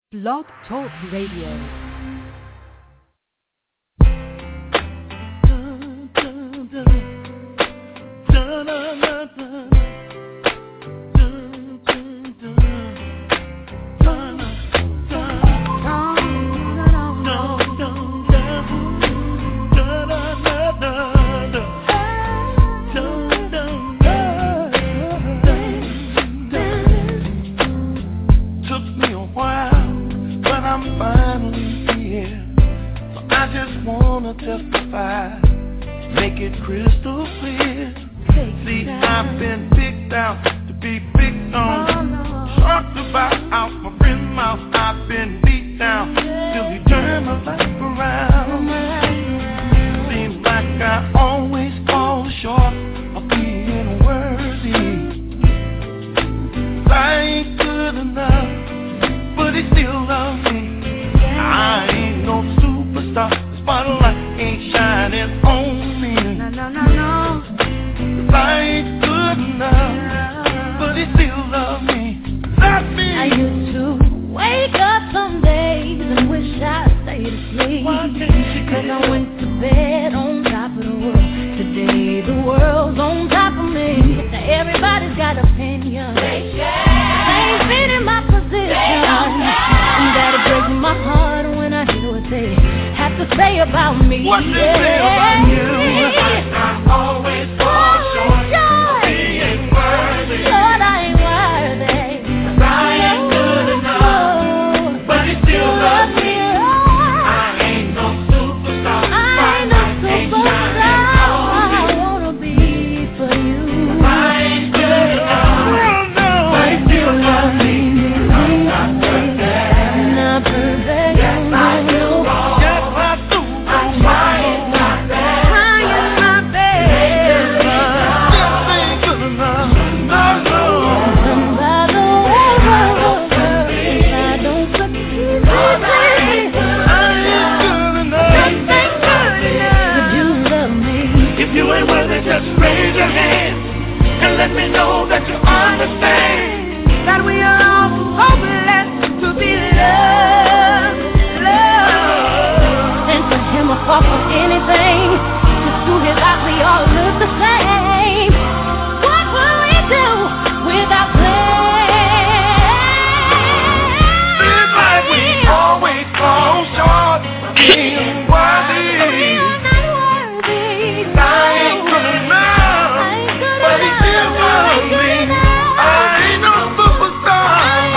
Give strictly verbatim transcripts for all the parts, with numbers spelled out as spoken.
Blog Talk Radio. Testify, make it crystal clear. See, I've been picked out to be picked on, talked about out my friend's mouth. I've been beat down till he turned my life around. Seems like I always fall short of being worthy. I ain't good enough, but he still loves me. I ain't no superstar. Spotlight ain't shining on me. No, no, no, no. 'Cause I ain't good enough, but he still loves me. Love me. I used to wake up some days and wish I stayed asleep. Cause I went to bed on top of the world. Today the world's on top of me. Now everybody's got opinions. They ain't been in my position. And that'll break my heart when I hear what they have to say about me. What they say about you? I always fall short of being worthy. Lord, I ain't worthy. 'Cause I ain't good enough, but he still loves me. I ain't no superstar. I ain't no superstar. I wanna be for you. I ain't good enough, but he still loves me. I'm not perfect. Not perfect. Yes, I do wrong. Yes, I do. I'm trying my best. Trying my best. Just ain't good enough. No, no. By the way, if I don't succeed, I ain't good enough. this ain't good enough. Would you love me? If you ain't worthy, just raise your hand and let me know that you understand that we are all so blessed to be loved, loved. And for him, I fall for anything. Just to his eyes, we all look the same. What will we do without love? Seems like we always fall short of being worthy. I ain't good enough, but he still loves me. I ain't no superstar.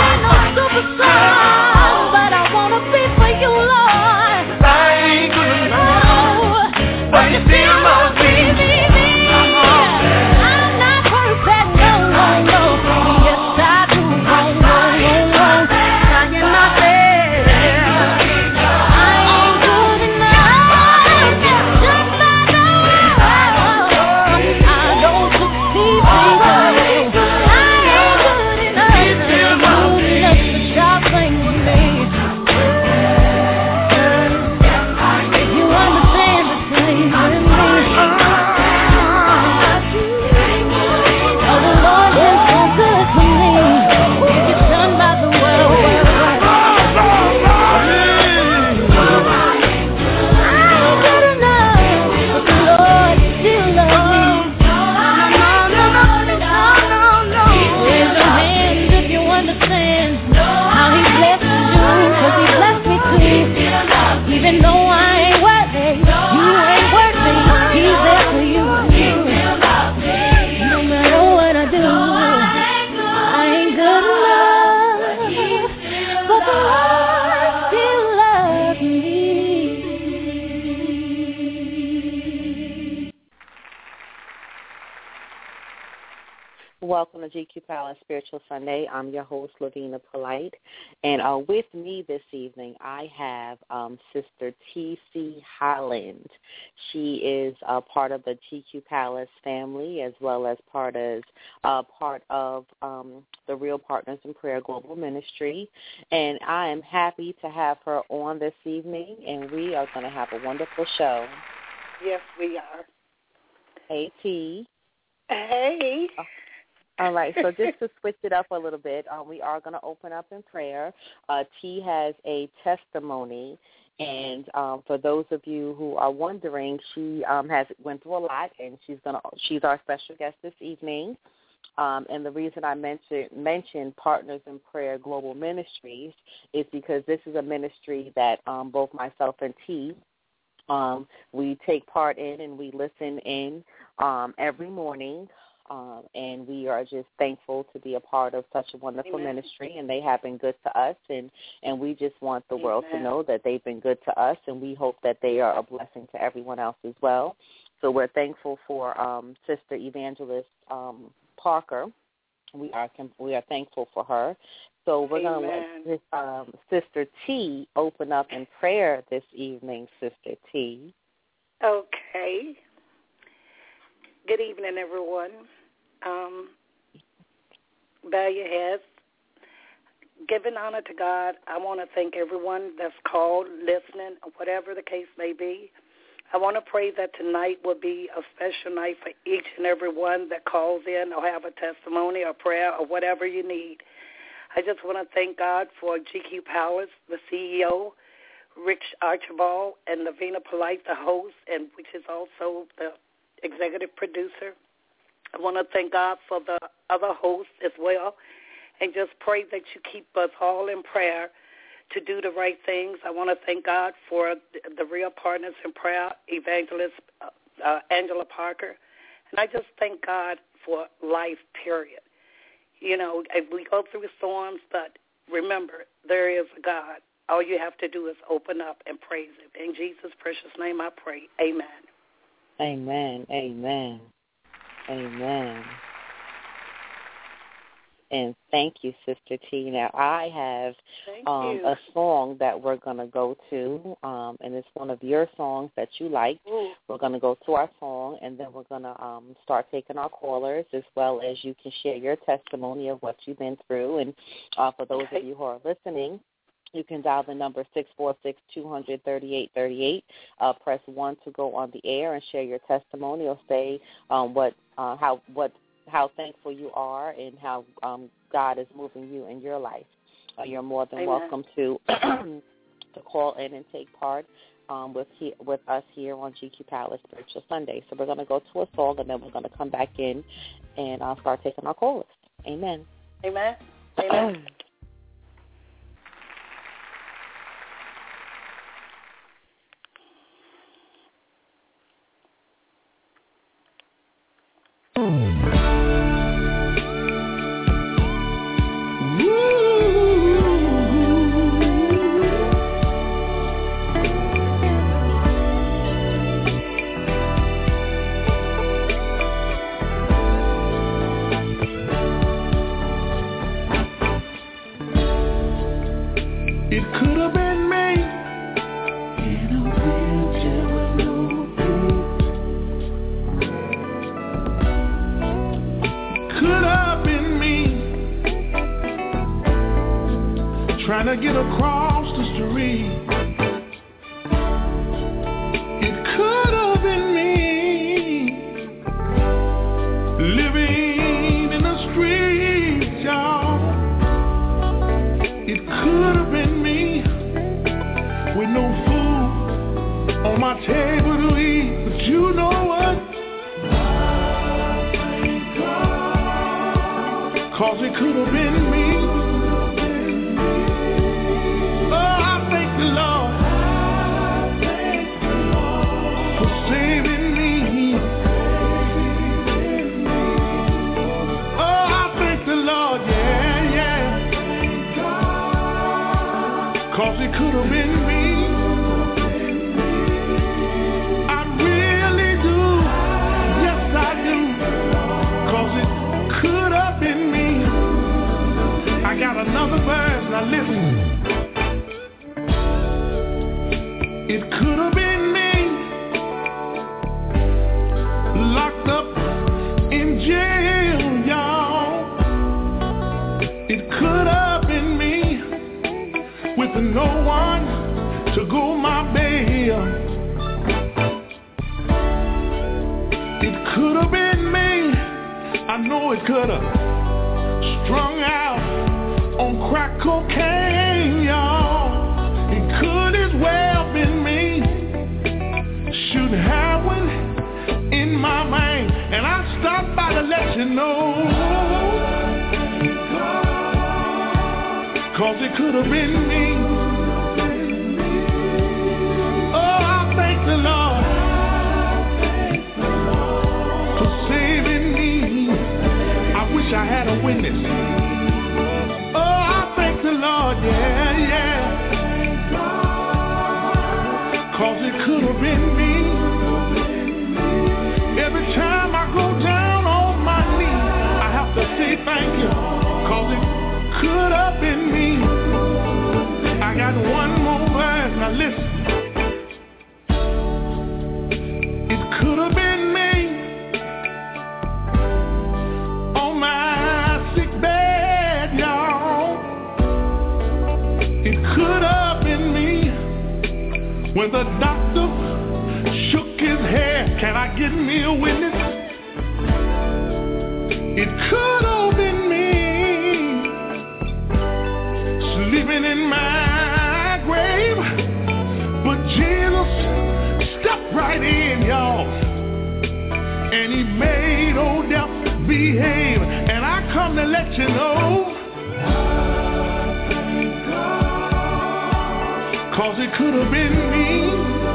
But I wanna be for you, Lord. I ain't good enough, but he still loves me. I'm not perfect, no, no, no. Yes, I do wrong, wrong, wrong, wrong. Trying my best. I ain't good enough. Just like I I don't succeed, I ain't good enough. Good enough to stop playing with me. If you understand the same with me. Oh, the Lord is so good to me. It's done by the world. I'm good enough, but the Lord still loves me. Raise your hands if you understand how He blessed you, 'cause He blessed me too. Even though I ain't worthy, you ain't worthy. He's there for you. No matter what I do, I ain't good enough, but the Lord still loves me. Welcome to G Q Palace Spiritual Sunday. I'm your host, Lavina Polite. And uh, with me this evening, I have um, Sister T C Holland. She is uh, part of the G Q Palace family, as well as part of, uh, part of um, the Real Partners in Prayer Global Ministry. And I am happy to have her on this evening, and we are going to have a wonderful show. Yes, we are. Hey, T. Hey. All right, so just to switch it up a little bit, um, we are going to open up in prayer. Uh, T has a testimony, and um, for those of you who are wondering, she um, has went through a lot, and she's gonna she's our special guest this evening. Um, and the reason I mentioned mentioned Partners in Prayer Global Ministries is because this is a ministry that um, both myself and T um, we take part in, and we listen in um, every morning. Um, and we are just thankful to be a part of such a wonderful Amen. Ministry, and they have been good to us, and, and we just want the Amen. World to know that they've been good to us, and we hope that they are a blessing to everyone else as well. So we're thankful for um, Sister Evangelist um, Parker. We are we are thankful for her. So we're going to let um, Sister T open up in prayer this evening, Sister T. Okay. Good evening, everyone. Um, bow your heads. Giving honor to God, I want to thank everyone that's called, listening, whatever the case may be. I want to pray that tonight will be a special night for each and every one that calls in or have a testimony or prayer or whatever you need. I just want to thank God for G Q Palace, the C E O, Rich Archibald, and Lavina Polite, the host, and which is also the executive producer. I want to thank God for the other hosts as well, and just pray that you keep us all in prayer to do the right things. I want to thank God for the real partners in prayer, Evangelist uh, Angela Parker, and I just thank God for life, period. You know, we go through storms, but remember, there is a God. All you have to do is open up and praise Him. In Jesus' precious name I pray. Amen. Amen, amen, amen. And thank you, Sister T. Now, I have um, a song that we're going to go to, um, and it's one of your songs that you like. Ooh. We're going to go to our song, and then we're going to um, start taking our callers, as well as you can share your testimony of what you've been through. And uh, for those okay. of you who are listening, you can dial the number six four six, two hundred, thirty-eight thirty-eight. Uh, press one to go on the air and share your testimony, or say um, what, uh, how, what, how thankful you are and how um, God is moving you in your life. Uh, you're more than Amen. welcome to to call in and take part um, with he, with us here on G Q Palace Spiritual Sunday. So we're going to go to a song, and then we're going to come back in and uh, start taking our callers. Amen. Amen. Amen. Trying to get across the street. It could have been me, living in the streets, y'all. It could have been me, with no food on my table to eat. But you know what? I thank God, 'cause it could have been me. It could have been me. I really do. Yes, I do. 'Cause it could have been me. I got another verse. Now listen. It could have been me. Locked up in jail, y'all. It could have been me. With no one to go my bail. It could have been me. I know know it could have strung out on crack cocaine, y'all. It could as well been me shooting heroin in my vein. And I stopped by to let you know, 'cause it could have been me. Oh, I thank the Lord for saving me. I wish I had a witness. Oh, I thank the Lord, yeah, yeah. 'Cause it could have been me. Every time I go down on my knees, I have to say thank you, 'cause it could have been me. I got one more verse, now listen. It could have been me on my sick bed, y'all. It could have been me when the doctor shook his head. Can I get me a witness? It could have been me sleeping in my grave, but Jesus stepped right in, y'all, and he made old death behave. And I come to let you know, 'cause it could have been me.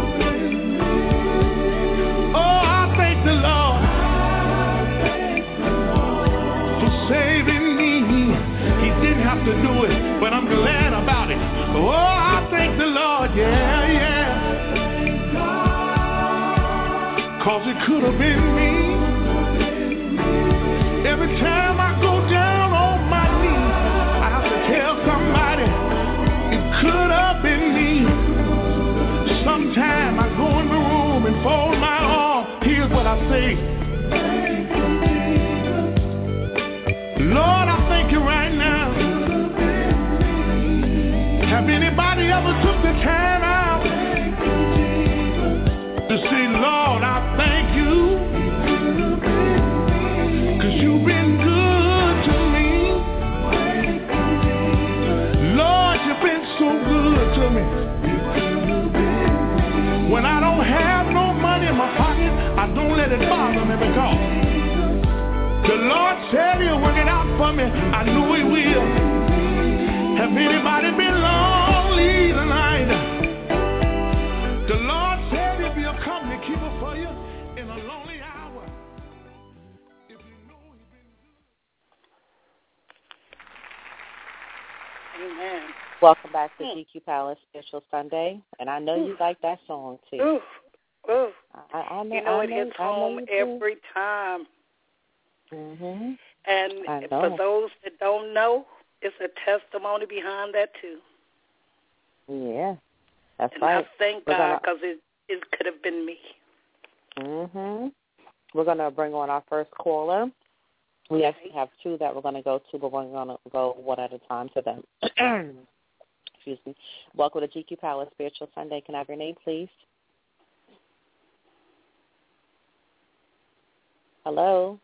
The Lord for saving me. He didn't have to do it, but I'm glad about it. Oh, I thank the Lord, yeah, yeah. 'Cause it could have been me. Every time I go down on my knees, I have to tell somebody it could have been me. Sometime I go in the room and fold my arms. Here's what I say. Lord, I thank you right now. Have anybody ever took the time out to say, Lord, I thank you, 'cause you've been good to me. Lord, you've been so good to me. When I don't have no money in my pocket, I don't let it bother me, because the Lord said he'll work it out for me. I know he will. Have anybody been lonely tonight? The Lord said he'll be a company keeper for you in a lonely hour. If you know he's been good. Amen. Welcome back to G Q Palace Spiritual Sunday, and I know Ooh. you like that song too. Ooh. Ooh. I, I know, you know I it know, hits home every time. Mm-hmm. And for those that don't know, it's a testimony behind that too. Yeah, that's and right. I thank We're God, because it, it could have been me. Mm-hmm. We're going to bring on our first caller. We okay. actually have two that we're going to go to, but we're going to go one at a time to them. Excuse me. Welcome to G Q Palace Spiritual Sunday. Can I have your name, please? Hello?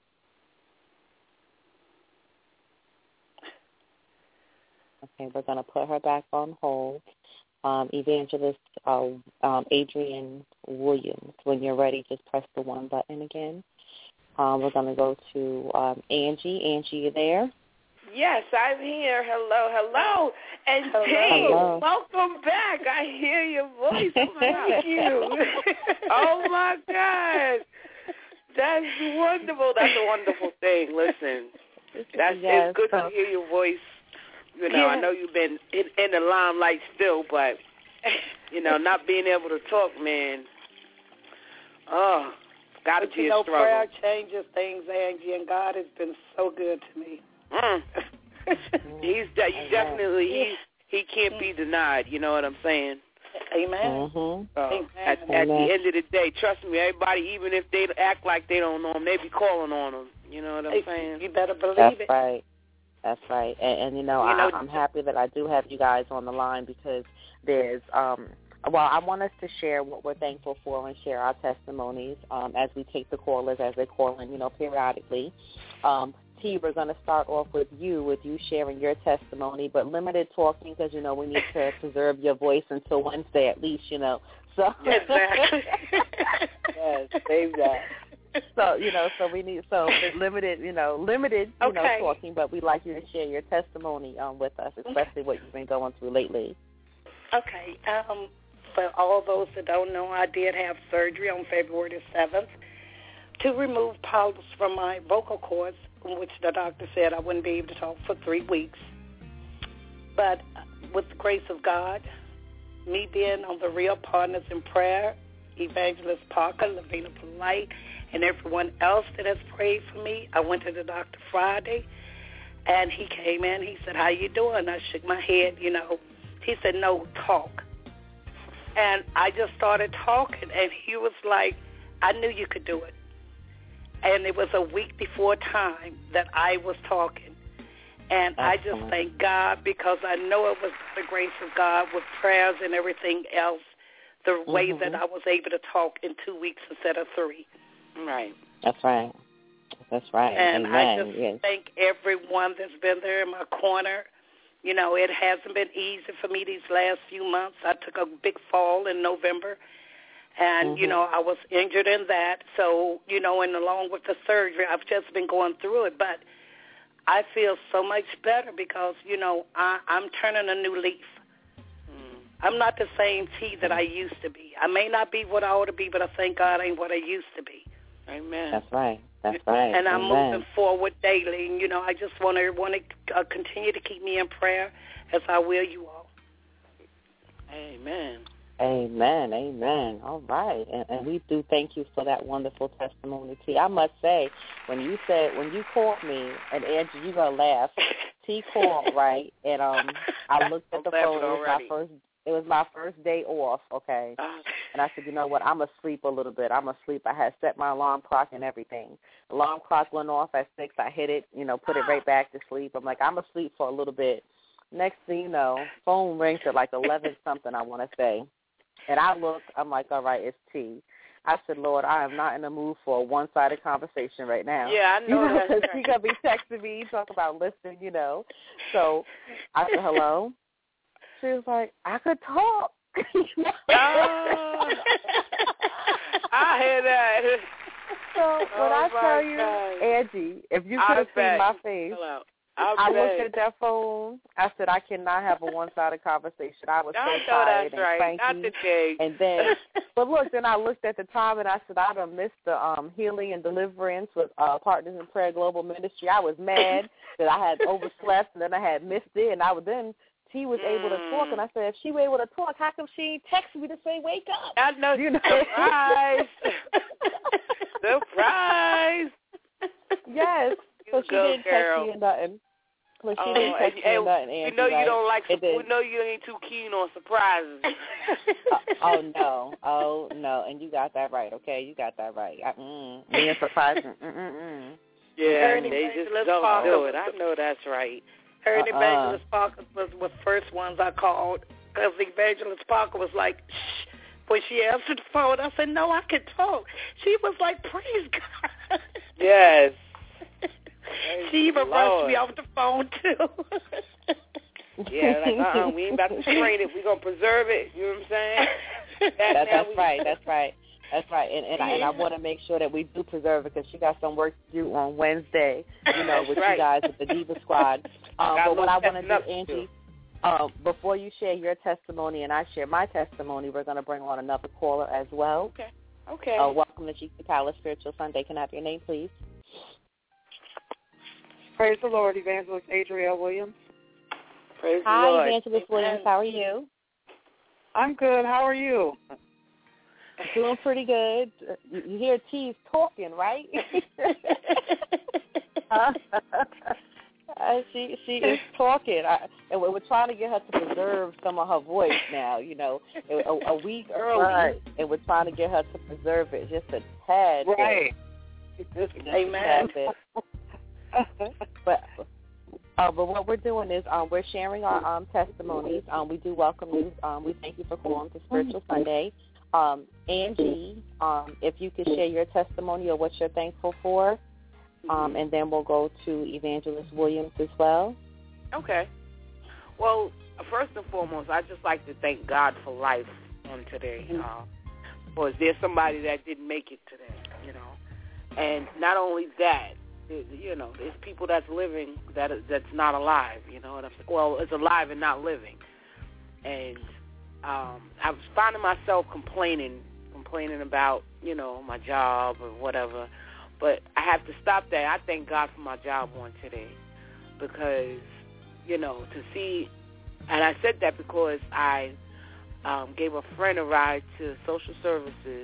Okay, we're going to put her back on hold. Um, Evangelist uh, um, Adrian Williams, when you're ready, just press the one button again. Um, we're going to go to um, Angie. Angie, you there? Yes, I'm here. Hello, hello. And hello. Dave, hello. welcome back. I hear your voice. Thank you. Oh, my God. That's wonderful. That's a wonderful thing. Listen, that's yes. it's good to hear your voice. You know, yes. I know you've been in, in the limelight still, but, you know, not being able to talk, man, oh, got to be you a know, struggle. Prayer changes things, Angie, and God has been so good to me. Mm. he's de- you definitely he's he can't be denied. You know what I'm saying? Amen. Mm-hmm. So Amen. At, at the end of the day, trust me, everybody, even if they act like they don't know him, they be calling on him. You know what I'm saying? You better believe That's it. That's right. That's right. And, and you know, you know, I, I'm happy that I do have you guys on the line, because there's um, Well, I want us to share what we're thankful for and share our testimonies um, as we take the callers as they call in, you know, periodically. Um, T, we're going to start off with you, with you sharing your testimony, but limited talking because, you know, we need to preserve your voice until Wednesday at least, you know. So exactly. Yes, save that. So, you know, so we need, so limited, you know, limited, you okay. know, talking, but we'd like you to share your testimony um, with us, especially what you've been going through lately. Okay. Um, for all those that don't know, I did have surgery on February the seventh to remove polyps from my vocal cords, which the doctor said I wouldn't be able to talk for three weeks. But with the grace of God, me being on the Real Partners in Prayer, Evangelist Parker, Lavina Polite, and everyone else that has prayed for me, I went to the doctor Friday, and he came in. He said, how you doing? I shook my head, you know. He said, no, talk. And I just started talking, and he was like, I knew you could do it. And it was a week before time that I was talking. And I just thank God because I know it was the grace of God with prayers and everything else, the mm-hmm. way that I was able to talk in two weeks instead of three. Right. That's right. That's right. And Amen. I just yes. thank everyone that's been there in my corner. You know, it hasn't been easy for me these last few months. I took a big fall in November, and, mm-hmm. you know, I was injured in that. So, you know, and along with the surgery, I've just been going through it. But I feel so much better because, you know, I, I'm turning a new leaf. Mm. I'm not the same T that I used to be. I may not be what I ought to be, but I thank God I ain't what I used to be. Amen. That's right. That's right. And I'm Amen. moving forward daily. And, you know, I just want everyone to uh, continue to keep me in prayer as I will you all. Amen. Amen. Amen. All right. And, and we do thank you for that wonderful testimony, T. I must say, when you said, when you called me, and Angie, you're going to laugh, T called, right? And um, I looked at the phone. It was my first It was my first day off, okay? And I said, you know what, I'm asleep a little bit. I'm asleep. I had set my alarm clock and everything. Alarm clock went off at six. I hit it, you know, put it right back to sleep. I'm like, I'm asleep for a little bit. Next thing you know, phone rings at like eleven something, I want to say. And I look, I'm like, all right, it's T. I said, Lord, I am not in the mood for a one-sided conversation right now. Yeah, I know, you know that. Because she's going to be texting me, talk about listening, you know. So I said, hello? She was like, I could talk. oh, I hear that. So when oh I tell you, God. Angie, if you could have seen my face, I, I looked at that phone. I said, I cannot have a one-sided conversation. I was I so know tired that's and right. cranky. Not the day. And then, but look, then I looked at the time and I said, I done missed the um, healing and deliverance with uh, Partners in Prayer Global Ministry. I was mad that I had overslept and then I had missed it, and I was then. She was able to talk, and I said, if she were able to talk, how come she texted me to say, wake up? I know. You know? Surprise. Surprise. Yes. You so she go, didn't girl. text me or nothing. Well, she oh, didn't text and, me or and nothing, We Angie, know you right? don't like, It we know you ain't too keen on surprises. uh, oh, no. Oh, no. And you got that right, okay? You got that right. I, mm, me and surprising. Mm-mm-mm. Yeah, they just don't Parker. do it. I know that's right. Her and uh-uh. Evangelist Parker was the first ones I called because Evangelist Parker was like, shh. When she answered the phone, I said, no, I can talk. She was like, praise God. Yes. She even Lord. rushed me off the phone, too. Yeah, like, uh-uh, we ain't about to strain it. We're going to preserve it. You know what I'm saying? That, that, that's right. That's right. That's right, and and, yeah. I, and I want to make sure that we do preserve it because she got some work to do on Wednesday, you know, with right. you guys with the Diva Squad. Um, but what I want to do, Angie, uh, before you share your testimony and I share my testimony, we're going to bring on another caller as well. Okay. Okay. Uh, welcome to G C Palace Spiritual Sunday. Can I have your name, please? Praise the Lord, Evangelist Adrielle Williams. Praise Hi, the Lord. Evangelist Williams. How are you? I'm good. How are you? Doing pretty good. You hear T's talking, right? uh, she she is talking, I, and we're trying to get her to preserve some of her voice now. You know, a, a week early, right. and we're trying to get her to preserve it just a tad right. bit. Just Amen. a tad bit. But Uh, but what we're doing is um, we're sharing our um, testimonies. Um, we do welcome you. Um, we thank you for calling to Spiritual Sunday. Um, Angie, um, if you could share your testimony or what you're thankful for, um, and then we'll go to Evangelist Williams as well. Okay. Well, first and foremost, I'd just like to thank God for life on today. Uh, was there somebody that didn't make it today, you know? And not only that, you know, there's people that's living that that's not alive, you know what I'm saying? Well, it's alive and not living. And um, I was finding myself complaining, complaining about, you know, my job or whatever. But I have to stop that. I thank God for my job on today because, you know, to see, and I said that because I um, gave a friend a ride to social services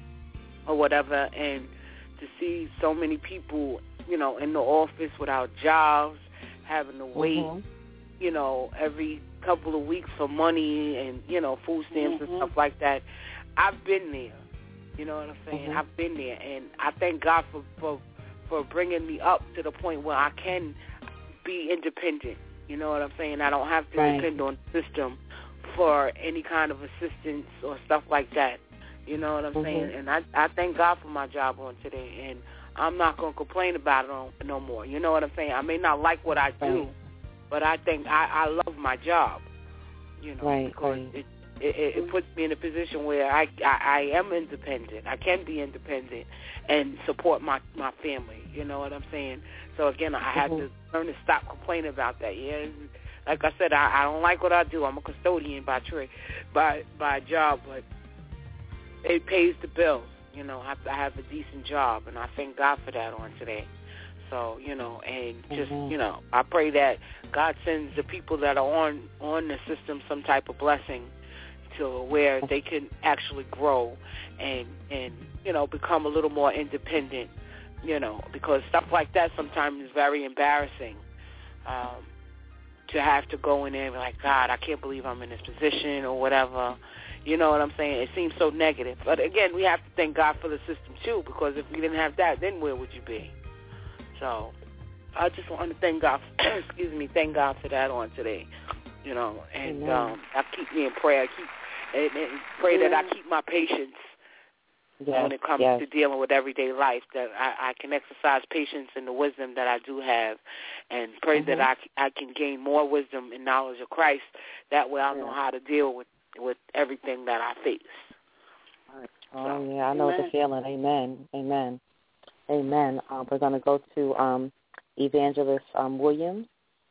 or whatever, and to see so many people, you know, in the office without jobs, having to wait, mm-hmm. you know, every couple of weeks for money and, you know, food stamps mm-hmm. and stuff like that. I've been there. You know what I'm saying? Mm-hmm. I've been there. And I thank God for, for, for bringing me up to the point where I can be independent. You know what I'm saying? I don't have to right. depend on the system for any kind of assistance or stuff like that. You know what I'm mm-hmm. saying? And I, I thank God for my job on today. And I'm not going to complain about it no, no more. You know what I'm saying? I may not like what I do, right. but I think I, I love my job, you know, right, because right. It, it, it puts me in a position where I, I, I am independent. I can be independent and support my, my family. You know what I'm saying? So, again, I mm-hmm. have to learn to stop complaining about that. Yeah, like I said, I, I don't like what I do. I'm a custodian by trade, by, by job, but it pays the bills. You know, I, I have a decent job, and I thank God for that on today. So, you know, and just, mm-hmm. you know, I pray that God sends the people that are on, on the system some type of blessing to where they can actually grow and, and, you know, become a little more independent, you know, because stuff like that sometimes is very embarrassing um, to have to go in there and be like, God, I can't believe I'm in this position or whatever. You know what I'm saying? It seems so negative. But, again, we have to thank God for the system, too, because if we didn't have that, then where would you be? So I just want to thank God, excuse me, thank God for that on today, you know, and um, I keep me in prayer. I keep and, and pray that I keep my patience yes, when it comes yes. to dealing with everyday life, that I, I can exercise patience and the wisdom that I do have, and pray mm-hmm. that I, I can gain more wisdom and knowledge of Christ. That way I'll yeah. know how to deal with with everything that I face. Oh, so, yeah, I know amen. the feeling. Amen. Amen. Amen. Uh, we're going to go to um, Evangelist um, Williams.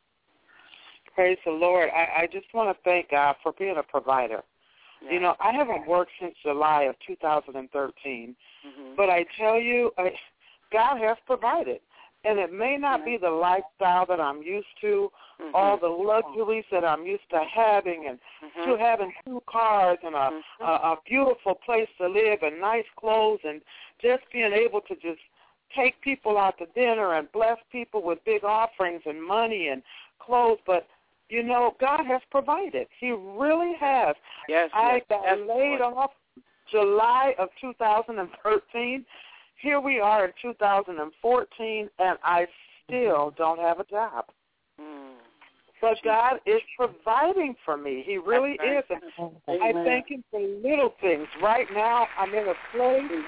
Praise the Lord. I, I just want to thank God for being a provider. Yeah. You know, I haven't worked since July of two thousand thirteen, mm-hmm. but I tell you, I, God has provided. And it may not be the lifestyle that I'm used to, mm-hmm. all the luxuries that I'm used to having, and mm-hmm. to having two cars and a, mm-hmm. a, a beautiful place to live and nice clothes, and just being able to just take people out to dinner and bless people with big offerings and money and clothes. But, you know, God has provided. He really has. Yes, I yes, got yes, laid Lord. off July of two thousand thirteen. Here we are in two thousand fourteen, and I still don't have a job. Mm. But God is providing for me. He really is. And I thank Him for little things. Right now, I'm in a place,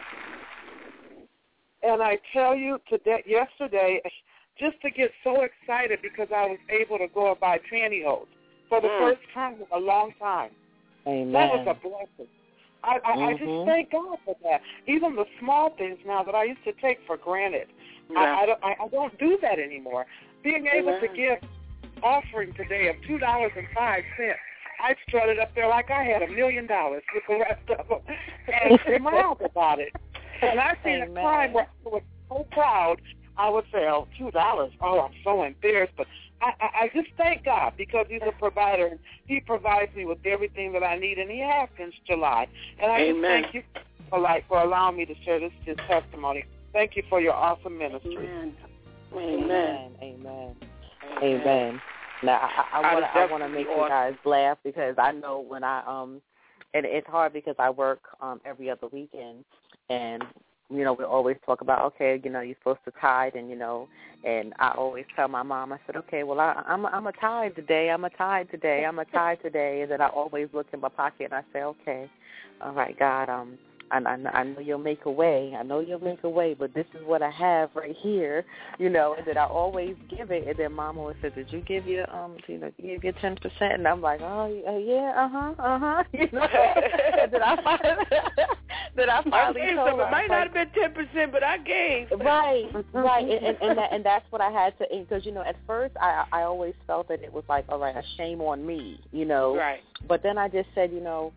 and I tell you, today, yesterday, just to get so excited because I was able to go and buy pantyhose for the mm. first time in a long time. Amen. That was a blessing. I, I, mm-hmm. I just thank God for that. Even the small things now that I used to take for granted, yeah. I, I, don't, I, I don't do that anymore. Being able yeah. to give offering today of two dollars and five cents, I strutted up there like I had a million dollars with the rest of them and smiled about it. And I seen Amen. a time where I was so proud, I would say, oh, two dollars. Oh, I'm so embarrassed. But I, I, I just thank God because He's a provider. And He provides me with everything that I need, and He has since July. And I Amen. just thank you for, like, for allowing me to share this, this testimony. Thank you for your awesome ministry. Amen. Amen. Amen. Amen. Amen. Now, I, I want to I want to make you guys laugh because I know when I um, and it's hard because I work um every other weekend, and you know, we always talk about, okay, you know, you're supposed to tithe, and, you know, and I always tell my mom, I said, okay, well, I, I'm, a, I'm a tithe today, I'm a tithe today, I'm a tithe today, and then I always look in my pocket and I say, okay, all right, God, um, I, I, I know you'll make a way. I know you'll make a way, but this is what I have right here, you know. And then I always give it. And then Mom always says, "Did you give your um, you know, give your ten percent?" And I'm like, "Oh yeah, uh huh, uh huh." You know. And then I finally, then I finally I told her, it might not have been ten percent, but I gave. Right, right, and and, and, that, and that's what I had to, because you know, at first I I always felt that it was like, all right, a shame on me, you know. Right. But then I just said, you know,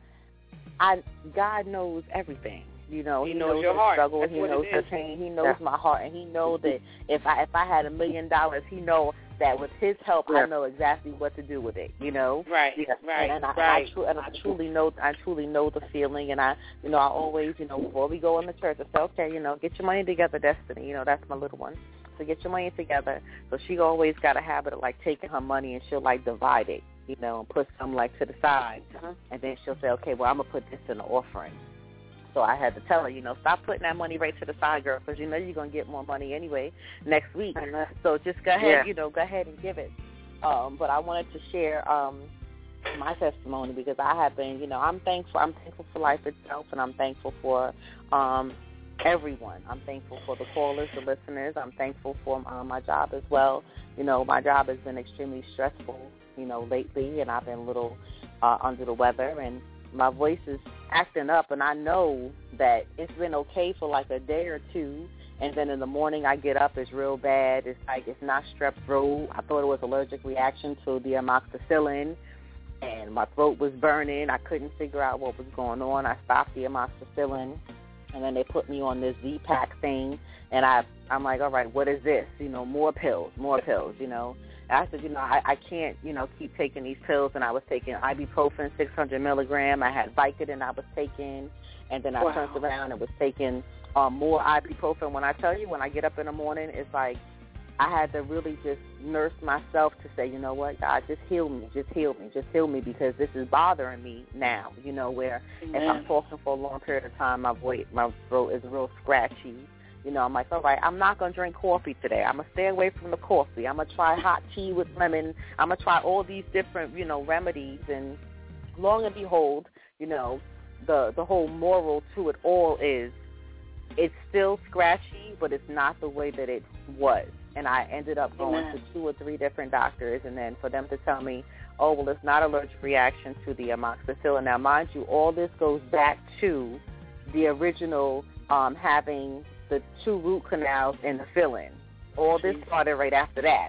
I God knows everything. You know, He, he knows, knows your the heart. struggle. That's he what knows it the is. pain. He knows yeah. my heart, and he knows that if I if I had a million dollars, he knows that with his help, yeah. I know exactly what to do with it. You know, right, yeah. right, and, and I, right. And I, tru- and I truly know, I truly know the feeling, and I, you know, I always, you know, before we go in the church, I say, okay, you know, get your money together, Destiny. You know, that's my little one. So get your money together. So she always got a habit of like taking her money and she'll like divide it, you know, and put some like to the side, uh-huh. and then she'll say, okay, well, I'm gonna put this in the offering. So I had to tell her, you know, stop putting that money right to the side, girl, because you know you're going to get more money anyway next week. So just go ahead, yeah. you know, go ahead and give it. Um, but I wanted to share um, my testimony because I have been, you know, I'm thankful. I'm thankful for life itself, and I'm thankful for um, everyone. I'm thankful for the callers, the listeners. I'm thankful for uh, my job as well. You know, my job has been extremely stressful, you know, lately, and I've been a little uh, under the weather, and my voice is acting up, and I know that it's been okay for like a day or two, and then in the morning I get up, it's real bad. It's like it's not strep throat. I thought it was allergic reaction to the amoxicillin, and my throat was burning. I couldn't figure out what was going on. I stopped the amoxicillin, and then they put me on this Z-Pack thing, and I, I'm like, all right, what is this? You know, more pills, more pills, you know. I said, you know, I, I can't, you know, keep taking these pills. And I was taking ibuprofen, six hundred milligram. I had Vicodin I was taking. And then I wow. turned around and was taking um, more ibuprofen. When I tell you, when I get up in the morning, it's like I had to really just nurse myself to say, you know what, God, just heal me, just heal me, just heal me, because this is bothering me now, you know, where Amen. If I'm talking for a long period of time, my voice, my throat is real scratchy. You know, I'm like, all right, I'm not going to drink coffee today. I'm going to stay away from the coffee. I'm going to try hot tea with lemon. I'm going to try all these different, you know, remedies. And long and behold, you know, the the whole moral to it all is it's still scratchy, but it's not the way that it was. And I ended up going Amen. to two or three different doctors, and then for them to tell me, oh, well, it's not allergic reaction to the amoxicillin. Now, mind you, all this goes back to the original um, having the two root canals and the fill-in. All this started right after that.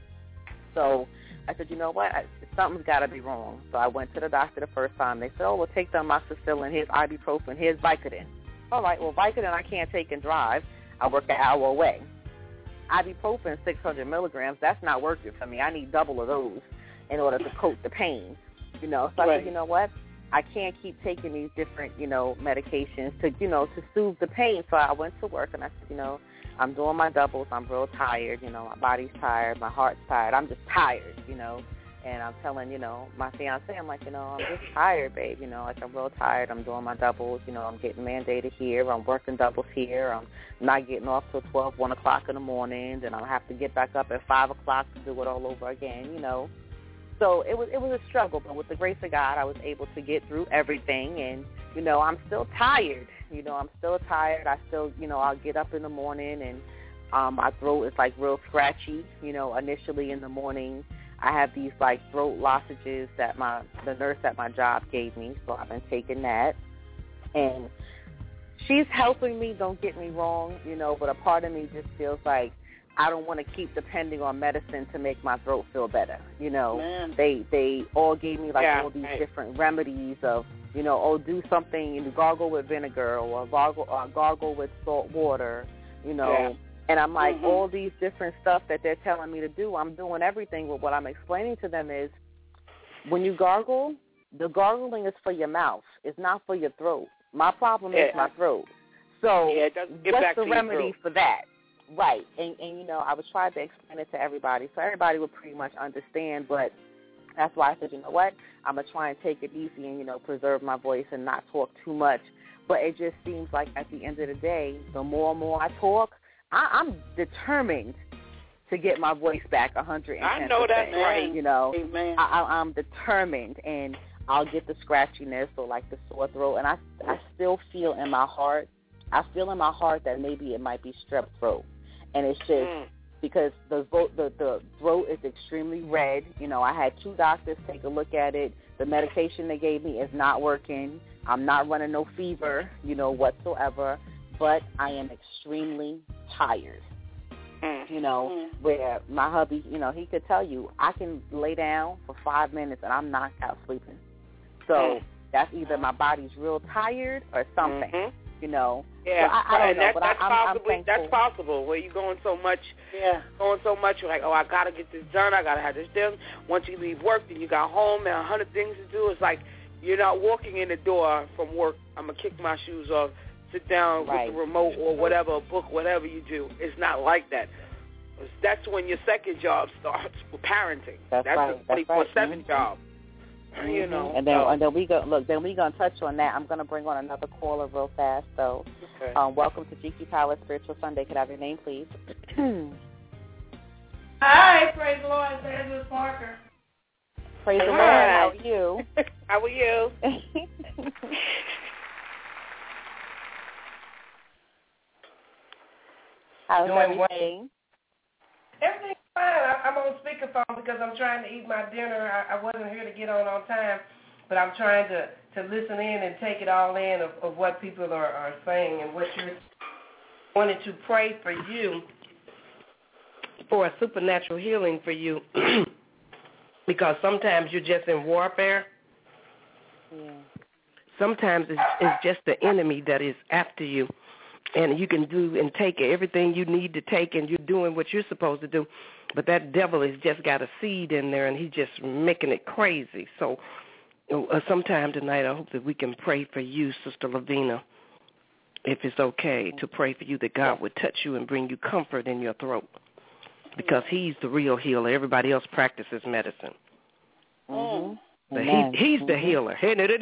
So I said, you know what? I, something's got to be wrong. So I went to the doctor the first time. They said, oh, well, take the amoxicillin. Here's ibuprofen. Here's Vicodin. All right, well, Vicodin I can't take and drive. I work an hour away. Ibuprofen, six hundred milligrams, that's not working for me. I need double of those in order to coat the pain. You know, so I right. said, you know what? I can't keep taking these different, you know, medications to, you know, to soothe the pain. So I went to work, and I said, you know, I'm doing my doubles. I'm real tired. You know, my body's tired. My heart's tired. I'm just tired, you know. And I'm telling, you know, my fiancé, I'm like, you know, I'm just tired, babe. You know, like I'm real tired. I'm doing my doubles. You know, I'm getting mandated here. I'm working doubles here. I'm not getting off till twelve, one o'clock in the morning. And I'll have to get back up at five o'clock to do it all over again, you know. So it was it was a struggle, but with the grace of God, I was able to get through everything. And, you know, I'm still tired. You know, I'm still tired. I still, you know, I'll get up in the morning and um, my throat is, like, real scratchy. You know, initially in the morning, I have these, like, throat lozenges that my the nurse at my job gave me, so I've been taking that. And she's helping me, don't get me wrong, you know, but a part of me just feels like I don't want to keep depending on medicine to make my throat feel better. You know, Man. they they all gave me like yeah, all these right. different remedies of, you know, oh, do something, you know, gargle with vinegar or gargle, or gargle with salt water, you know. Yeah. And I'm like, mm-hmm. all these different stuff that they're telling me to do, I'm doing everything. But what I'm explaining to them is when you gargle, the gargling is for your mouth. It's not for your throat. My problem yeah. is my throat. So yeah, it doesn't get what's back the to remedy your for that? Right, and, and, you know, I was trying to explain it to everybody, so everybody would pretty much understand, but That's why I said, you know what, I'm going to try and take it easy and, you know, preserve my voice and not talk too much. But it just seems like at the end of the day, the more and more I talk, I, I'm determined to get my voice back one hundred ten percent. I know that's right. You know, Amen. I, I, I'm determined, and I'll get the scratchiness or like the sore throat, and I, I still feel in my heart, I feel in my heart that maybe it might be strep throat, and it's just mm. because the, the the throat is extremely red. You know, I had two doctors take a look at it. The medication they gave me is not working. I'm not running no fever, you know, whatsoever, but I am extremely tired. You know, mm. where my hubby, you know, he could tell you, I can lay down for five minutes and I'm knocked out sleeping. So mm. that's either my body's real tired or something, mm-hmm. you know. Yeah, so I, I don't and know, that, but that's, I, I'm, possibly, I'm that's possible where you're going so much, yeah. going so much, you're like, oh, I got to get this done, I got to have this done. Once you leave work, then you got home and a hundred things to do. It's like you're not walking in the door from work, I'm going to kick my shoes off, sit down right. with the remote or whatever, a book, whatever you do. It's not like that. That's when your second job starts with parenting. That's, That's right. a twenty-four seven mm-hmm. job. Mm-hmm. You know. And then, so. and then we go look. Then we gonna touch on that. I'm gonna bring on another caller real fast. So, okay. um, welcome to G Q Power Spiritual Sunday. Could I have your name, please? Hi, praise the Lord, it's Angela Parker. Praise Hi. the Lord. How are you? How are you? How's Doing everything? Well. Everything's fine. I, I'm on speakerphone because I'm trying to eat my dinner. I, I wasn't here to get on on time, but I'm trying to, to listen in and take it all in of, of what people are, are saying and what you're wanting to pray for you, for a supernatural healing for you, because sometimes you're just in warfare. Yeah. Sometimes it's, it's just the enemy that is after you. And you can do and take everything you need to take, and you're doing what you're supposed to do. But that devil has just got a seed in there, and he's just making it crazy. So uh, sometime tonight I hope that we can pray for you, Sister Lavina, if it's okay to pray for you, that God would touch you and bring you comfort in your throat, because he's the real healer. Everybody else practices medicine. Mm-hmm. But he, he's the healer.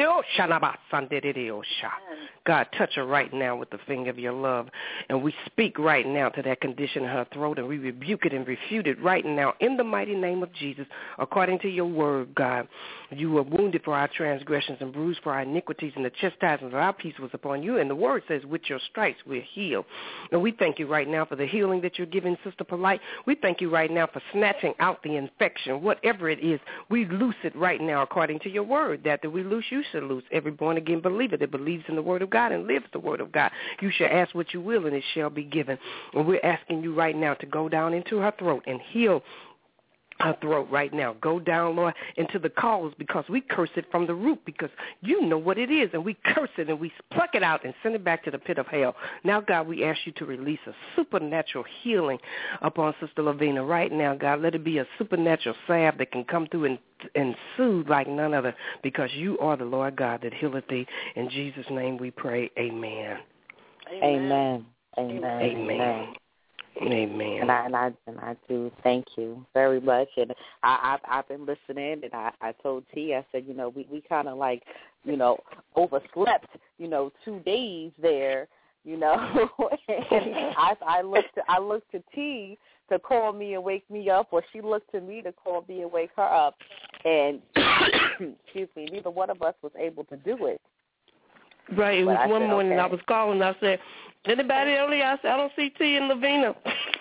God, touch her right now with the finger of your love. And we speak right now to that condition in her throat, and we rebuke it and refute it right now in the mighty name of Jesus, according to your word, God. You were wounded for our transgressions and bruised for our iniquities, and the chastisement of our peace was upon you. And the word says, with your stripes we're healed. And we thank you right now for the healing that you're giving, Sister Polite. We thank you right now for snatching out the infection, whatever it is. We loose it right now, according to your word, that that we loose, you should loose. Every born-again believer that believes in the word of God and lives the word of God. You shall ask what you will, and it shall be given. And we're asking you right now to go down into her throat and heal her throat right now. Go down, Lord, into the cause, because we curse it from the root, because you know what it is, and we curse it and we pluck it out and send it back to the pit of hell. Now, God, we ask you to release a supernatural healing upon Sister Lavina right now, God. Let it be a supernatural salve that can come through and and soothe like none other, because you are the Lord God that healeth thee. In Jesus' name we pray, amen. Amen. Amen. Amen. Amen. Amen. And I and I and I do thank you very much. And I, I've I've been listening, and I, I told T, I said, you know, we, we kind of like, you know, overslept, you know, two days there, you know. And I I looked to, I looked to T to call me and wake me up, or she looked to me to call me and wake her up. And excuse me, neither one of us was able to do it. Right. It was but one said, morning okay. I was calling. I said, anybody only? I said, I don't see T and Lavina.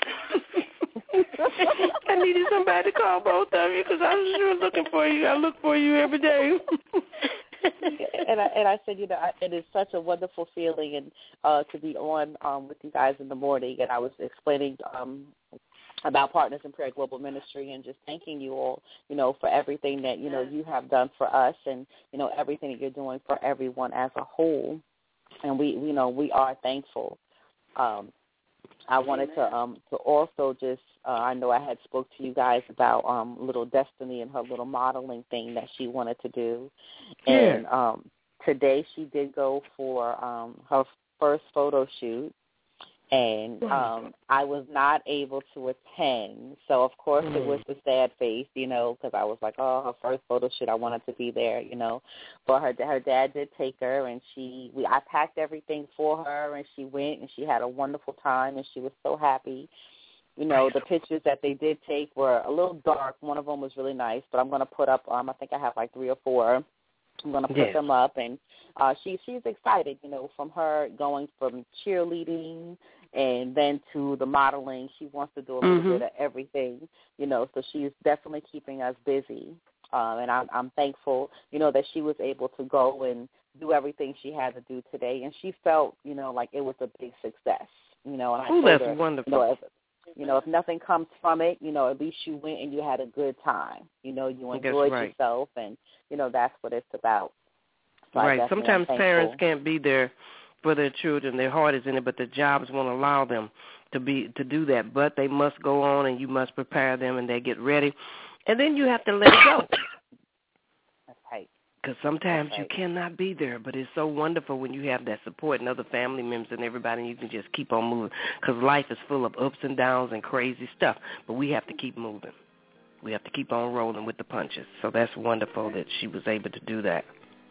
I needed somebody to call both of you, because I was sure looking for you. I look for you every day. and I and I said, you know, I, it is such a wonderful feeling, and uh, to be on um, with you guys in the morning. And I was explaining um, about Partners in Prayer Global Ministry, and just thanking you all, you know, for everything that, you know, you have done for us, and, you know, everything that you're doing for everyone as a whole. And we, you know, we are thankful. Um, I wanted to um, to also just, uh, I know I had spoke to you guys about um, Little Destiny and her little modeling thing that she wanted to do. Yeah. And um, today she did go for um, her first photo shoot. And um, I was not able to attend. So, of course, mm. it was a sad face, you know, because I was like, oh, her first photo shoot, I wanted to be there, you know. But her her dad did take her, and she we I packed everything for her, and she went, and she had a wonderful time, and she was so happy. You know, the pictures that they did take were a little dark. One of them was really nice, but I'm going to put up, um, I think I have like three or four. I'm going to put yes. them up, and uh, she she's excited, you know, from her going from cheerleading and then to the modeling. She wants to do a little mm-hmm. bit of everything, you know, so she's definitely keeping us busy. Um, and I'm, I'm thankful, you know, that she was able to go and do everything she had to do today. And she felt, you know, like it was a big success, you know. And I oh, told that's her, wonderful. You know, if, you know, if nothing comes from it, you know, at least you went and you had a good time. You know, you enjoyed right. yourself, and, you know, that's what it's about. So right. Sometimes parents can't be there for their children. Their heart is in it, but their jobs won't allow them to be to do that. But they must go on, and you must prepare them, and they get ready. And then you have to let it go. That's right. Because sometimes That's right. you cannot be there, but it's so wonderful when you have that support and other family members and everybody, and you can just keep on moving. Because life is full of ups and downs and crazy stuff, but we have to keep moving. We have to keep on rolling with the punches. So that's wonderful that she was able to do that.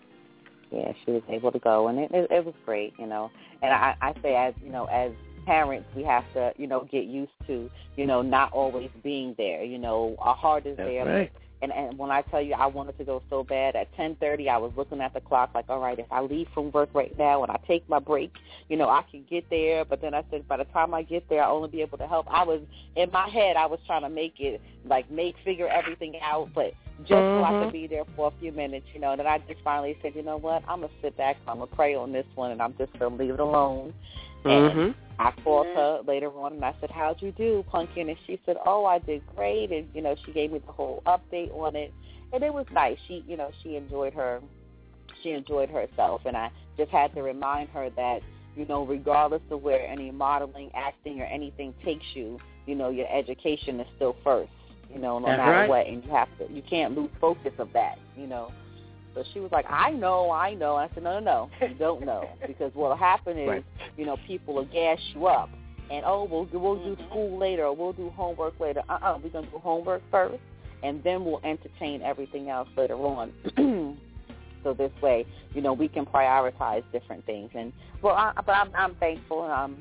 Yeah, she was able to go, and it, it, it was great, you know. And I, I say, as you know, as parents, we have to, you know, get used to, you know, not always being there. You know, our heart is That's there. Right. And, and when I tell you I wanted to go so bad, at ten thirty I was looking at the clock like, all right, if I leave from work right now and I take my break, you know, I can get there. But then I said, by the time I get there, I'll only be able to help. I was, in my head, I was trying to make it, like, make, figure everything out, but just mm-hmm. so I could be there for a few minutes, you know. And then I just finally said, you know what, I'm going to sit back, I'm going to pray on this one, and I'm just going to leave it alone. And mm-hmm. I called her later on, and I said, how'd you do, Pumpkin? And she said, oh, I did great. And, you know, she gave me the whole update on it. And it was nice. She, you know, she enjoyed her, she enjoyed herself. And I just had to remind her that, you know, regardless of where any modeling, acting, or anything takes you, you know, your education is still first, you know, no That's matter right. what. And you have to, you can't lose focus of that, you know. So she was like, I know, I know. I said, no, no, no, you don't know. Because what will happen is, right. you know, people will gas you up. And, oh, we'll, we'll do school later, or we'll do homework later. Uh-uh, we're going to do homework first, and then we'll entertain everything else later on. So this way, you know, we can prioritize different things. And, well, I, but I'm, I'm thankful. Um,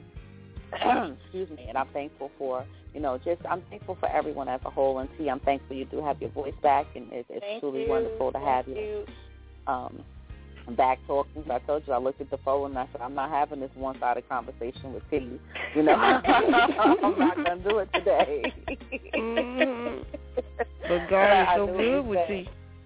excuse me, and I'm thankful for, you know, just I'm thankful for everyone as a whole. And, T, I'm thankful you do have your voice back, and it's, it's truly you. wonderful to Thank have you. you. Um, back talking. I told you, I looked at the phone and I said, I'm not having this one-sided conversation with T. You know, I'm not going to do it today. mm-hmm. But God is so good with T.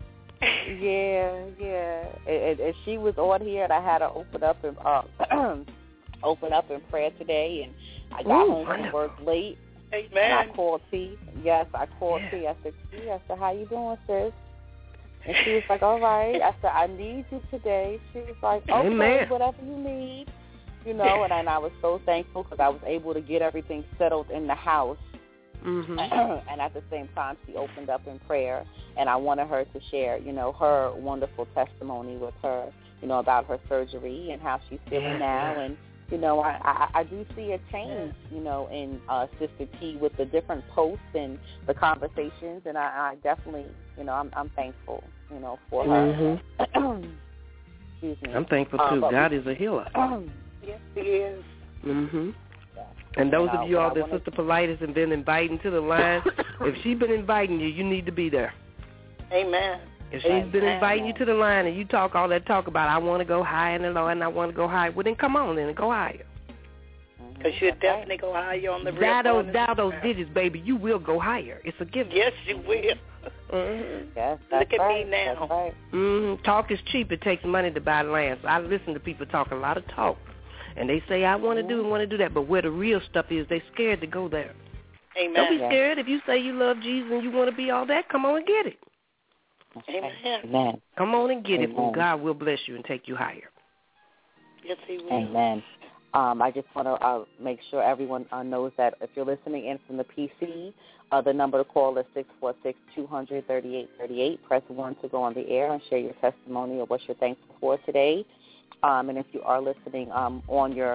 Yeah, yeah. And, and she was on here, and I had her open up and uh, open up in prayer today, and I got Ooh, home from work late. Amen. And I called T. Yes, I called yeah. T. I said, T, I said, how you doing, sis? And she was like, all right. I said, I need you today. She was like, okay, Amen. whatever you need. You know, and, and I was so thankful because I was able to get everything settled in the house. Mm-hmm. And at the same time, she opened up in prayer. And I wanted her to share, you know, her wonderful testimony with her, you know, about her surgery and how she's feeling yeah, now. yeah. And, you know, I, I, I do see a change, you know, in uh, Sister T with the different posts and the conversations. And I, I definitely, you know, I'm, I'm thankful, you know, for her. Mm-hmm. Excuse me. I'm thankful, too. Uh, God we, is a healer. Yes, he is. Mm-hmm. And those you know, of you all that wanna... Sister Politis has been inviting to the line, if she's been inviting you, you need to be there. Amen. If she's Amen. been inviting you to the line and you talk all that talk about, I want to go high in the Lord and I want to go high, well, then come on then and go higher. Because you'll definitely go higher on the real. Dial those, dial those digits, baby. You will go higher. It's a gift. Yes, you will. Mm-hmm. Yes, Look at right. me now. That's right. Mm-hmm. Talk is cheap. It takes money to buy land. So I listen to people talk a lot of talk. And they say, I want to do and want to do that. But where the real stuff is, they're scared to go there. Amen. Don't be scared. If you say you love Jesus and you want to be all that, come on and get it. Amen. Amen. Come on and get Amen. it, and God will bless you and take you higher. Yes, he will. Amen. Um, I just want to uh, make sure everyone uh, knows that if you're listening in from the P C, uh, the number to call is six four six, two hundred, thirty-eight thirty-eight. Press one to go on the air and share your testimony of what you're thankful for today. Um, and if you are listening um, on your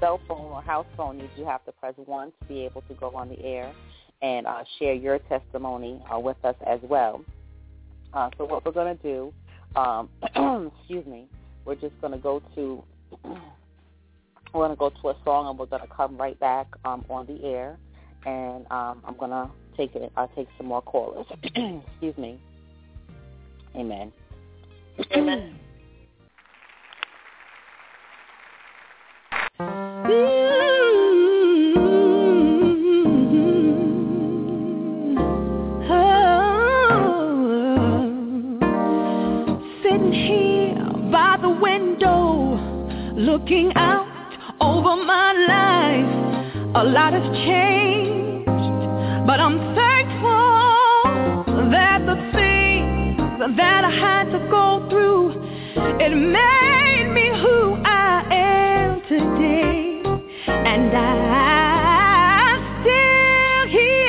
cell phone or house phone, you do have to press one to be able to go on the air and uh, share your testimony uh, with us as well. Uh, so what we're going to do, um, excuse me, we're just going to go to, we're going to go to a song, and we're going to come right back um, on the air, and um, I'm going to take it. I'll take some more callers. Excuse me. Amen. Amen. Looking out over my life, a lot has changed, but I'm thankful that the things that I had to go through, it made me who I am today, and I'm still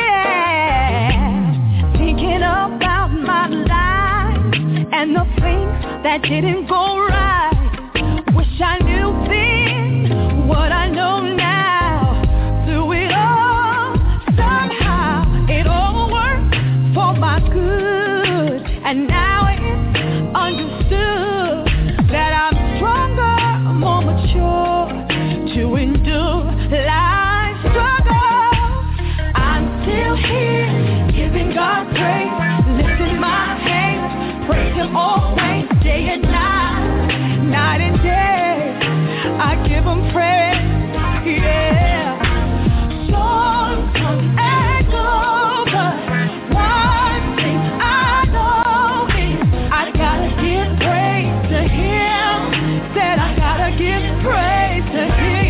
here, thinking about my life and the things that didn't go right. Wish I knew then what I know now. Through it all, somehow it all worked for my good. And now it's understood that I'm stronger, more mature to endure life's struggle. I'm still here, giving God praise, lifting my hands, praise Him always, day and night, night and day. I give Him praise, yeah. Songs come and go, but one thing I know is I gotta give praise to Him. Said I gotta give praise to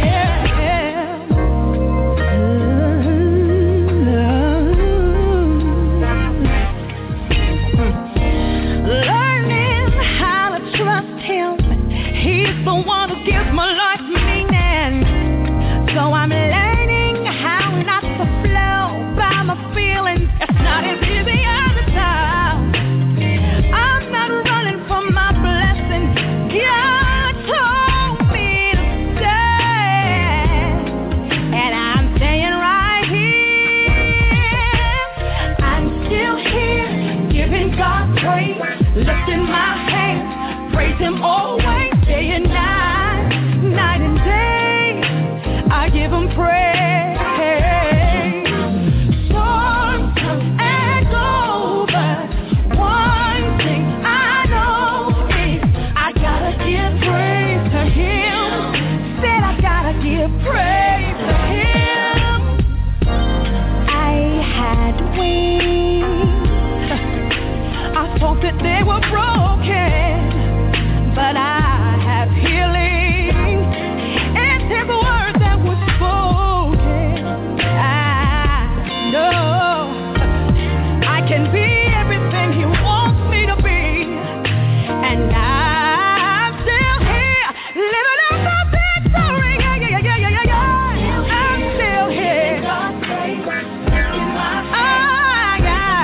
Him. Learning how to trust Him. He's the one who gives my life meaning. So I'm learning how not to flow by my feelings. It's not as easy as it sounds. I'm not running from my blessings. God told me to stand, and I'm staying right here. I'm still here, giving God praise, lifting my hands, praise Him always, day and night, night and day, I give Him praise. Storms come and go, but one thing I know is I gotta give praise to Him. Said I gotta give praise to Him. I had wings, I thought that they were broken, but I have healing. It's His word that was spoken. I know I can be everything He wants me to be, and I'm still here, living up the victory. Yeah, yeah, yeah, yeah, yeah, yeah. I'm still here. Ah,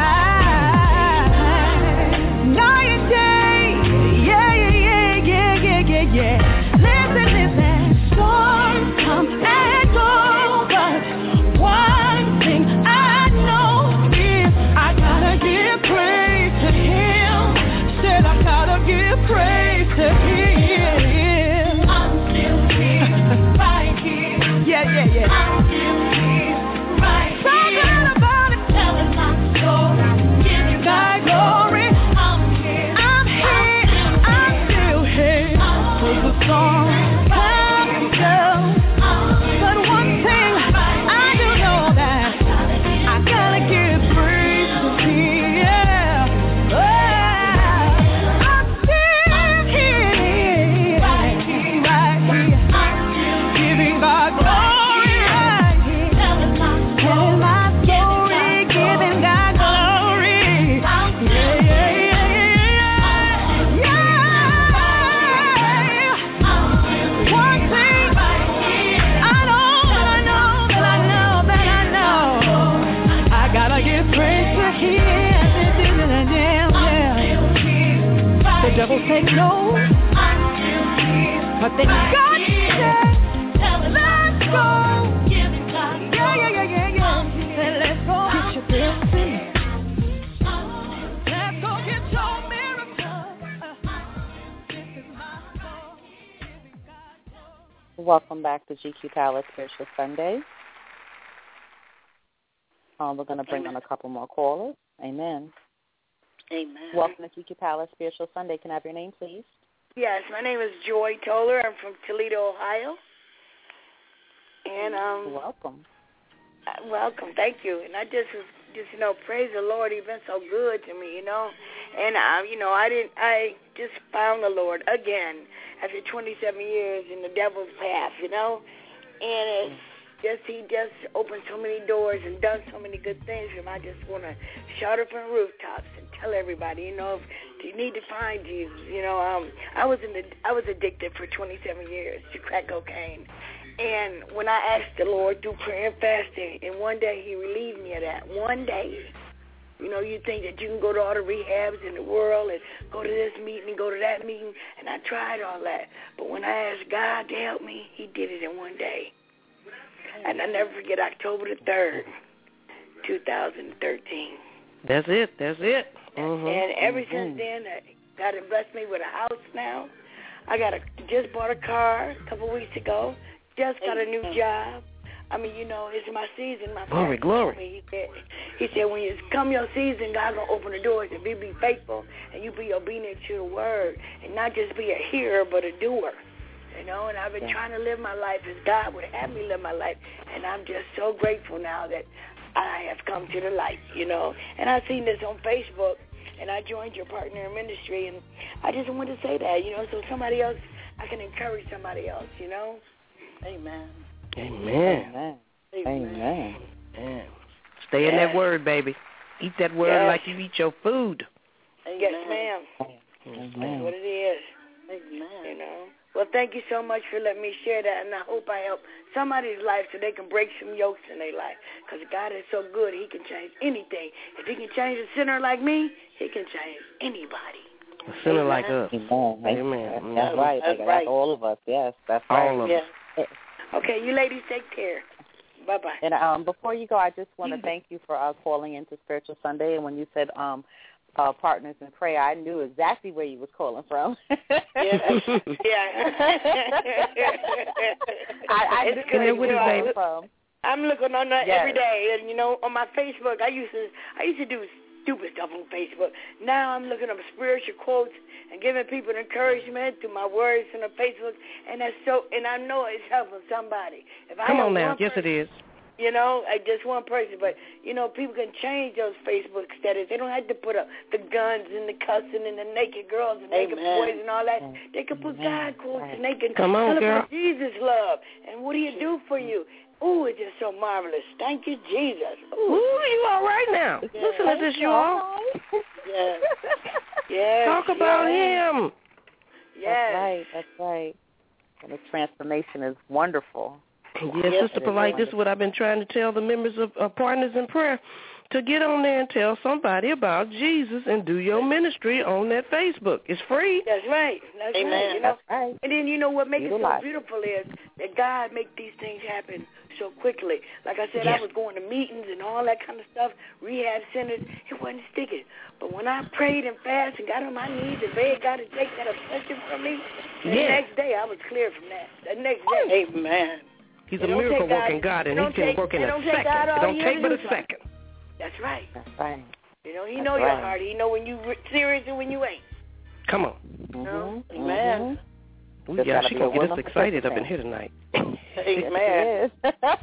yeah. Night and day. Yeah, yeah, yeah, yeah, yeah, yeah, yeah. Listen, listen. Storms come and go, but one thing I know is I gotta give praise to Him. Said I gotta give praise to Him. I'm still here, right here. Yeah, yeah, yeah. I'm still here, right here. Talking about it, telling my story, giving God glory. I'm here, I'm here, I'm still here. Cause the song comes and goes, but one thing I do know that I gotta give praise to Him. Yeah. Oh, I'm still here, right here, right here, giving God glory, right here, telling my story, giving God glory. Yeah, yeah, yeah, yeah, yeah. One thing I know, that I know, that I know, that I know, I gotta give praise to Him. Yeah. The devil said no, but then God said, let's Welcome back to G Q Palace Spiritual Sunday. Um, we're going to bring Amen. on a couple more callers. Amen. Amen. Welcome to G Q Palace Spiritual Sunday. Can I have your name, please? Yes, my name is Joy Toller. I'm from Toledo, Ohio. And um, welcome. Uh, welcome. Thank you. And I just was just you know praise the Lord. He's been so good to me, you know. And I, you know, I didn't. I just found the Lord again after twenty-seven years in the devil's path, you know. And it's just he just opened so many doors and done so many good things. And I just want to shout it from the rooftops and tell everybody, you know, if you need to find Jesus. You know, um, I was in the I was addicted for twenty-seven years to crack cocaine. And when I asked the Lord through prayer and fasting, and one day he relieved me of that. One day. You know, you think that you can go to all the rehabs in the world and go to this meeting and go to that meeting, and I tried all that. But when I asked God to help me, he did it in one day. And I never forget October the third, two thousand thirteen. That's it. That's it. Mm-hmm. And ever mm-hmm. since then, God has blessed me with a house now. I got a just bought a car a couple weeks ago. Just got a new job. I mean, you know, it's my season. My glory, glory. He said, he said, when you come your season, God gonna open the doors and you be faithful and you be obedient to the word and not just be a hearer but a doer. You know, and I've been yeah. trying to live my life as God would have me live my life, and I'm just so grateful now that I have come to the light. You know, and I seen this on Facebook, and I joined your partner in ministry, and I just wanted to say that, you know, so somebody else, I can encourage somebody else. You know. Amen. Amen. Amen. Amen. Amen. Stay in that word, baby. Eat that word yes. like you eat your food. Amen. Yes, ma'am. Amen. That's what it is. Amen. You know. Well, thank you so much for letting me share that, and I hope I help somebody's life so they can break some yokes in their life. Because God is so good, he can change anything. If he can change a sinner like me, he can change anybody. A sinner Amen. Like us. Amen. Amen. That's right. That's, that's right. all of us. Yes, that's all right. of yes. us. Okay, you ladies take care. Bye-bye. And um, before you go, I just want to thank you for uh, calling into Spiritual Sunday. And when you said um, uh, partners in prayer, I knew exactly where you was calling from. yeah. yeah. I, I knew where you was from. I'm looking on that yes. every day, and you know, on my Facebook, I used to, I used to do stupid stuff on Facebook. Now I'm looking up spiritual quotes and giving people encouragement through my words on the Facebook, and that's so. And I know it's helping somebody. If I Come on now, yes person, it is. You know, I just one person, but you know, people can change those Facebook status. They don't have to put up the guns and the cussing and the naked girls and naked Amen. boys and all that. They can put God quotes and they can Come on, tell girl. about Jesus' love and what do you do for you. Ooh, it's just so marvelous. Thank you, Jesus. Ooh, Ooh you all right now? Yeah. Listen to this, you all. Yes. yes. Talk about yes. him. Yes. That's right. That's right. And the transformation is wonderful. Yes, yes Sister Polite, this is what I've been trying to tell the members of uh, Partners in Prayer, to get on there and tell somebody about Jesus and do your ministry on that Facebook. It's free. That's right. That's Amen. right. You know? That's right. And then you know what makes Utilize. it so beautiful is that God make these things happen so quickly. Like I said, yes. I was going to meetings and all that kind of stuff, rehab centers. It wasn't sticking. But when I prayed and fasted and got on my knees and begged God to take that obsession from me, the yes. next day I was clear from that. The next day. Amen. He's a miracle-working God, and he can work in a second. It don't take but a second. That's right. That's right. You know, he That's know right. your heart. He know when you serious and when you ain't. Come on. Mm-hmm. No? Mm-hmm. Amen. Ooh, yeah, she gonna get us excited up in here tonight. Amen.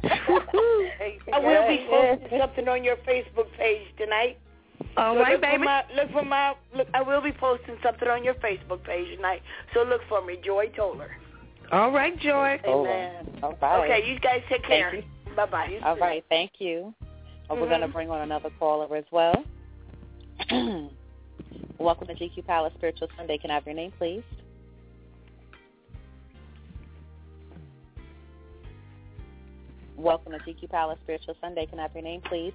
I will be posting something on your Facebook page tonight. All so right, look baby. For my, look for my. Look, I will be posting something on your Facebook page tonight. So look for me, Joy Toller. All right, Joy. Amen. All right. Okay, you guys take care. Bye bye. All right, thank you. Well, mm-hmm. We're going to bring on another caller as well. Welcome to G Q Palace Spiritual Sunday. Can I have your name, please? Welcome to G Q Palace Spiritual Sunday. Can I have your name, please?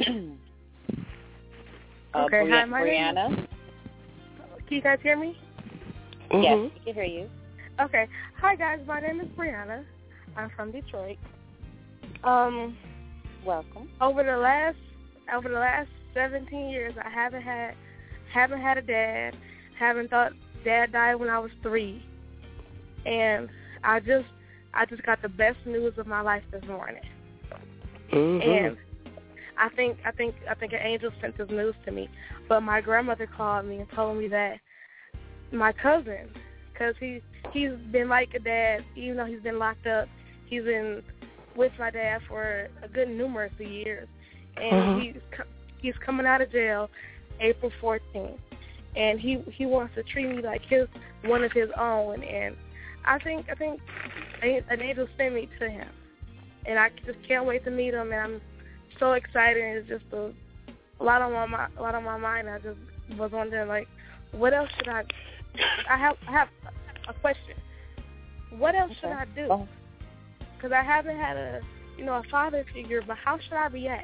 uh, okay, Bri- hi, my Brianna. name is... Can you guys hear me? Mm-hmm. Yes, we can hear you. Okay. Hi, guys. My name is Brianna. I'm from Detroit. Um, Welcome. Over the last over the last seventeen years, I haven't had haven't had a dad. Haven't thought dad died when I was three, and I just I just got the best news of my life this morning. Mm-hmm. And I think I think I think an angel sent this news to me. But my grandmother called me and told me that my cousin, because he he's been like a dad, even though he's been locked up, he's been with my dad for a good numerous of years, and mm-hmm. he's he's coming out of jail April fourteenth, and he he wants to treat me like his one of his own, and I think I think an angel sent me to him, and I just can't wait to meet him, and I'm so excited, and it's just a, a lot on my a lot on my mind. I just was wondering, like, what else should I? I have I have a question. What else should I do? Because I haven't had a you know a father figure, but how should I react?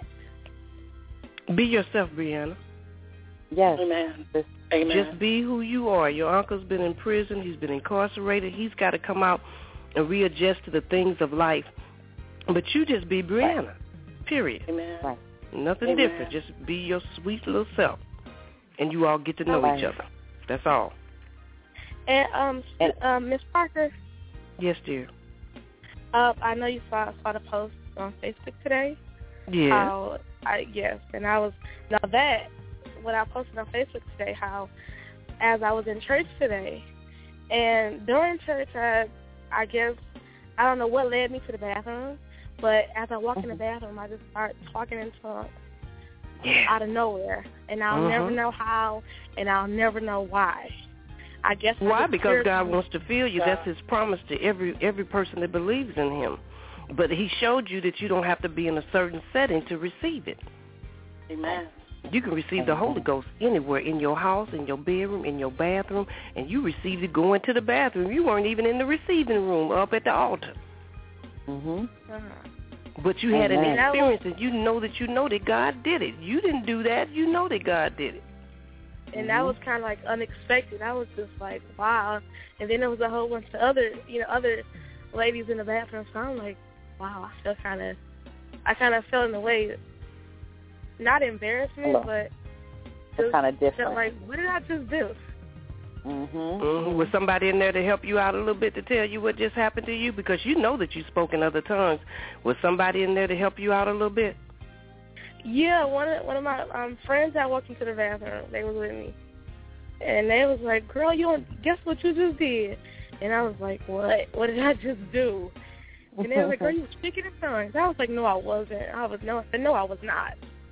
Be yourself, Brianna. Yes. Amen. Amen. Just be who you are. Your uncle's been in prison. He's been incarcerated. He's got to come out and readjust to the things of life. But you just be Brianna, period. Amen. Right. Nothing Amen. different. Just be your sweet little self, and you all get to know right. each other. That's all. And, um, and, um, Miss Parker. Yes, dear. Uh, I know you saw, saw the post on Facebook today. Yeah. How I, yes, and I was, now that, what I posted on Facebook today, how as I was in church today, and during church, I, I guess, I don't know what led me to the bathroom, but as I walk mm-hmm. in the bathroom, I just start talking in tongues yeah. out of nowhere, and I'll mm-hmm. never know how, and I'll never know why. I guess why? Because God wants to fill you. God. That's His promise to every every person that believes in Him. But He showed you that you don't have to be in a certain setting to receive it. Amen. You can receive the Holy Ghost anywhere, in your house, in your bedroom, in your bathroom, and you received it going to the bathroom. You weren't even in the receiving room up at the altar. Mm-hmm. Uh-huh. But you had Amen. an experience, and you know that you know that God did it. You didn't do that. You know that God did it. And mm-hmm. that was kind of like unexpected. I was just like, wow. And then there was a whole bunch of other, you know, other ladies in the bathroom. So I'm like, wow. I felt kind of, I kind of felt in a way, not embarrassment, Hello. but just kind of different. Felt like, what did I just do? Mm-hmm. Mm-hmm. Was somebody in there to help you out a little bit to tell you what just happened to you? Because you know that you spoke in other tongues. Was somebody in there to help you out a little bit? Yeah, one of one of my um, friends that walked into the bathroom, they was with me, and they was like, "Girl, you don't guess what you just did?" And I was like, "What? What did I just do?" And they were like, "Girl, you were speaking in tongues." I was like, "No, I wasn't." I was no, I said, "No, I was not."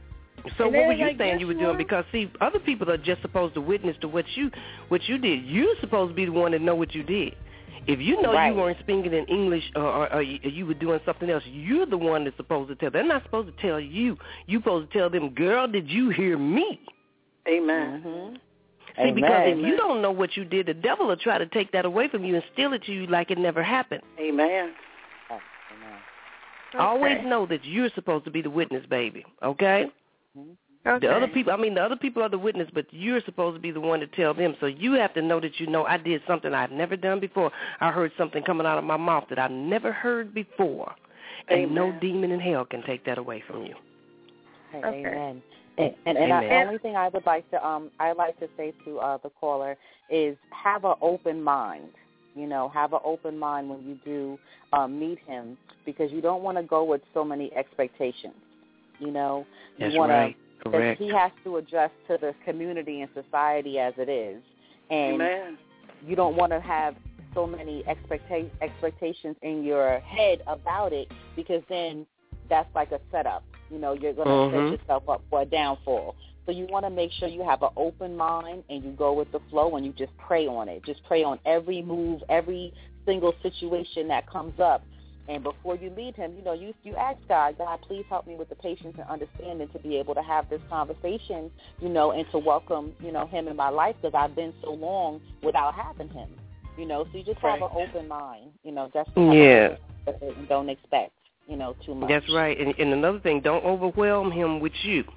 So and what were you like, saying yes, you were you doing? are. Because see, other people are just supposed to witness to what you what you did. You're supposed to be the one that know what you did. If you know right. you weren't speaking in English or, or, or you, you were doing something else, you're the one that's supposed to tell. They're not supposed to tell you. You're supposed to tell them, girl, did you hear me? Amen. Mm-hmm. See, Amen. because if Amen. you don't know what you did, the devil will try to take that away from you and steal it to you like it never happened. Amen. Oh, amen. Okay. Always know that you're supposed to be the witness, baby, okay? Mm-hmm. Okay. The other people, I mean, the other people are the witness, but you're supposed to be the one to tell them. So you have to know that you know I did something I've never done before. I heard something coming out of my mouth that I've never heard before. And Amen. no demon in hell can take that away from you. Okay. Amen. And, and, and Amen. the only thing I would like to, um, I like to say to uh, the caller is have an open mind. You know, have an open mind when you do um, meet him, because you don't want to go with so many expectations. You know, you That's want right. to. Correct. He has to adjust to the community and society as it is, and Amen. you don't want to have so many expecta- expectations in your head about it, because then that's like a setup. You know, you're going to mm-hmm. set yourself up for a downfall. So you want to make sure you have an open mind and you go with the flow and you just pray on it. Just pray on every move, every single situation that comes up. And before you meet him, you know, you you ask God, God, please help me with the patience and understanding to be able to have this conversation, you know, and to welcome, you know, him in my life, because I've been so long without having him, you know. So you just have right. an open mind, you know, just yeah. and don't expect, you know, too much. That's right. And, and another thing, don't overwhelm him with you.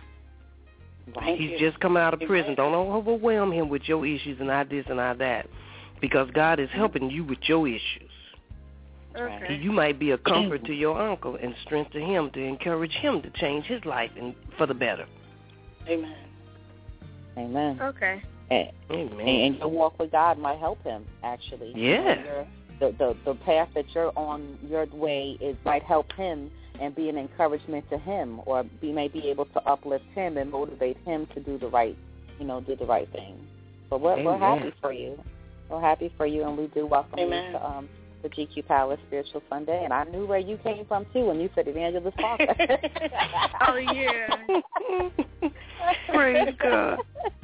Thank He's you. just coming out of Amen. prison. Don't overwhelm him with your issues and I this and I that, because God is helping you with your issues. Okay. You might be a comfort to your uncle and strength to him to encourage him to change his life and for the better. Amen. Amen. Okay. And, Amen. and your walk with God might help him, actually. Yeah. You know, the, the, the path that you're on, your way, is might help him and be an encouragement to him, or be may be able to uplift him and motivate him to do the right, you know, do the right thing. So we're, we're happy for you. We're happy for you, and we do welcome Amen. you to um, the G Q Palace Spiritual Sunday. And I knew where you came from, too, when you said Evangelist Parker. Oh, yeah. Praise God.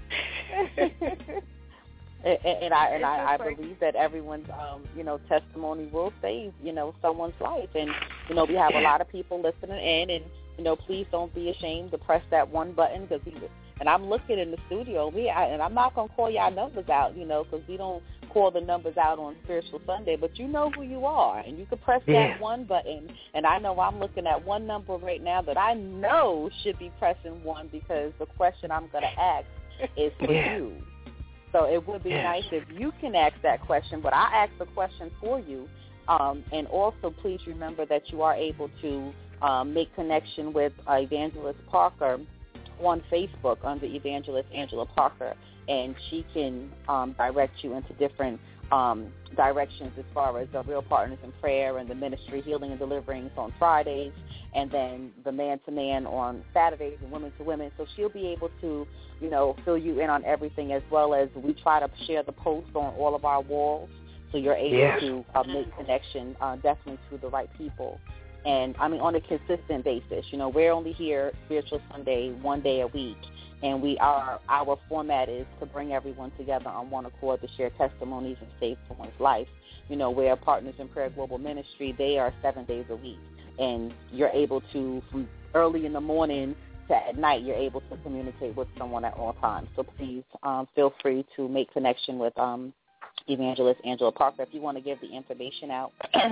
and, and I and I, I believe that everyone's, um, you know, testimony will save, you know, someone's life. And, you know, we have a lot of people listening in, and, you know, please don't be ashamed to press that one button, because he and I'm looking in the studio, we I, and I'm not going to call y'all numbers out, you know, because we don't call the numbers out on Spiritual Sunday, but you know who you are, and you can press yeah. that one button. And I know I'm looking at one number right now that I know should be pressing one, because the question I'm going to ask is for yeah. you. So it would be yes. nice if you can ask that question, but I ask the question for you. Um, and also, please remember that you are able to um, make connection with uh, Evangelist Parker on Facebook under Evangelist Angela Parker, and she can um, direct you into different um, directions as far as the Real Partners in Prayer and the ministry Healing and Deliverance on Fridays, and then the Man-to-Man on Saturdays and Women to Women. So she'll be able to, you know, fill you in on everything, as well as we try to share the posts on all of our walls, so you're able yes. to uh, make connection uh, definitely to the right people. And, I mean, on a consistent basis. You know, we're only here Spiritual Sunday one day a week, and we are our format is to bring everyone together on one accord to share testimonies and save someone's life. You know, we're Partners in Prayer Global Ministry. They are seven days a week, and you're able to, from early in the morning to at night, you're able to communicate with someone at all times. So please um, feel free to make connection with um, Evangelist Angela Parker. If you want to give the information out,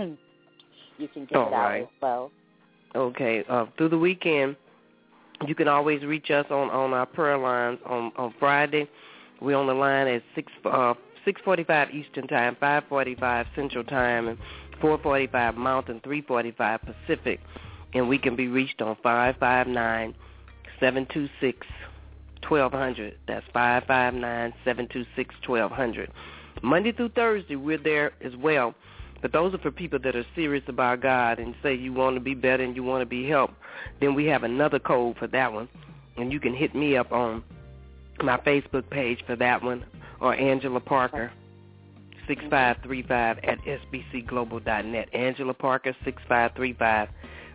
you can get All it out right. as well. Okay. Uh, through the weekend, you can always reach us on, on our prayer lines. On, on Friday, we're on the line at six uh, six forty-five Eastern Time, five forty-five Central Time, and four forty-five Mountain, three forty-five Pacific. And we can be reached on five five nine, seven two six, one two zero zero. That's five five nine, seven two six, one two zero zero. Monday through Thursday, we're there as well. But those are for people that are serious about God and say you want to be better and you want to be helped. Then we have another code for that one. And you can hit me up on my Facebook page for that one, or Angela Parker, six five three five at s b c global dot net. Angela Parker, six five three five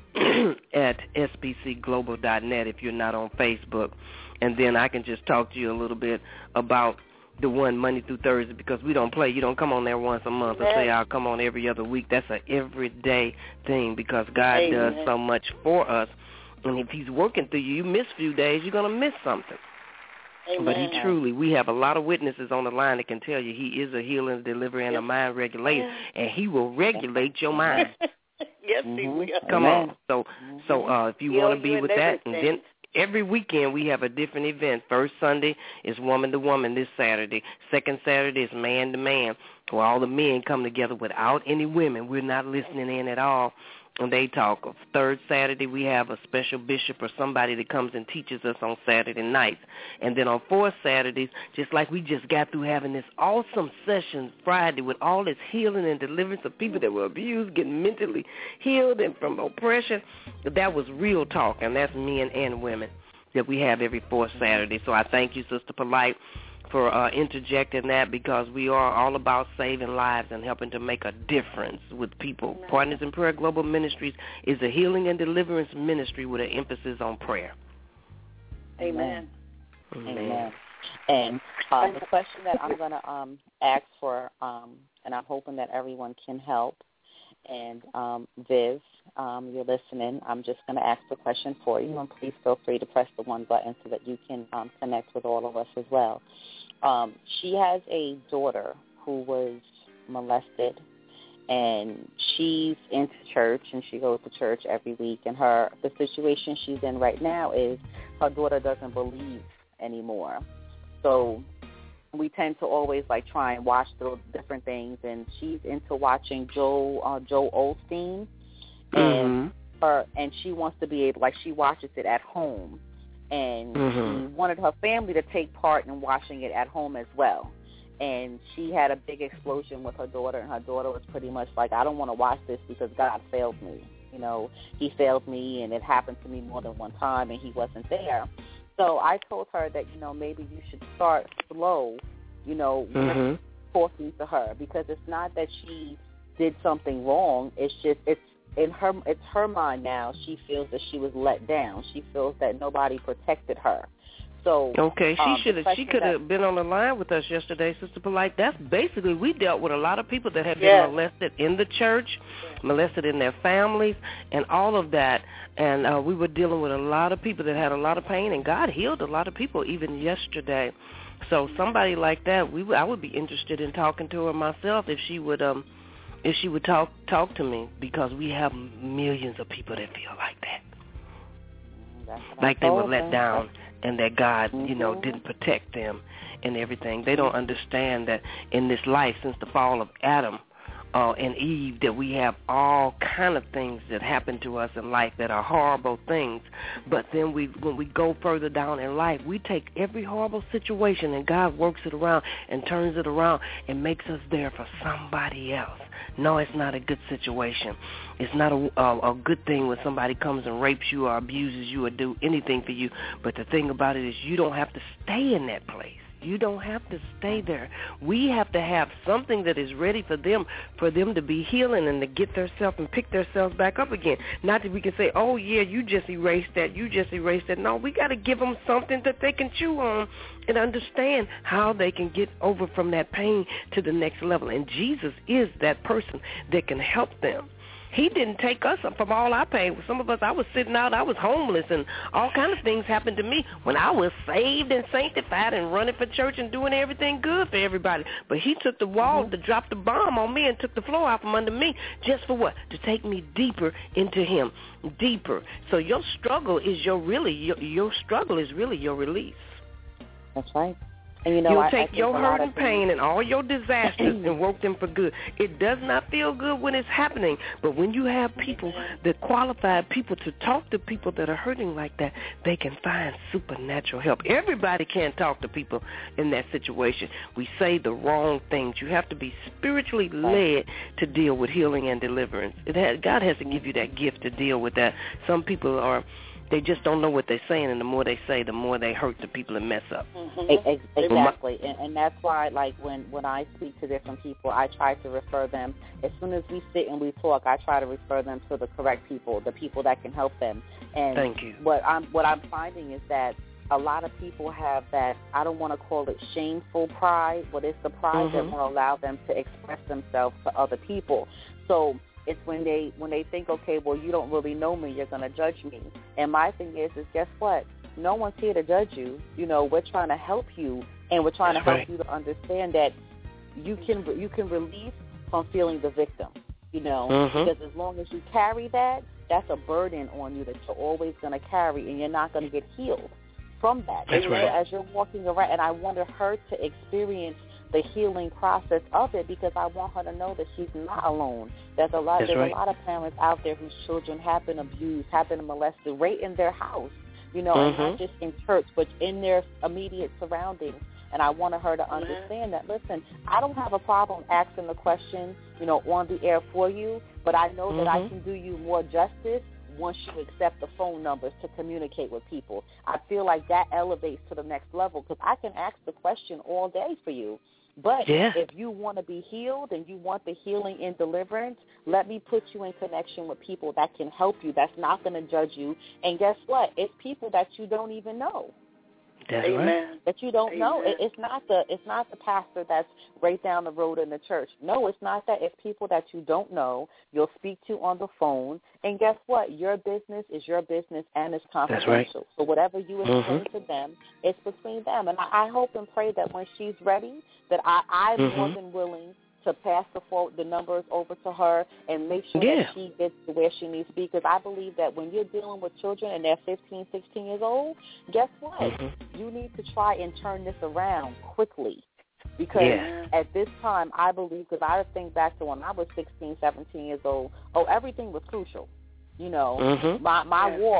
at s b c global dot net if you're not on Facebook. And then I can just talk to you a little bit about the one Monday through Thursday, because we don't play. You don't come on there once a month and say I'll come on every other week. That's an everyday thing, because God Amen. does so much for us. And if he's working through you, you miss a few days, you're going to miss something. Amen. But he truly, we have a lot of witnesses on the line that can tell you he is a healer, deliverer, and a mind regulator, and he will regulate your mind. Yes, he will. Come Amen. on. So, so uh, if you want to be with that, and then every weekend we have a different event. First Sunday is woman to woman this Saturday. Second Saturday is man to man, where all the men come together without any women. We're not listening in at all, and they talk. Third Saturday we have a special bishop or somebody that comes and teaches us on Saturday nights. And then on fourth Saturdays, just like we just got through having this awesome session Friday with all this healing and deliverance of people that were abused, getting mentally healed and from oppression, that was real talk, and that's men and women that we have every fourth Saturday. So I thank you, Sister Polite, for uh, interjecting that, because we are all about saving lives and helping to make a difference with people. Amen. Partners in Prayer Global Ministries is a healing and deliverance ministry with an emphasis on prayer. Amen. Amen. Amen. And uh, the question that I'm going to um, ask for, um, and I'm hoping that everyone can help, and um, Viv, um, you're listening, I'm just going to ask the question for you, and please feel free to press the one button so that you can um, connect with all of us as well. Um, she has a daughter who was molested, and she's into church, and she goes to church every week, and her the situation she's in right now is her daughter doesn't believe anymore. So we tend to always like try and watch through different things, and she's into watching Joe uh, Joe Osteen, and mm-hmm. her and she wants to be able, like, she watches it at home, and mm-hmm. she wanted her family to take part in watching it at home as well. and she had a big explosion with her daughter, and her daughter was pretty much like, I don't want to watch this because God failed me. You know, he failed me, and it happened to me more than one time, and he wasn't there. So I told her that, you know, maybe you should start slow, you know, mm-hmm. talking to her, because it's not that she did something wrong. It's just it's in her it's her mind now. She feels that she was let down. She feels that nobody protected her. So okay, she um, should have. She could have been on the line with us yesterday, Sister Polite. That's basically, we dealt with a lot of people that had been yes. molested in the church, molested in their families, and all of that. And uh, we were dealing with a lot of people that had a lot of pain, and God healed a lot of people even yesterday. So somebody like that, we I would be interested in talking to her myself if she would um if she would talk talk to me, because we have millions of people that feel like that. Like they were let down, and that God, you know, didn't protect them and everything. They don't understand that in this life, since the fall of Adam uh, and Eve, that we have all kind of things that happen to us in life that are horrible things. But then we, when we go further down in life, we take every horrible situation, and God works it around and turns it around and makes us there for somebody else. No, it's not a good situation. It's not a, a, a good thing when somebody comes and rapes you or abuses you or do anything for you. But the thing about it is, you don't have to stay in that place. You don't have to stay there. We have to have something that is ready for them, for them to be healing and to get themselves and pick themselves back up again. Not that we can say, oh, yeah, you just erased that, you just erased that. No, we got to give them something that they can chew on and understand how they can get over from that pain to the next level. And Jesus is that person that can help them. He didn't take us from all our pain. Some of us, I was sitting out, I was homeless, and all kinds of things happened to me when I was saved and sanctified and running for church and doing everything good for everybody. But he took the wall mm-hmm. to drop the bomb on me and took the floor out from under me, just for what? To take me deeper into him, deeper. So your struggle is your really, your, your struggle is really your release. That's right. And you know, You'll I, take I your hurt and pain and all your disasters and work them for good. It does not feel good when it's happening, but when you have people, the qualified people, to talk to people that are hurting like that, they can find supernatural help. Everybody can't talk to people in that situation. We say the wrong things. You have to be spiritually led to deal with healing and deliverance. It has, God has to give you that gift to deal with that. Some people are... They just don't know what they're saying, and the more they say, the more they hurt the people and mess up. Mm-hmm. Exactly, and, and that's why, like, when, when I speak to different people, I try to refer them. As soon as we sit and we talk, I try to refer them to the correct people, the people that can help them. And Thank you. What I'm what I'm finding is that a lot of people have that, I don't want to call it shameful pride, but it's the pride mm-hmm. that won't allow them to express themselves to other people. So it's when they when they think, okay, well, you don't really know me, you're going to judge me. And my thing is, is guess what? No one's here to judge you. You know, we're trying to help you, and we're trying That's to help right. you to understand that you can you can release from feeling the victim. You know, mm-hmm. because as long as you carry that, that's a burden on you that you're always going to carry, and you're not going to get healed from that. That's so right. As you're walking around, and I wanted her to experience the healing process of it, because I want her to know that she's not alone. There's a lot. That's there's right. a lot of parents out there whose children have been abused, have been molested, right in their house. You know, mm-hmm. and not just in church, but in their immediate surroundings. And I wanted her to understand that. Listen, I don't have a problem asking the question, you know, on the air for you, but I know mm-hmm. that I can do you more justice once you accept the phone numbers to communicate with people. I feel like that elevates to the next level, because I can ask the question all day for you. But yeah. if you want to be healed and you want the healing and deliverance, let me put you in connection with people that can help you, that's not going to judge you. And guess what? It's people that you don't even know. That's Amen. right. That you don't Amen. know. It, it's not the it's not the pastor that's right down the road in the church. No, it's not that. It's people that you don't know, you'll speak to on the phone. And guess what? Your business is your business, and it's confidential. That's right. So whatever you explain mm-hmm. to them, it's between them. And I, I hope and pray that when she's ready, that I, I'm mm-hmm. more than willing to pass the, forward, the numbers over to her and make sure yeah. that she gets to where she needs to be. Because I believe that when you're dealing with children and they're fifteen, sixteen years old, guess what? Mm-hmm. You need to try and turn this around quickly. Because yeah. at this time, I believe, because I think back to when I was sixteen, seventeen years old, oh, everything was crucial. You know, mm-hmm. my, my yeah. walk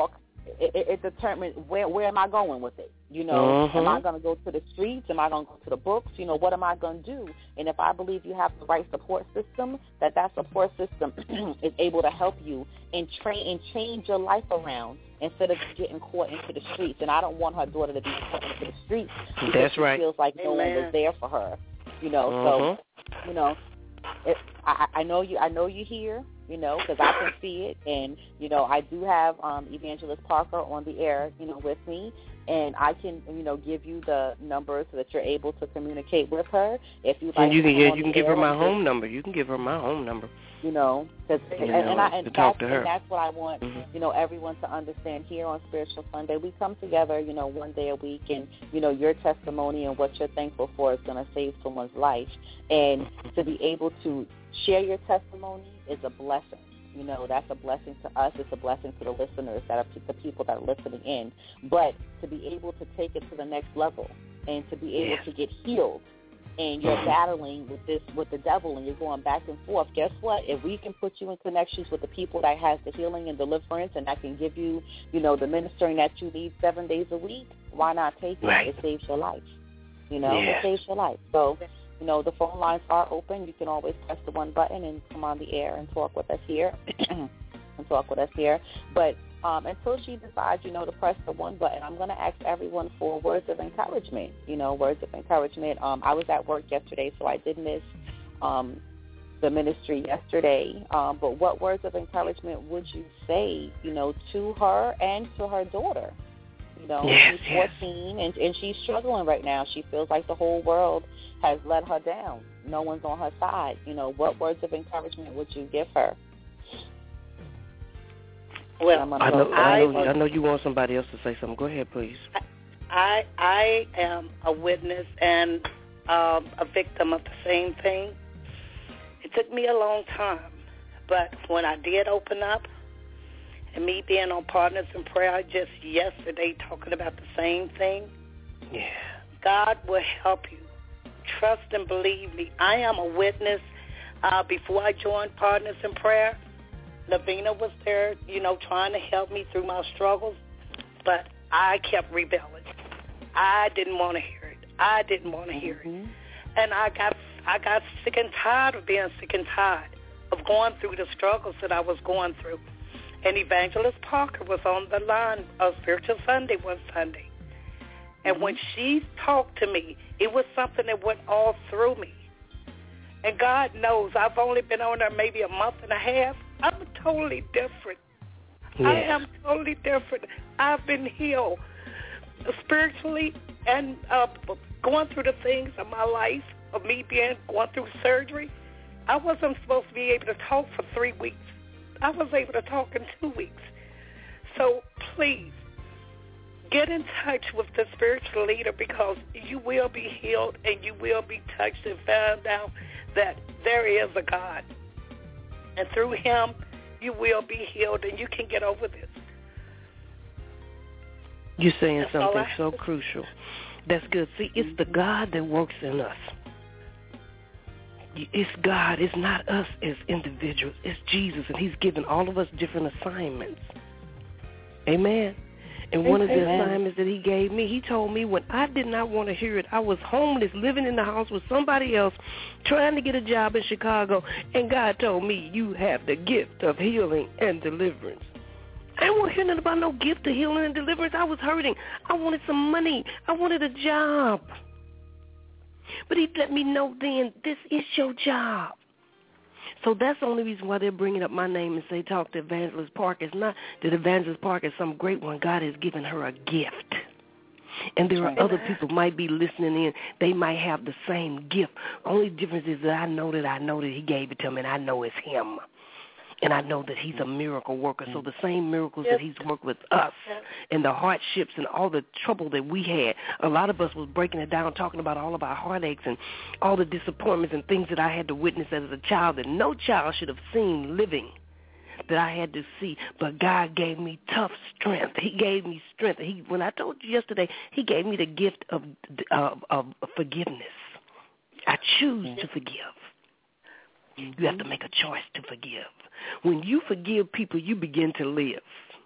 it, it, it determines where where am I going with it. You know, uh-huh. am I going to go to the streets? Am I going to go to the books? You know, what am I going to do? And if I believe you have the right support system, that that support system is able to help you and train and change your life around instead of getting caught into the streets. And I don't want her daughter to be caught into the streets because That's she right. feels like Amen. no one was there for her. You know, uh-huh. so you know, it, I, I know you. I know you here. You know, because I can see it, and you know, I do have um, Evangelist Parker on the air, you know, with me, and I can, you know, give you the number so that you're able to communicate with her. If you like, and you can, yeah, you can give her my and home number. You can give her my home number. You know, cause, you and, know, and, I, and, to that's, talk to her. and that's what I want, mm-hmm. you know, everyone to understand here on Spiritual Sunday. We come together, you know, one day a week, and, you know, your testimony and what you're thankful for is going to save someone's life. And to be able to share your testimony is a blessing. You know, that's a blessing to us. It's a blessing to the listeners, that are the people that are listening in. But to be able to take it to the next level and to be able yes. to get healed, and you're battling with this, with the devil, and you're going back and forth, guess what? If we can put you in connections with the people that has the healing and deliverance, and that can give you, you know, the ministering that you need seven days a week, why not take it? Right. It saves your life. You know, yes. it saves your life. So, you know, the phone lines are open. You can always press the one button and come on the air and talk with us here, and talk with us here. But um, until she decides, you know, to press the one button, I'm going to ask everyone for words of encouragement, you know, words of encouragement. Um, I was at work yesterday, so I did miss um, the ministry yesterday. Um, but what words of encouragement would you say, you know, to her and to her daughter? You know, yes, she's fourteen, yes. and, and she's struggling right now. She feels like the whole world has let her down. No one's on her side. You know, what words of encouragement would you give her? Well, I know, I, I, know, I know you want somebody else to say something. Go ahead, please. I I am a witness and um, a victim of the same thing. It took me a long time, but when I did open up, and me being on Partners in Prayer just yesterday talking about the same thing, yeah, God will help you. Trust and believe me. I am a witness. Uh, before I joined Partners in Prayer, Lavina was there, you know, trying to help me through my struggles, but I kept rebelling. I didn't want to hear it. I didn't want to hear mm-hmm. it. And I got I got sick and tired of being sick and tired of going through the struggles that I was going through. And Evangelist Parker was on the line of Spiritual Sunday one Sunday. And mm-hmm. when she talked to me, it was something that went all through me. And God knows I've only been on there maybe a month and a half. I'm totally different. Yes. I am totally different. I've been healed spiritually and uh, going through the things of my life, of me being going through surgery. I wasn't supposed to be able to talk for three weeks. I was able to talk in two weeks. So please, get in touch with the spiritual leader, because you will be healed and you will be touched and found out that there is a God. And through him, you will be healed and you can get over this. You're saying That's something I- so crucial. That's good. See, it's the God that works in us. It's God. It's not us as individuals. It's Jesus, and he's given all of us different assignments. Amen. And one of the Amen. assignments that he gave me, he told me when I did not want to hear it, I was homeless, living in the house with somebody else, trying to get a job in Chicago, and God told me, you have the gift of healing and deliverance. I didn't want to hear nothing about no gift of healing and deliverance. I was hurting. I wanted some money. I wanted a job. But he let me know then, this is your job. So that's the only reason why they're bringing up my name and say talk to Evangelist Parker. It's not that Evangelist Parker is some great one. God has given her a gift. And there are Amen. other people might be listening in. They might have the same gift. Only difference is that I know that I know that he gave it to me, and I know it's him. And I know that he's a miracle worker. So the same miracles Yes. that he's worked with us and the hardships and all the trouble that we had, a lot of us was breaking it down, talking about all of our heartaches and all the disappointments and things that I had to witness as a child that no child should have seen living, that I had to see. But God gave me tough strength. He gave me strength. He, when I told you yesterday, he gave me the gift of, of, of forgiveness. I choose to forgive. You have to make a choice to forgive. When you forgive people, you begin to live.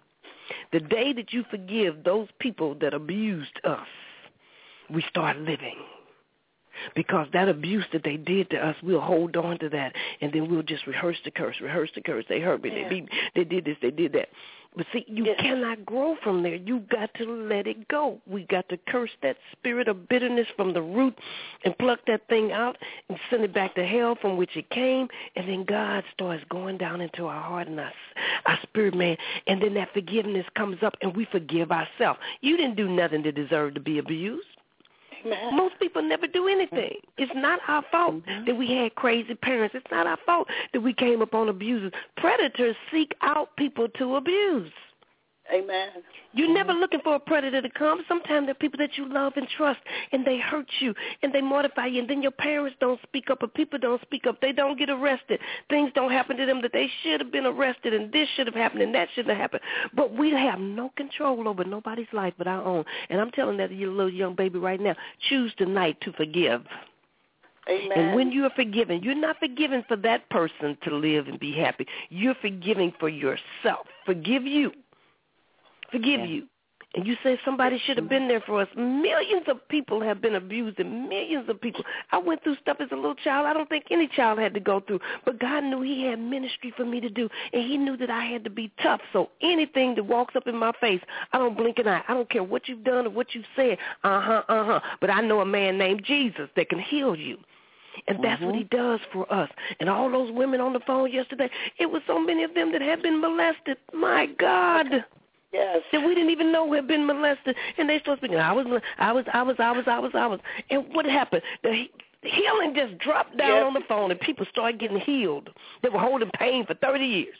The day that you forgive those people that abused us, we start living. Because that abuse that they did to us, we'll hold on to that, and then we'll just rehearse the curse, rehearse the curse. They hurt me, yeah. they beat me, they did this, they did that. But see, you yeah. cannot grow from there. You got to let it go. We got to curse that spirit of bitterness from the root and pluck that thing out and send it back to hell from which it came, and then God starts going down into our heart and our, our spirit, man, and then that forgiveness comes up, and we forgive ourselves. You didn't do nothing to deserve to be abused. Amen. Most people never do anything. It's not our fault mm-hmm. that we had crazy parents. It's not our fault that we came upon abusers. Predators seek out people to abuse. Amen. You're mm-hmm. never looking for a predator to come. Sometimes they're people that you love and trust, and they hurt you, and they mortify you, and then your parents don't speak up, or people don't speak up. They don't get arrested. Things don't happen to them that they should have been arrested, and this should have happened, and that should have happened. But we have no control over nobody's life but our own. And I'm telling that to your little young baby right now, choose tonight to forgive. Amen. And when you are forgiven, you're not forgiving for that person to live and be happy. You're forgiving for yourself. Forgive you. Forgive yeah. you. And you say somebody should have been there for us. Millions of people have been abused, and millions of people. I went through stuff as a little child I don't think any child had to go through. But God knew he had ministry for me to do, and he knew that I had to be tough. So anything that walks up in my face, I don't blink an eye. I don't care what you've done or what you've said. Uh-huh, uh-huh. But I know a man named Jesus that can heal you. And that's mm-hmm. what he does for us. And all those women on the phone yesterday, it was so many of them that had been molested. My God. Yes. That we didn't even know had been molested, and they started speaking. I was, I was, I was, I was, I was, I was. And what happened? The healing just dropped down yes. on the phone, and people started getting healed. They were holding pain for thirty years.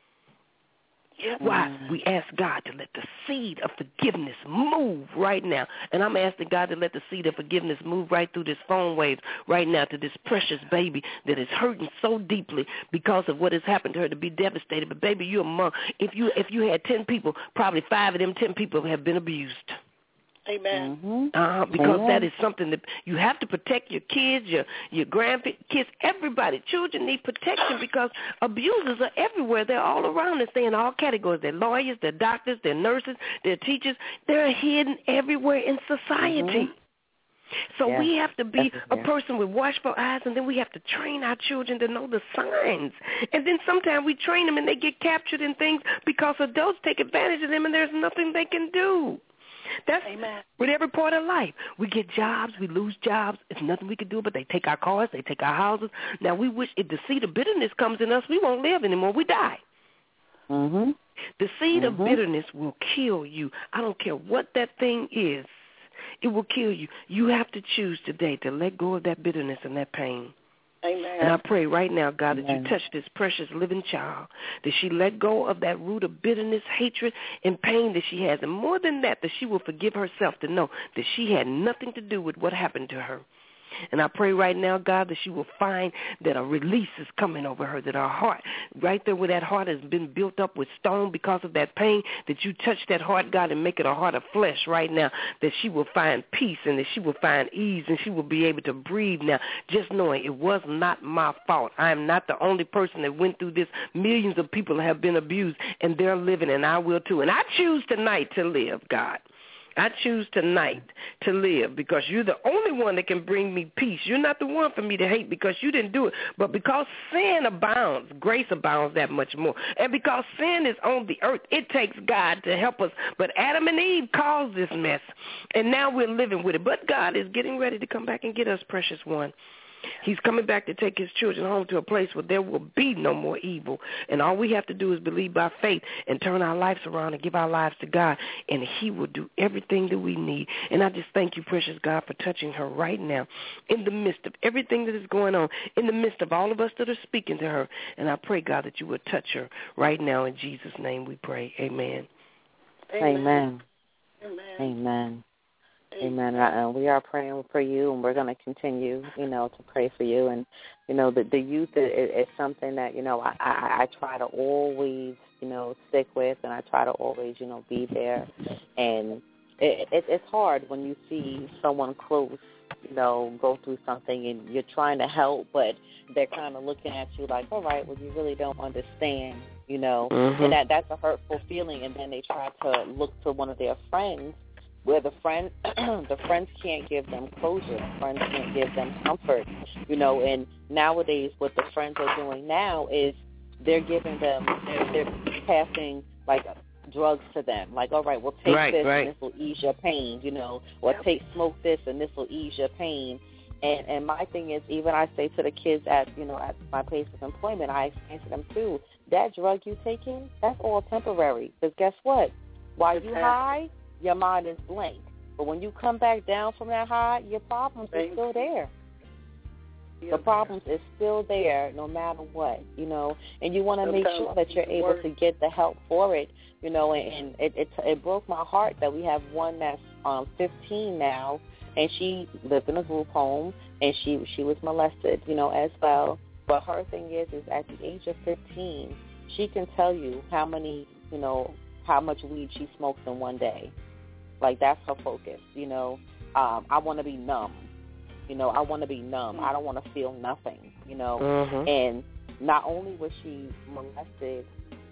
Yep. Why? We ask God to let the seed of forgiveness move right now. And I'm asking God to let the seed of forgiveness move right through this phone wave right now to this precious baby that is hurting so deeply because of what has happened to her, to be devastated. But, baby, you're a mom. If you, if you had ten people, probably five of them ten people have been abused. Amen. Mm-hmm. Uh, because Amen. That is something that you have to protect your kids, your your grandkids, everybody. Children need protection because abusers are everywhere. They're all around us. They're in all categories. They're lawyers, they're doctors, they're nurses, they're teachers. They're hidden everywhere in society. Mm-hmm. So yeah. we have to be a person with watchful eyes, and then we have to train our children to know the signs. And then sometimes we train them and they get captured in things because adults take advantage of them and there's nothing they can do. That's Amen. With every part of life. We get jobs, we lose jobs. It's nothing we can do, but they take our cars, they take our houses. Now, we wish if the seed of bitterness comes in us, we won't live anymore. We die. Mm-hmm. The seed mm-hmm. of bitterness will kill you. I don't care what that thing is. It will kill you. You have to choose today to let go of that bitterness and that pain. Amen. And I pray right now, God, Amen. that you touch this precious living child, that she let go of that root of bitterness, hatred, and pain that she has. And more than that, that she will forgive herself to know that she had nothing to do with what happened to her. And I pray right now, God, that she will find that a release is coming over her, that her heart, right there where that heart has been built up with stone because of that pain, that you touch that heart, God, and make it a heart of flesh right now, that she will find peace and that she will find ease and she will be able to breathe now, just knowing it was not my fault. I am not the only person that went through this. Millions of people have been abused, and they're living, and I will too. And I choose tonight to live, God. I choose tonight to live because you're the only one that can bring me peace. You're not the one for me to hate because you didn't do it. But because sin abounds, grace abounds that much more. And because sin is on the earth, it takes God to help us. But Adam and Eve caused this mess, and now we're living with it. But God is getting ready to come back and get us, precious one. He's coming back to take his children home to a place where there will be no more evil. And all we have to do is believe by faith and turn our lives around and give our lives to God, and he will do everything that we need. And I just thank you, precious God, for touching her right now in the midst of everything that is going on, in the midst of all of us that are speaking to her. And I pray, God, that you would touch her right now. In Jesus' name we pray. Amen. Amen. Amen. Amen. Amen. Uh, we are praying for you, and we're going to continue, you know, to pray for you. And, you know, the, the youth is, is something that, you know, I, I, I try to always, you know, stick with, and I try to always, you know, be there. And it, it, it's hard when you see someone close, you know, go through something and you're trying to help, but they're kind of looking at you like, all right, well, you really don't understand, you know, mm-hmm. and that that's a hurtful feeling. And then they try to look to one of their friends, where the friend, the friends can't give them closure, the friends can't give them comfort, you know. And nowadays, what the friends are doing now is they're giving them, they're, they're passing like drugs to them, like, all right, well, take right, this right. and this will ease your pain, you know, or yep. take smoke this and this will ease your pain. And and my thing is, even I say to the kids at, you know, at my place of employment, I explain to them too, that drug you taking, that's all temporary. Because guess what? While you high, your mind is blank. But when you come back down from that high, your problems are still there. The problems is still there no matter what, you know. And you want to make sure that you're able to get the help for it, you know. And, and it, it it broke my heart that we have one that's um fifteen now, and she lived in a group home, and she she was molested, you know, as well. But her thing is, is at the age of fifteen, she can tell you how many, you know, how much weed she smokes in one day. Like, that's her focus, you know. Um, I want to be numb. You know, I want to be numb. I don't want to feel nothing, you know. Mm-hmm. And not only was she molested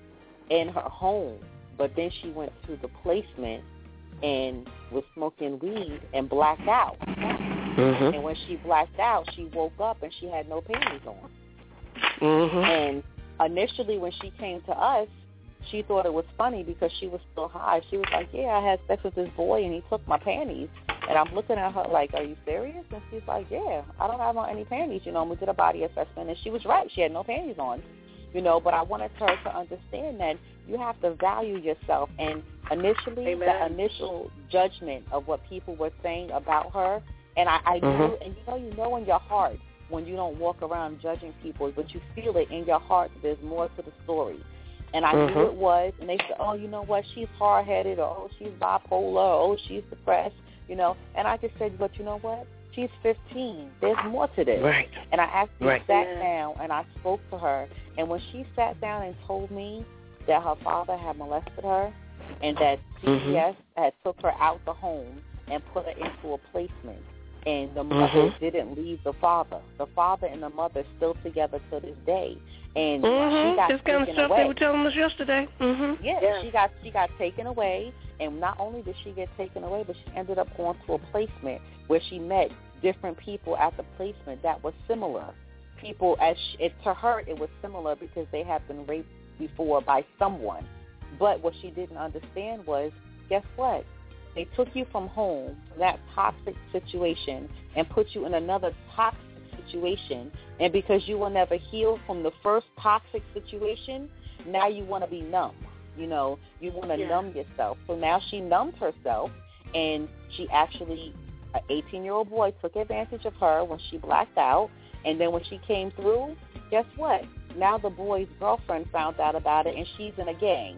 in her home, but then she went to the placement and was smoking weed and blacked out. Mm-hmm. And when she blacked out, she woke up and she had no panties on. Mm-hmm. And initially when she came to us, she thought it was funny because she was still high. She was like, yeah, I had sex with this boy and he took my panties. And I'm looking at her like, are you serious? And she's like, yeah, I don't have on any panties, you know. And we did a body assessment, and she was right. She had no panties on, you know. But I wanted her to understand that you have to value yourself. And initially, Amen. the initial judgment of what people were saying about her, and I, I mm-hmm. knew, and you know, you know in your heart when you don't walk around judging people, but you feel it in your heart that there's more to the story. And I mm-hmm. knew it was, and they said, oh, you know what, she's hard-headed, or oh, she's bipolar, or oh, she's depressed, you know. And I just said, but you know what, she's fifteen. There's more to this. Right. And I actually right. sat yeah. down, and I spoke to her. And when she sat down and told me that her father had molested her and that C B S mm-hmm. had took her out the home and put her into a placement, and the mother mm-hmm. didn't leave the father. The father and the mother are still together to this day. And mm-hmm. she got this kind of taken stuff away. they were telling us yesterday. Mm-hmm. Yeah, yeah, she got she got taken away, and not only did she get taken away, but she ended up going to a placement where she met different people at the placement that was similar. People, as she, it, to her, it was similar because they had been raped before by someone. But what she didn't understand was, guess what? They took you from home, that toxic situation, and put you in another toxic situation. And because you will never heal from the first toxic situation, now you want to be numb. You know, you want to yeah. numb yourself. So now she numbed herself, and she actually, an eighteen-year-old boy took advantage of her when she blacked out. And then when she came through, guess what? Now the boy's girlfriend found out about it, and she's in a gang.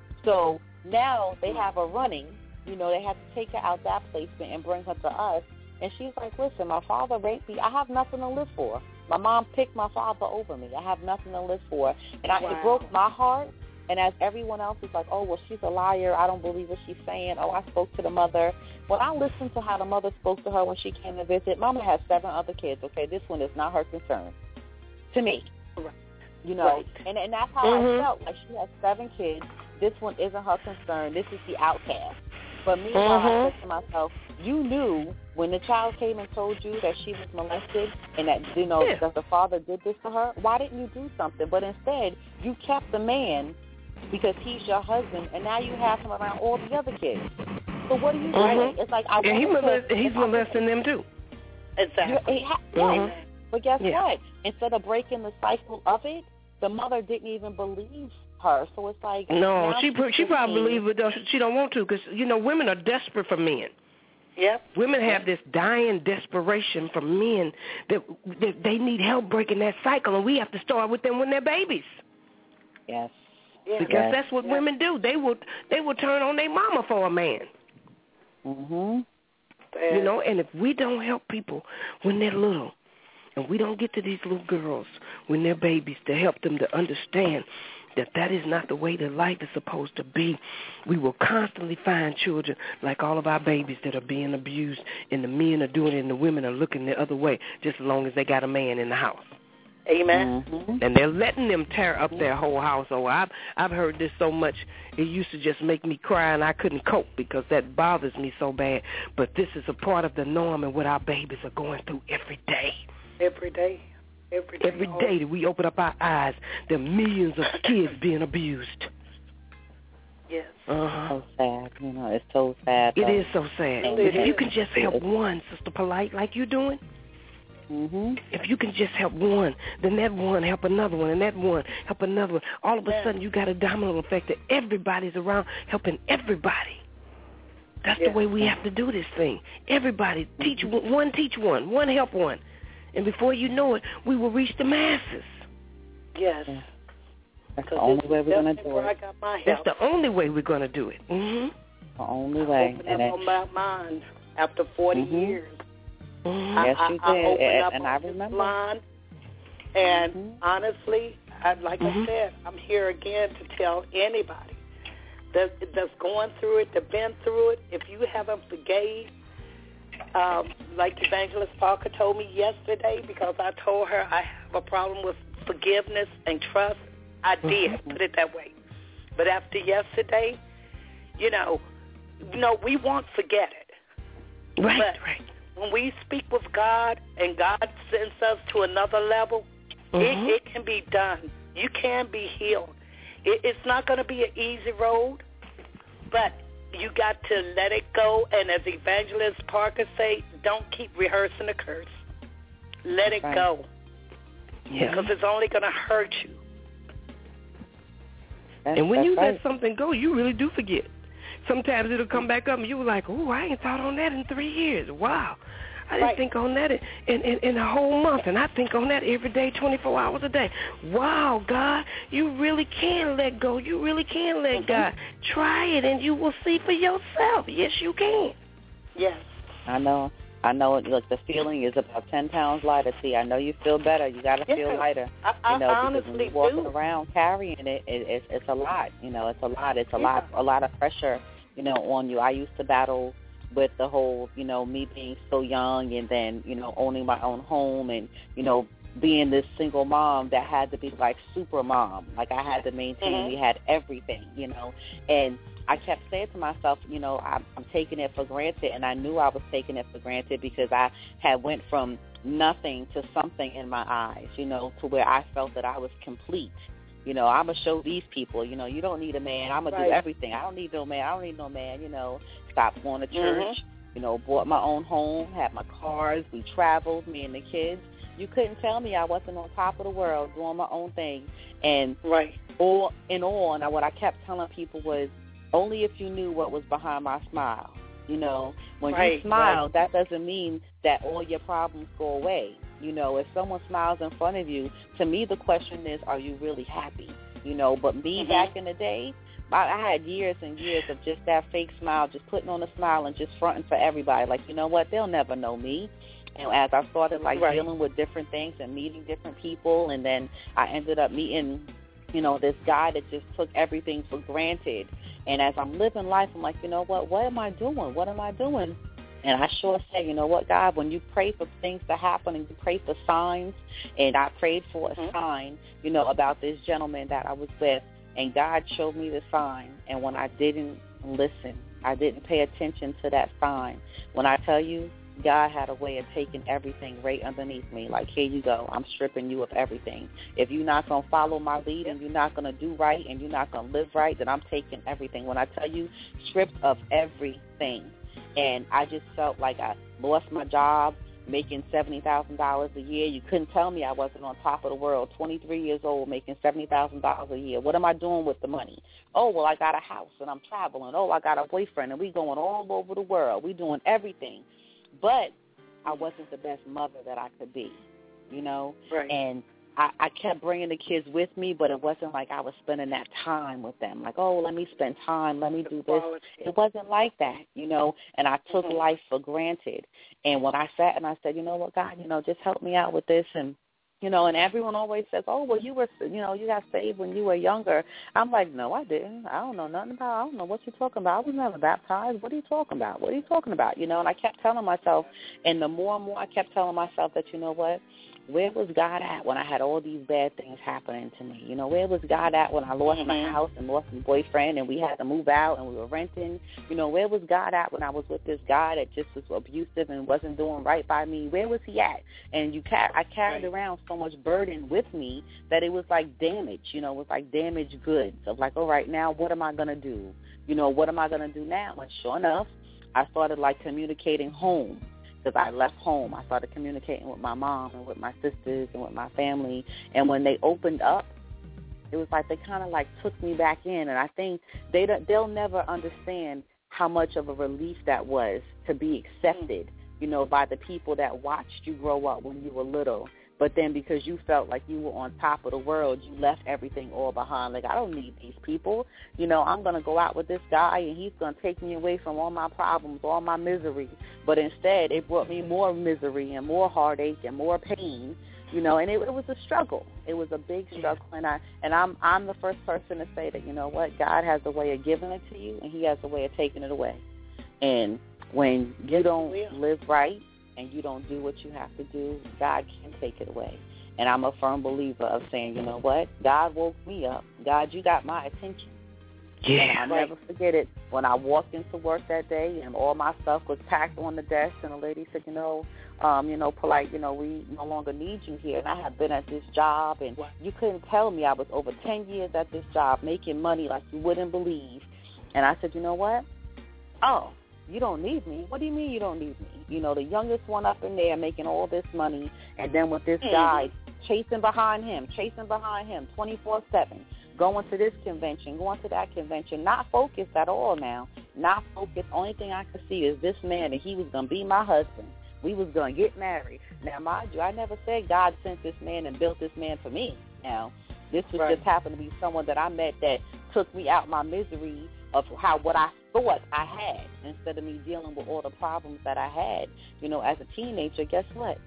So now they have her running. You know, they have to take her out that placement and bring her to us. And she's like, listen, my father raped me. I have nothing to live for. My mom picked my father over me. I have nothing to live for. And I, wow. it broke my heart. And as everyone else is like, oh, well, she's a liar. I don't believe what she's saying. Oh, I spoke to the mother. When I listened to how the mother spoke to her when she came to visit, Mama has seven other kids, okay? This one is not her concern. To me. Right. You know, right. and, and that's how mm-hmm. I felt. Like, she has seven kids. This one isn't her concern. This is the outcast. But meanwhile, mm-hmm. I said to myself, you knew when the child came and told you that she was molested and that, you know, yeah. that the father did this to her, why didn't you do something? But instead, you kept the man because he's your husband, and now you have him around all the other kids. So what are you doing? Mm-hmm. It's like I yeah, he molest, to, he's molesting them too. Exactly. Ha- mm-hmm. yes. But guess yeah. what? Instead of breaking the cycle of it, the mother didn't even believe her. So it's like no, she she's she probably believe it though. She don't want to because you know women are desperate for men. Yep. Women have this dying desperation for men that, that they need help breaking that cycle, and we have to start with them when they're babies. Yes. Yeah. Because yes. that's what yes. women do. They will they will turn on their mama for a man. Mhm. You know, and if we don't help people when they're little, and we don't get to these little girls when they're babies to help them to understand that that is not the way that life is supposed to be. We will constantly find children like all of our babies that are being abused, and the men are doing it and the women are looking the other way just as long as they got a man in the house. Amen. Mm-hmm. And they're letting them tear up their whole household. I've, I've heard this so much, it used to just make me cry, and I couldn't cope because that bothers me so bad. But this is a part of the norm and what our babies are going through every day. Every day. Every day. Every day that we open up our eyes, there are millions of kids being abused. Yes. Uh-huh. So sad. You know, it's so sad. It though. is so sad. It if is. you can just help one, Sister Polite, like you're doing, mm-hmm. if you can just help one, then that one help another one, and that one help another one. All of a sudden, you got a domino effect that everybody's around helping everybody. That's yes. the way we have to do this thing. Everybody, teach one, one teach one, one help one. And before you know it, we will reach the masses. Yes. Yeah. That's the only way we're going to do it. That's the only way we're going to do it. Mm-hmm. The only way. I opened and up on my mind after forty mm-hmm. years. Mm-hmm. I, Yes, you I, I did. opened And, up and on I this remember. line, and mm-hmm. honestly, I, like mm-hmm. I said, I'm here again to tell anybody that, that's going through it, that's been through it, if you haven't forgave, um, like Evangelist Parker told me yesterday, because I told her I have a problem with forgiveness and trust. I did, mm-hmm. put it that way. But after yesterday, you know, you know, we won't forget it. Right, but right. when we speak with God and God sends us to another level, mm-hmm. it, it can be done. You can be healed. It, it's not going to be an easy road, but you got to let it go. And as Evangelist Parker say, don't keep rehearsing the curse. Let it right. go. Yeah. Because it's only going to hurt you. That's, and when that's you right. let something go, you really do forget. Sometimes it'll come back up, and you were like, oh, I ain't thought on that in three years. Wow. I didn't right. think on that in, in, in, in a whole month, and I think on that every day, twenty-four hours a day. Wow, God, you really can let go. You really can let mm-hmm. God. Try it, and you will see for yourself. Yes, you can. Yes. I know. I know. Look, the feeling is about ten pounds lighter. See, I know you feel better. You got to yeah. feel lighter. I, I you know, honestly because when you're walking do. around carrying it, it it's, it's a lot. You know, it's a lot. It's a yeah. lot. A lot of pressure. You know, on you. I used to battle with the whole, you know, me being so young and then, you know, owning my own home and, you know, being this single mom that had to be like super mom. Like I had to maintain, mm-hmm. we had everything, you know. And I kept saying to myself, you know, I'm, I'm taking it for granted. And I knew I was taking it for granted because I had went from nothing to something in my eyes, you know, to where I felt that I was complete. You know, I'm going to show these people, you know, you don't need a man. I'm going right. to do everything. I don't need no man. I don't need no man, you know. Stopped going to church, mm-hmm. you know, bought my own home, had my cars. We traveled, me and the kids. You couldn't tell me I wasn't on top of the world doing my own thing. And right. all in all, and what I kept telling people was only if you knew what was behind my smile. You know, when right. you smile, right. that doesn't mean that all your problems go away. You know, if someone smiles in front of you, to me the question is, are you really happy? You know, but me mm-hmm. back in the day, I, I had years and years of just that fake smile, just putting on a smile and just fronting for everybody. Like, you know what, they'll never know me. And as I started, like, right. dealing with different things and meeting different people, and then I ended up meeting, you know, this guy that just took everything for granted. And as I'm living life, I'm like, you know what, what am I doing? What am I doing? And I sure say, you know what, God, when you pray for things to happen and you pray for signs, and I prayed for a mm-hmm. sign, you know, about this gentleman that I was with, and God showed me the sign. And when I didn't listen, I didn't pay attention to that sign. When I tell you, God had a way of taking everything right underneath me. Like, here you go. I'm stripping you of everything. If you're not going to follow my lead and you're not going to do right and you're not going to live right, then I'm taking everything. When I tell you, stripped of everything. And I just felt like I lost my job, making seventy thousand dollars a year. You couldn't tell me I wasn't on top of the world, twenty-three years old, making seventy thousand dollars a year. What am I doing with the money? Oh, well, I got a house and I'm traveling. Oh, I got a boyfriend and we going all over the world. We doing everything. But I wasn't the best mother that I could be, you know? Right. And I, I kept bringing the kids with me, but it wasn't like I was spending that time with them. Like, oh, let me spend time, let me do this. It wasn't like that, you know, and I took mm-hmm. life for granted. And when I sat and I said, you know what, God, you know, just help me out with this. And You know, and everyone always says, oh, well, you were, you know, you got saved when you were younger. I'm like, no, I didn't. I don't know nothing about, I don't know what you're talking about. I was never baptized. What are you talking about? What are you talking about? You know, and I kept telling myself, and the more and more I kept telling myself that, you know what, where was God at when I had all these bad things happening to me? You know, where was God at when I lost mm-hmm. my house and lost my boyfriend and we had to move out and we were renting? You know, where was God at when I was with this guy that just was abusive and wasn't doing right by me? Where was he at? And you ca- I carried right. around so much burden with me that it was like damage, you know, it was like damaged goods of like, all right, now what am I going to do? You know, what am I going to do now? And sure enough, I started like communicating home. Because I left home, I started communicating with my mom and with my sisters and with my family. And when they opened up, it was like they kind of like took me back in. And I think they they'll never understand how much of a relief that was to be accepted, you know, by the people that watched you grow up when you were little. But then because you felt like you were on top of the world, you left everything all behind. Like, I don't need these people. You know, I'm going to go out with this guy, and he's going to take me away from all my problems, all my misery. But instead, it brought me more misery and more heartache and more pain, you know, and it, it was a struggle. It was a big struggle. And, I, and I'm, I'm the first person to say that, you know what, God has a way of giving it to you, and he has a way of taking it away. And when you don't live right, and you don't do what you have to do, God can take it away. And I'm a firm believer of saying, you know what? God woke me up. God, you got my attention. Yeah. And I'll never forget it. When I walked into work that day and all my stuff was packed on the desk, and the lady said, you know, um, you know, polite, you know, we no longer need you here. And I have been at this job, and you couldn't tell me I was over ten years at this job making money like you wouldn't believe. And I said, you know what? Oh, you don't need me. What do you mean you don't need me? You know, the youngest one up in there making all this money, and then with this guy chasing behind him, chasing behind him twenty-four seven, going to this convention, going to that convention, not focused at all now, not focused. Only thing I could see is this man, and he was going to be my husband. We was going to get married. Now, mind you, I never said God sent this man and built this man for me. Now, this was right. just happened to be someone that I met that took me out my misery of how what I thought I had, instead of me dealing with all the problems that I had. You know, as a teenager, guess what?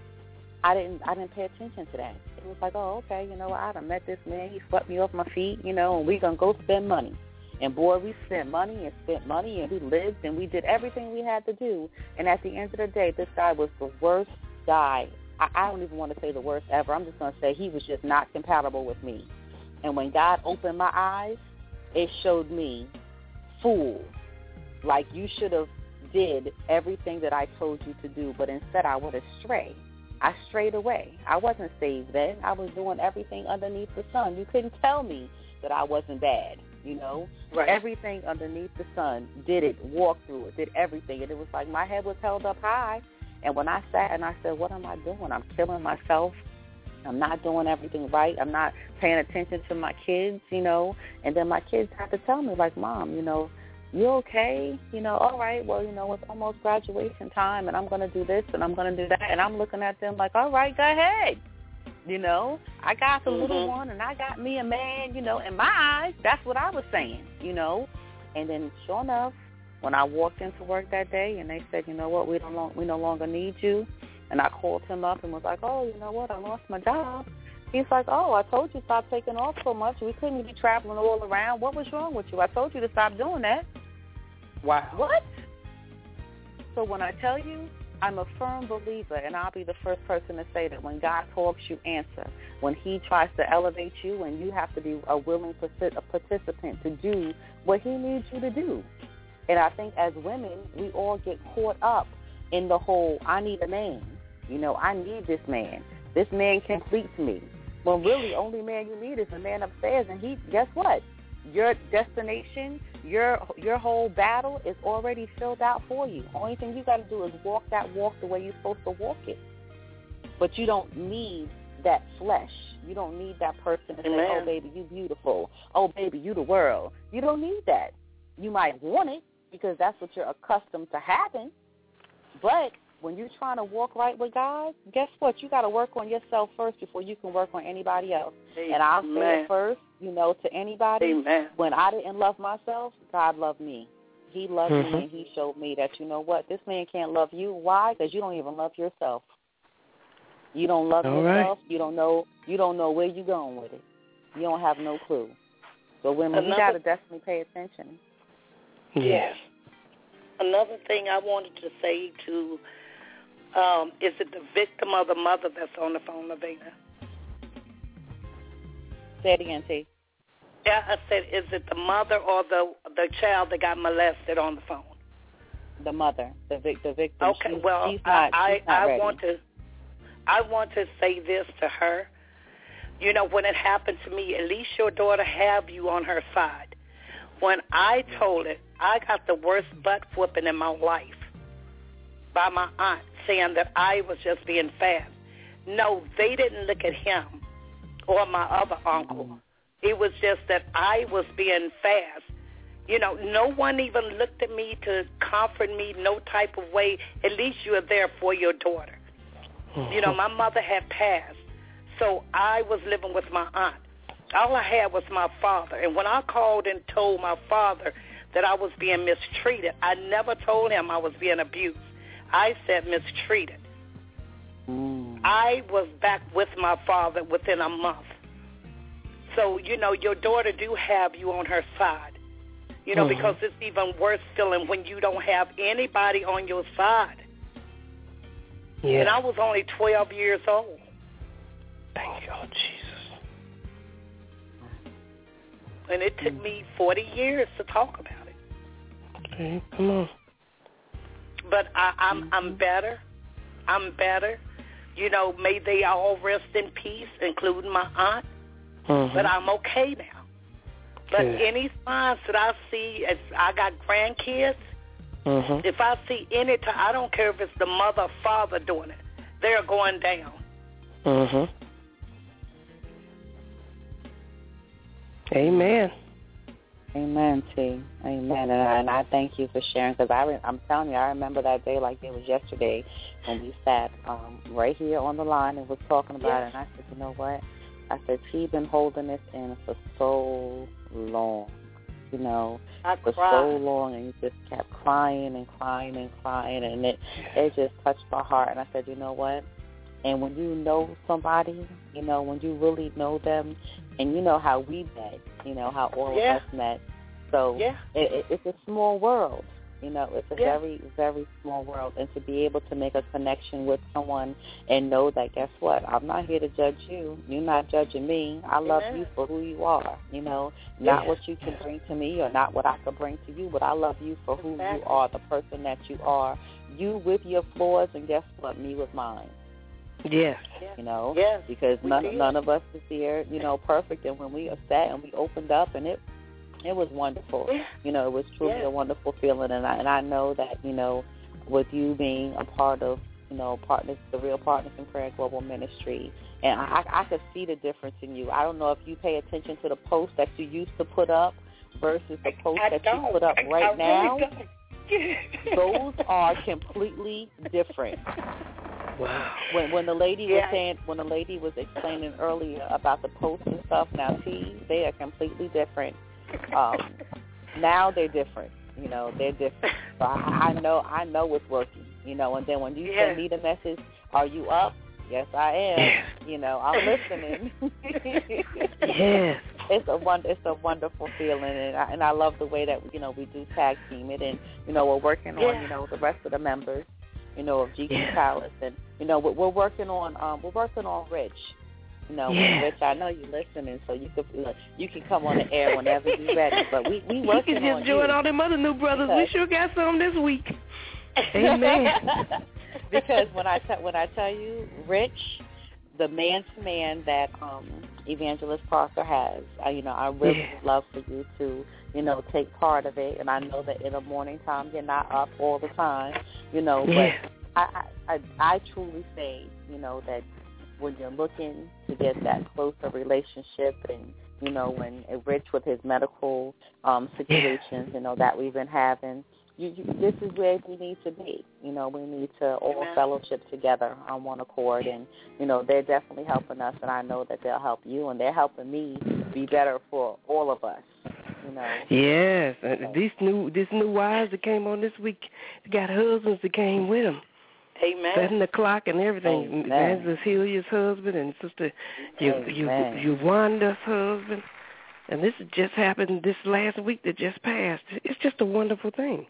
I didn't I didn't pay attention to that. It was like, oh, okay, you know what? I done met this man. He swept me off my feet, you know, and we going to go spend money. And, boy, we spent money and spent money, and we lived, and we did everything we had to do. And at the end of the day, this guy was the worst guy. I, I don't even want to say the worst ever. I'm just going to say he was just not compatible with me. And when God opened my eyes, it showed me, fool, like you should have did everything that I told you to do, but instead I would have strayed. I strayed away. I wasn't saved then. I was doing everything underneath the sun. You couldn't tell me that I wasn't bad, you know. Right. Everything underneath the sun, did it, walked through it, did everything. And it was like my head was held up high. And when I sat and I said, what am I doing? I'm killing myself. I'm not doing everything right. I'm not paying attention to my kids, you know. And then my kids have to tell me, like, Mom, you know, you okay? You know, all right, well, you know, it's almost graduation time, and I'm going to do this, and I'm going to do that. And I'm looking at them like, all right, go ahead. You know, I got the mm-hmm. little one, and I got me a man, you know, in my eyes. That's what I was saying, you know. And then sure enough, when I walked into work that day and they said, you know what, we don't lo- we no longer need you, and I called him up and was like, oh, you know what, I lost my job. He's like, oh, I told you stop taking off so much. We couldn't be traveling all around. What was wrong with you? I told you to stop doing that. Wow. What? So when I tell you, I'm a firm believer, and I'll be the first person to say that when God talks, you answer. When he tries to elevate you, and you have to be a willing participant to do what he needs you to do. And I think as women, we all get caught up in the whole, I need a man. You know, I need this man. This man completes me. Well, really, only man you need is the man upstairs. And he, guess what? Your destination, your your whole battle is already filled out for you. Only thing you got to do is walk that walk the way you're supposed to walk it. But you don't need that flesh. You don't need that person to say, oh, baby, you beautiful. Oh, baby, you the world. You don't need that. You might want it because that's what you're accustomed to having. But when you're trying to walk right with God, guess what? You got to work on yourself first before you can work on anybody else. Amen. And I'll say it first, you know, to anybody. Amen. When I didn't love myself, God loved me. He loved mm-hmm. me, and he showed me that, you know what, this man can't love you. Why? Because you don't even love yourself. You don't love All yourself. Right. You don't know. You don't know where you're going with it. You don't have no clue. So women, we got to definitely pay attention. Yes. Another thing I wanted to say to, um, is it the victim or the mother that's on the phone, Lavina? Say it again, T. Yeah, I said, is it the mother or the the child that got molested on the phone? The mother, the, vic- the victim. Okay, she's, well, she's not, I, she's not I, ready. I want to, I want to say this to her. You know, when it happened to me, at least your daughter have you on her side. When I told it, I got the worst butt whooping in my life by my aunt, saying that I was just being fast. No, they didn't look at him or my other uncle. It was just that I was being fast. You know, no one even looked at me to comfort me, no type of way. At least you are there for your daughter. You know, my mother had passed, so I was living with my aunt. All I had was my father. And when I called and told my father that I was being mistreated, I never told him I was being abused. I said mistreated. Mm. I was back with my father within a month. So, you know, your daughter do have you on her side. You know, mm-hmm. because it's even worse feeling when you don't have anybody on your side. Yeah. And I was only twelve years old. Thank you, oh, Jesus. And it took me forty years to talk about it. Okay, come on. But I, I'm I'm better. I'm better. You know, may they all rest in peace, including my aunt. Mm-hmm. But I'm okay now. But yeah. any signs that I see, as I got grandkids, mm-hmm. if I see any time, I don't care if it's the mother or father doing it, they're going down. Mm-hmm. Amen. Amen, T. Amen. And I, and I thank you for sharing, because I re- I'm telling you, I remember that day like it was yesterday when we sat um, right here on the line and was talking about yes. it. And I said, you know what? I said, she's been holding this in for so long, you know, I for cried. so long, and you just kept crying and crying and crying, and it, it just touched my heart. And I said, you know what? And when you know somebody, you know, when you really know them, and you know how we met, you know, how all yeah. of us met. So yeah. it, it, it's a small world, you know, it's a yeah. very, very small world. And to be able to make a connection with someone and know that, guess what, I'm not here to judge you. You're not judging me. I love Amen. you for who you are, you know, not yeah. what you can bring to me or not what I can bring to you, but I love you for who exactly. you are, the person that you are, you with your flaws, and guess what, me with mine. Yes. You know, yes. because none, none of us is here, you know, perfect. And when we sat and we opened up, and it it was wonderful. Yeah. You know, it was truly yeah. a wonderful feeling. And I and I know that, you know, with you being a part of, you know, partners, the Real Partners in Prayer Global Ministry, and I, I could see the difference in you. I don't know if you pay attention to the posts that you used to put up versus the posts I that don't. you put up right I now. Really Those are completely different. Wow. When when the lady yeah. was saying, when the lady was explaining earlier about the posts and stuff, now T, they are completely different. Um, now they're different. You know, they're different. So I, I know I know it's working. You know, and then when you yeah. send me the message, are you up? Yes, I am. Yes. You know, I'm listening. Yes. It's a one. It's a wonderful feeling, and I, and I love the way that, you know, we do tag team it, and you know, we're working yeah. on, you know, the rest of the members, you know, of G Q yeah. Palace, and you know, we're, we're working on um, we're working on Rich. You know, yeah. Rich, I know you're listening, so you can look, you can come on the air whenever you're ready. But we we working on you. You can just join all them other new brothers. Because, we sure got some this week. Amen. Because when I te- when I tell you, Rich, the man to man that um, Evangelist Parker has, I, you know, I really yeah. would love for you to, you know, take part of it. And I know that in the morning time you're not up all the time, you know, yeah. but I, I I truly say, you know, that when you're looking to get that closer relationship, and you know, when Rich with his medical um, situations, yeah. you know, that we've been having. You, you, this is where we need to be. You know, we need to all Amen. fellowship together on one accord, and you know, they're definitely helping us, and I know that they'll help you, and they're helping me be better for all of us. You know. Yes, uh, these new this new wives that came on this week got husbands that came with them. Amen. Setting the clock and everything. Amen. Evangelist Helia's husband and Sister Yuwanda's husband. And this just happened this last week that just passed. It's just a wonderful thing.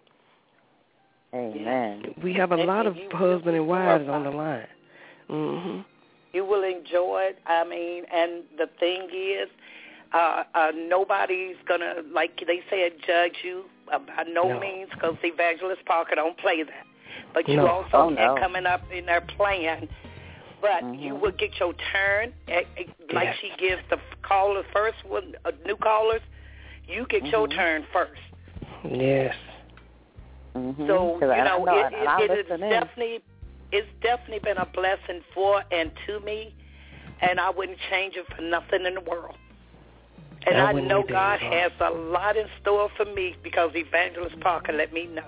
Amen. We have a and lot of husband and wives on the line. Mm-hmm. You will enjoy it. I mean, and the thing is, uh, uh, nobody's going to, like they said, judge you uh, by no, no. means, because Evangelist Parker don't play that. But you no. also oh, can't no. coming up in there playing. But mm-hmm. you will get your turn. Like yes. she gives the caller first, one, uh, new callers, you get mm-hmm. your turn first. Yes. Mm-hmm. So, you I know, know it, it, it is in. definitely, it's definitely been a blessing for and to me, and I wouldn't change it for nothing in the world. And I, I know God has a lot in store for me because Evangelist Parker let me know.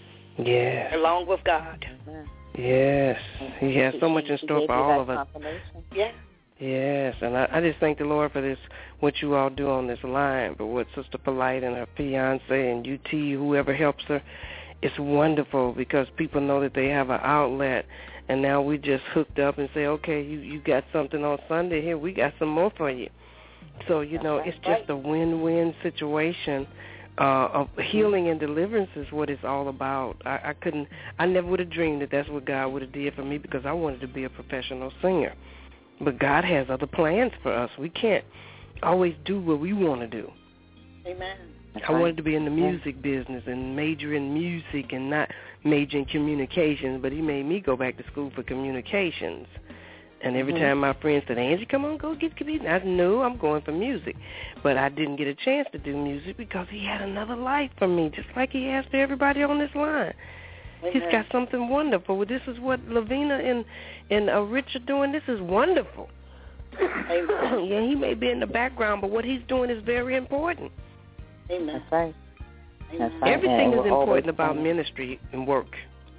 Yes. Along with God. Mm-hmm. Yes. He has so much in store for all of us. Yeah. Yes, and I, I just thank the Lord for this, what you all do on this line, but what Sister Polite and her fiance and U T, whoever helps her, it's wonderful because people know that they have an outlet, and now we just hooked up and say, okay, you, you got something on Sunday, here, we got some more for you. So, you know, it's just a win-win situation. Uh, of healing and deliverance is what it's all about. I, I couldn't, I never would have dreamed that that's what God would have did for me because I wanted to be a professional singer. But God has other plans for us. We can't always do what we want to do. Amen. I wanted to be in the music business and major in music and not major in communications, but he made me go back to school for communications. And every mm-hmm. time my friends said, Angie, come on, go get comedian. I said, no, I'm going for music. But I didn't get a chance to do music because he had another life for me, just like he has for everybody on this line. Amen. He's got something wonderful. This is what Lavina and, and uh, Rich are doing. This is wonderful. Yeah, he may be in the background, but what he's doing is very important. Amen. That's right. That's right. Everything and is important about saying, ministry and work.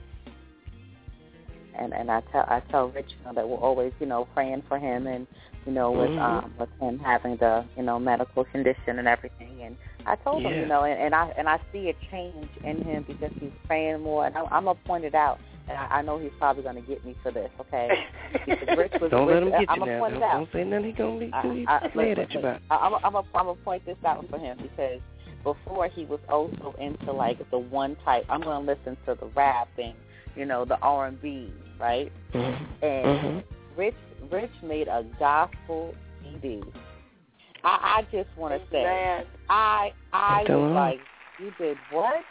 And and I tell I tell Rich, you know, that we're always, you know, praying for him, and you know, with mm-hmm. um with him having the, you know, medical condition and everything. And I told yeah. him, you know, and, and I and I see a change in him because he's praying more. And I, I'm gonna point it out, and I, I know he's probably gonna get me for this, okay? Because Rich was. Don't Rich, let him get I'm you now. Don't, don't say nothing. He's gonna be too mad at you about. I, I'm I'm I'm gonna point this out for him because before he was also into like the one type. I'm gonna listen to the rap and, you know, the R and B, right? Mm-hmm. And mm-hmm. Rich Rich made a gospel C D. I, I just want to say, Man. I I Come was on. like, you did what?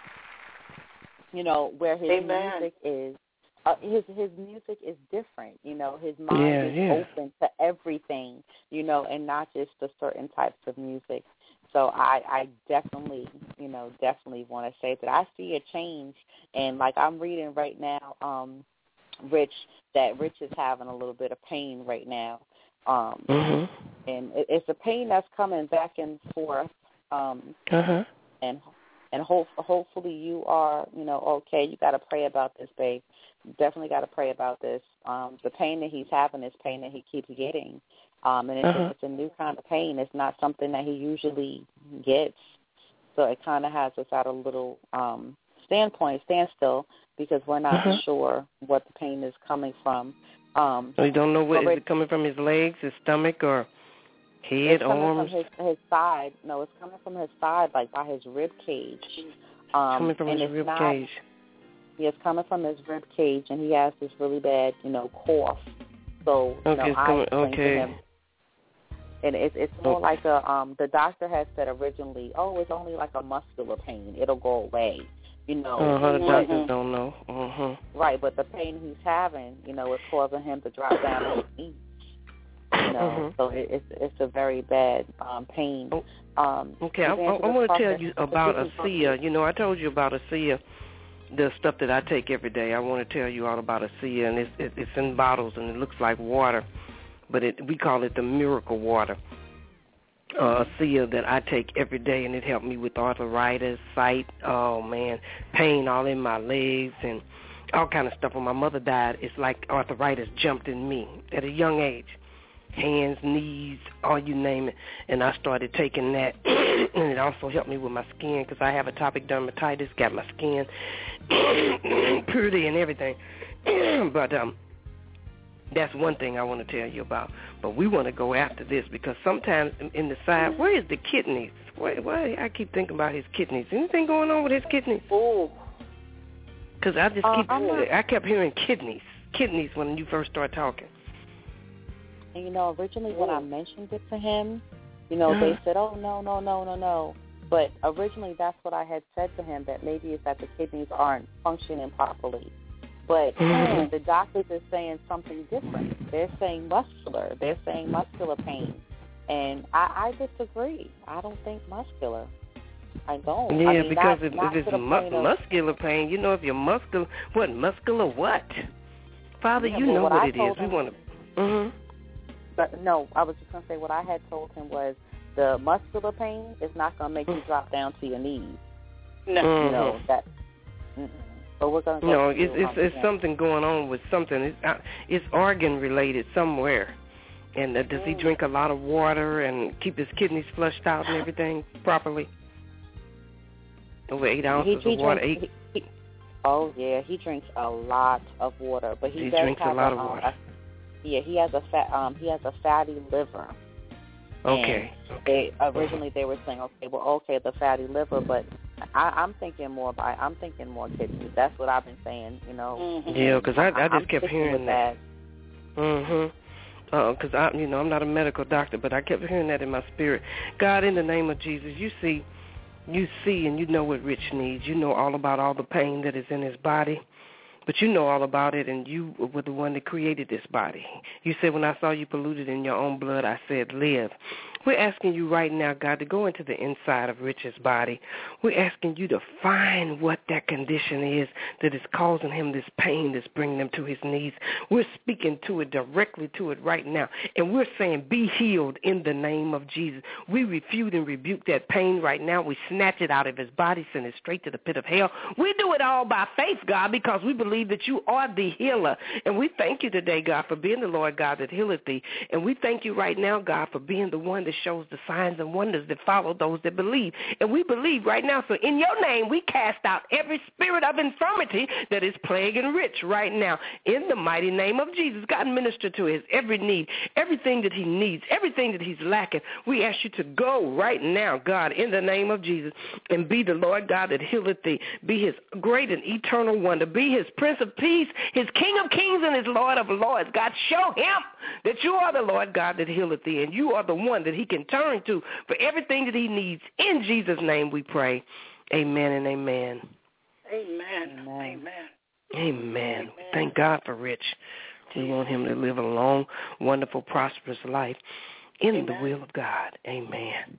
You know, where his Amen. music is, uh, his his music is different. You know, his mind Yeah, is yeah. open to everything. You know, and not just the certain types of music. So I, I definitely, you know, definitely want to say that I see a change. And like I'm reading right now, um, Rich, that Rich is having a little bit of pain right now. Um, mm-hmm. And it, it's a pain that's coming back and forth. Um, uh-huh. And and hope, hopefully you are, you know, okay. You got to pray about this, babe. Definitely got to pray about this. Um, the pain that he's having is pain that he keeps getting. Um, and it's, uh-huh. a, it's a new kind of pain. It's not something that he usually gets. So it kind of has us at a little um, standpoint, standstill, because we're not uh-huh. sure what the pain is coming from. Um, so you don't know where, is it coming from, his legs, his stomach, or head, it's coming arms? from his, his side. No, it's coming from his side, like by his rib cage. Um, coming from and his it's rib not, cage. Yeah, it's coming from his rib cage, and he has this really bad, you know, cough. So, you okay, know, it's I coming, explained okay. to him. And it's it's more oh. like a um the doctor had said originally, oh, it's only like a muscular pain. It'll go away, you know. Uh-huh, the mm-hmm. doctors don't know. Uh-huh. Right, but the pain he's having, you know, is causing him to drop down on his knees. You know, uh-huh. so it, it's it's a very bad um pain. Um, okay, I, I, I want to tell you about ASEA. You know, I told you about ASEA, the stuff that I take every day. I want to tell you all about ASEA, and it's it, it's in bottles, and it looks like water. But it, we call it the miracle water, uh, ASEA that I take every day, and it helped me with arthritis, sight, oh, man, pain all in my legs and all kind of stuff. When my mother died, it's like arthritis jumped in me at a young age, hands, knees, all you name it, and I started taking that, and it also helped me with my skin because I have atopic dermatitis, got my skin pretty and everything. but um, that's one thing I want to tell you about. But we want to go after this because sometimes in the side, where is the kidneys? Why, why I keep thinking about his kidneys. Anything going on with his kidneys? Oh, because I just uh, keep, not, I kept hearing kidneys, kidneys when you first started talking. And you know, originally when I mentioned it to him, you know, uh-huh. they said, "Oh no, no, no, no, no." But originally, that's what I had said to him, that maybe it's that the kidneys aren't functioning properly. But mm-hmm. the doctors are saying something different. They're saying muscular. They're saying muscular pain. And I, I disagree. I don't think muscular. I don't. Yeah, I mean, because not, if, not if it's mu- of, muscular pain, you know, if you're muscular, what, muscular what? Father, yeah, you know what, what I it is. Him, we want to... Mm-hmm. But no, I was just going to say what I had told him was the muscular pain is not going to make you drop down to your knees. No. Mm-hmm. You know, that... Mm-mm. But we're going to go No, to it's it's, it's something going on with something. It's, uh, it's organ related somewhere. And uh, does he drink a lot of water and keep his kidneys flushed out and everything properly? Over eight ounces he, he of water. Drinks, eight. He, he, oh yeah, he drinks a lot of water, but he, he does drinks have a lot a, of water. Um, a, yeah, he has a fat. Um, he has a fatty liver. Okay. And they originally they were saying, okay, well, okay, the fatty liver, but I, I'm thinking more about. I'm thinking more kidneys. That's what I've been saying. You know. Mm-hmm. Yeah, because I, I just I'm kept hearing that. that. Mhm. Because I, you know, I'm not a medical doctor, but I kept hearing that in my spirit. God, in the name of Jesus, you see, you see, and you know what Rich needs. You know all about all the pain that is in his body. But you know all about it, and you were the one that created this body. You said, when I saw you polluted in your own blood, I said, live. We're asking you right now, God, to go into the inside of Rich's body. We're asking you to find what that condition is that is causing him this pain that's bringing him to his knees. We're speaking to it, directly to it right now, and we're saying, be healed in the name of Jesus. We refute and rebuke that pain right now. We snatch it out of his body, send it straight to the pit of hell. We do it all by faith, God, because we believe that you are the healer. And we thank you today, God, for being the Lord God that healeth thee. And we thank you right now, God, for being the one that shows the signs and wonders that follow those that believe. And we believe right now. So in your name, we cast out every spirit of infirmity that is plaguing Rich right now. In the mighty name of Jesus, God, minister to his every need, everything that he needs, everything that he's lacking. We ask you to go right now, God, in the name of Jesus, and be the Lord God that healeth thee. Be his great and eternal wonder. Be his Prince of Peace, his King of Kings, and his Lord of Lords. God, show him that you are the Lord God that healeth thee, and you are the one that he can turn to for everything that he needs. In Jesus' name we pray. Amen and amen. Amen. Amen. Amen. Amen. Amen. Thank God for Rich. We want him to live a long, wonderful, prosperous life in Amen. The will of God. Amen.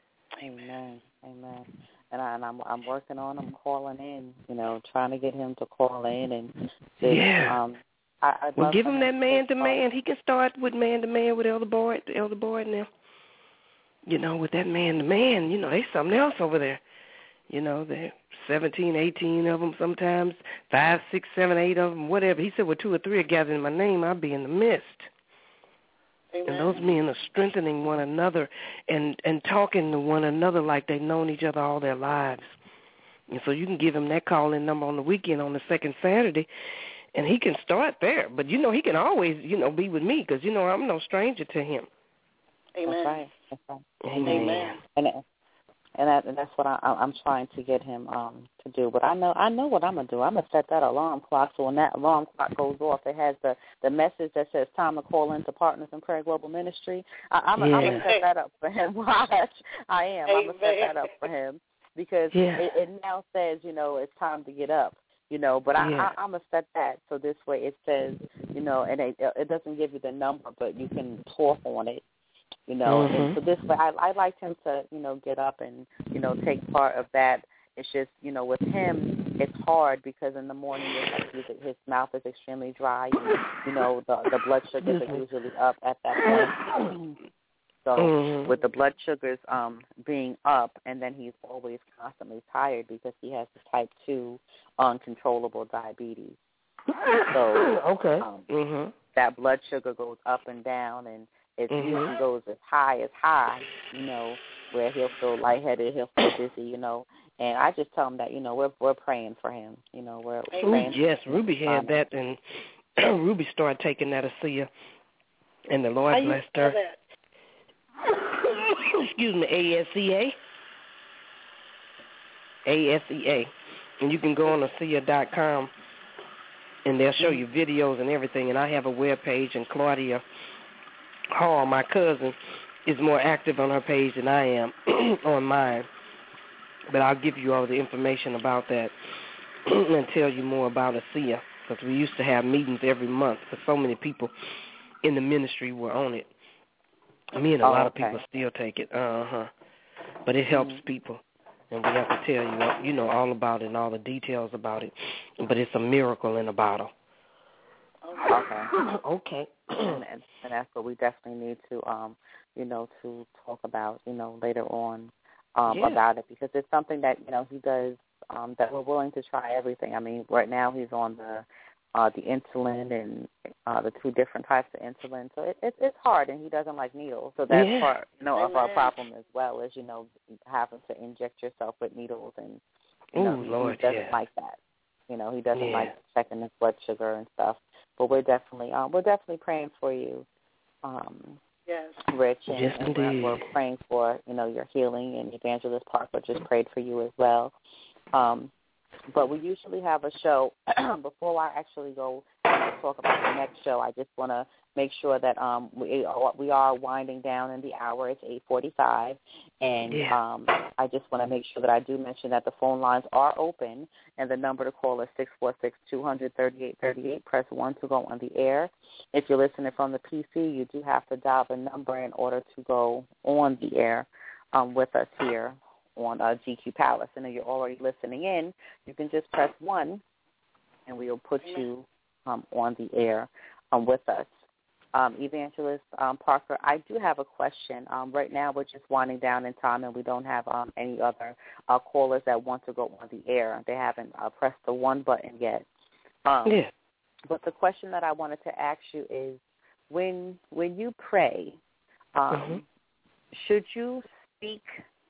Amen. Amen. And, I, and I'm I'm working on him calling in, you know, trying to get him to call in and just, yeah. Um, I, I'd well, love give him that man to talk. man. He can start with man to man with Elder Boyd, Elder Boyd now. You know, with that man to man, you know, there's something else over there. You know, there seventeen, eighteen of them sometimes, five, six, seven, eight of them, whatever. He said, well, two or three are gathered in my name, I'll be in the midst. Amen. And those men are strengthening one another and, and talking to one another like they've known each other all their lives. And so you can give him that call-in number on the weekend on the second Saturday, and he can start there. But, you know, he can always, you know, be with me because, you know, I'm no stranger to him. Amen. That's right. That's right. Amen. Amen. And and, that, and that's what I, I'm trying to get him um, to do. But I know I know what I'm gonna do. I'm gonna set that alarm clock so when that alarm clock goes off, it has the, the message that says time to call into Partners in Prayer Global Ministry. I, I'm, yeah. I'm gonna set that up for him. Watch, I am. Amen. I'm gonna set that up for him because yeah. it, it now says, you know, it's time to get up. You know, but I, yeah. I, I'm gonna set that so this way it says, you know, and it, it doesn't give you the number, but you can talk on it. You know, mm-hmm. and so this way, I, I like him to, you know, get up and, you know, take part of that. It's just, you know, with him, it's hard because in the morning his, his mouth is extremely dry. And, you know, the the blood sugars are usually up at that point. So mm-hmm. with the blood sugars um, being up, and then he's always constantly tired because he has the type two uncontrollable diabetes. So okay, um, mm-hmm. that blood sugar goes up and down, and it mm-hmm. usually goes as high as high, you know, where he'll feel lightheaded, he'll feel dizzy, you know, And I just tell him that, you know, we're we're praying for him. You know, we're Ooh, praying. yes, Ruby had that, and Ruby started taking that ASEA, and the Lord How blessed you her. That? Excuse me, A S E A. A S E A. And you can go on ASEA dot com, and they'll show you videos and everything. And I have a web page, and Claudia Hall, my cousin, is more active on her page than I am on mine. But I'll give you all the information about that and tell you more about ASEA, because we used to have meetings every month, because so many people in the ministry were on it. Me and a oh, lot okay. of people still take it. Uh-huh. But it helps mm-hmm. people. And we have to tell you, you know, all about it and all the details about it. But it's a miracle in a bottle. Okay. Okay. and, and, and that's what we definitely need to, um, you know, to talk about, you know, later on um, yeah. about it, because it's something that, you know, he does, um, that we're willing to try everything. I mean, right now he's on the uh, the insulin and uh, the two different types of insulin. So it, it, it's hard, and he doesn't like needles. So that's yeah. part, you know, Amen. of our problem as well, as, you know, having to inject yourself with needles. And, you know, Ooh, he, Lord, he doesn't yeah. like that. You know, he doesn't yeah. like checking his blood sugar and stuff. But we're definitely, um, we're definitely praying for you, um, yes. Rich, and, yes, and we're, we're praying for, you know, your healing. And Evangelist Parker just prayed for you as well. Um, but we usually have a show. Before I actually go and talk about the next show, I just want to make sure that um, we we are winding down in the hour. It's eight forty-five, and yeah. um, I just want to make sure that I do mention that the phone lines are open, and the number to call is six four six, two hundred, thirty-eight thirty-eight. Press one to go on the air. If you're listening from the P C, you do have to dial the number in order to go on the air um, with us here on uh, G Q Palace. And if you're already listening in, you can just press one, and we'll put you um, on the air um, with us. Um, Evangelist um, Parker, I do have a question. Um, right now we're just winding down in time, and we don't have um, any other uh, callers that want to go on the air. They haven't uh, pressed the one button yet. Um, yeah. But the question that I wanted to ask you is, when when you pray, um, mm-hmm. should you speak,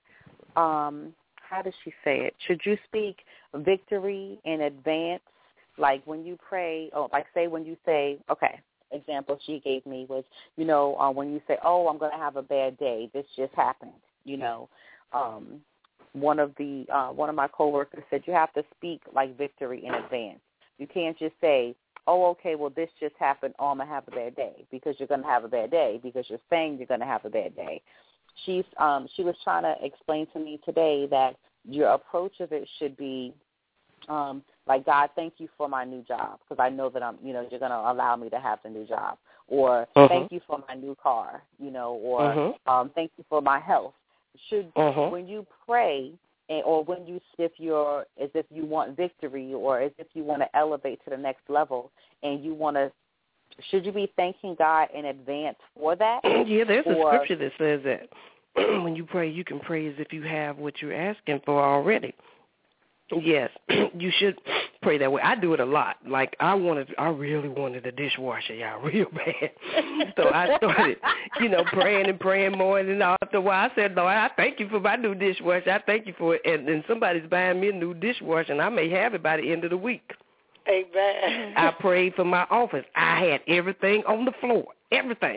um, how does she say it? Should you speak victory in advance? Like when you pray, oh, like say when you say, okay, example she gave me was, you know, uh, when you say, oh, I'm going to have a bad day, this just happened, you know. Um, one of the uh, one of my coworkers said you have to speak like victory in advance. You can't just say, oh, okay, well, this just happened, oh, I'm going to have a bad day, because you're going to have a bad day, because you're saying you're going to have a bad day. She's um, she was trying to explain to me today that your approach of it should be um, like, God, thank you for my new job, because I know that I'm, you know, you're going to allow me to have the new job, or uh-huh. thank you for my new car, you know, or uh-huh. um, thank you for my health. Should uh-huh. when you pray, and, or when you if you're as if you want victory, or as if you want to elevate to the next level, and you want to, should you be thanking God in advance for that? Yeah, there's or, a scripture that says that when you pray, you can pray as if you have what you're asking for already. Yes, you should pray that way. I do it a lot. Like, I wanted, I really wanted a dishwasher, y'all, real bad. So I started, you know, praying and praying more. And then after a while, I said, Lord, I thank you for my new dishwasher. I thank you for it. And then somebody's buying me a new dishwasher, and I may have it by the end of the week. Amen. I prayed for my office. I had everything on the floor, everything.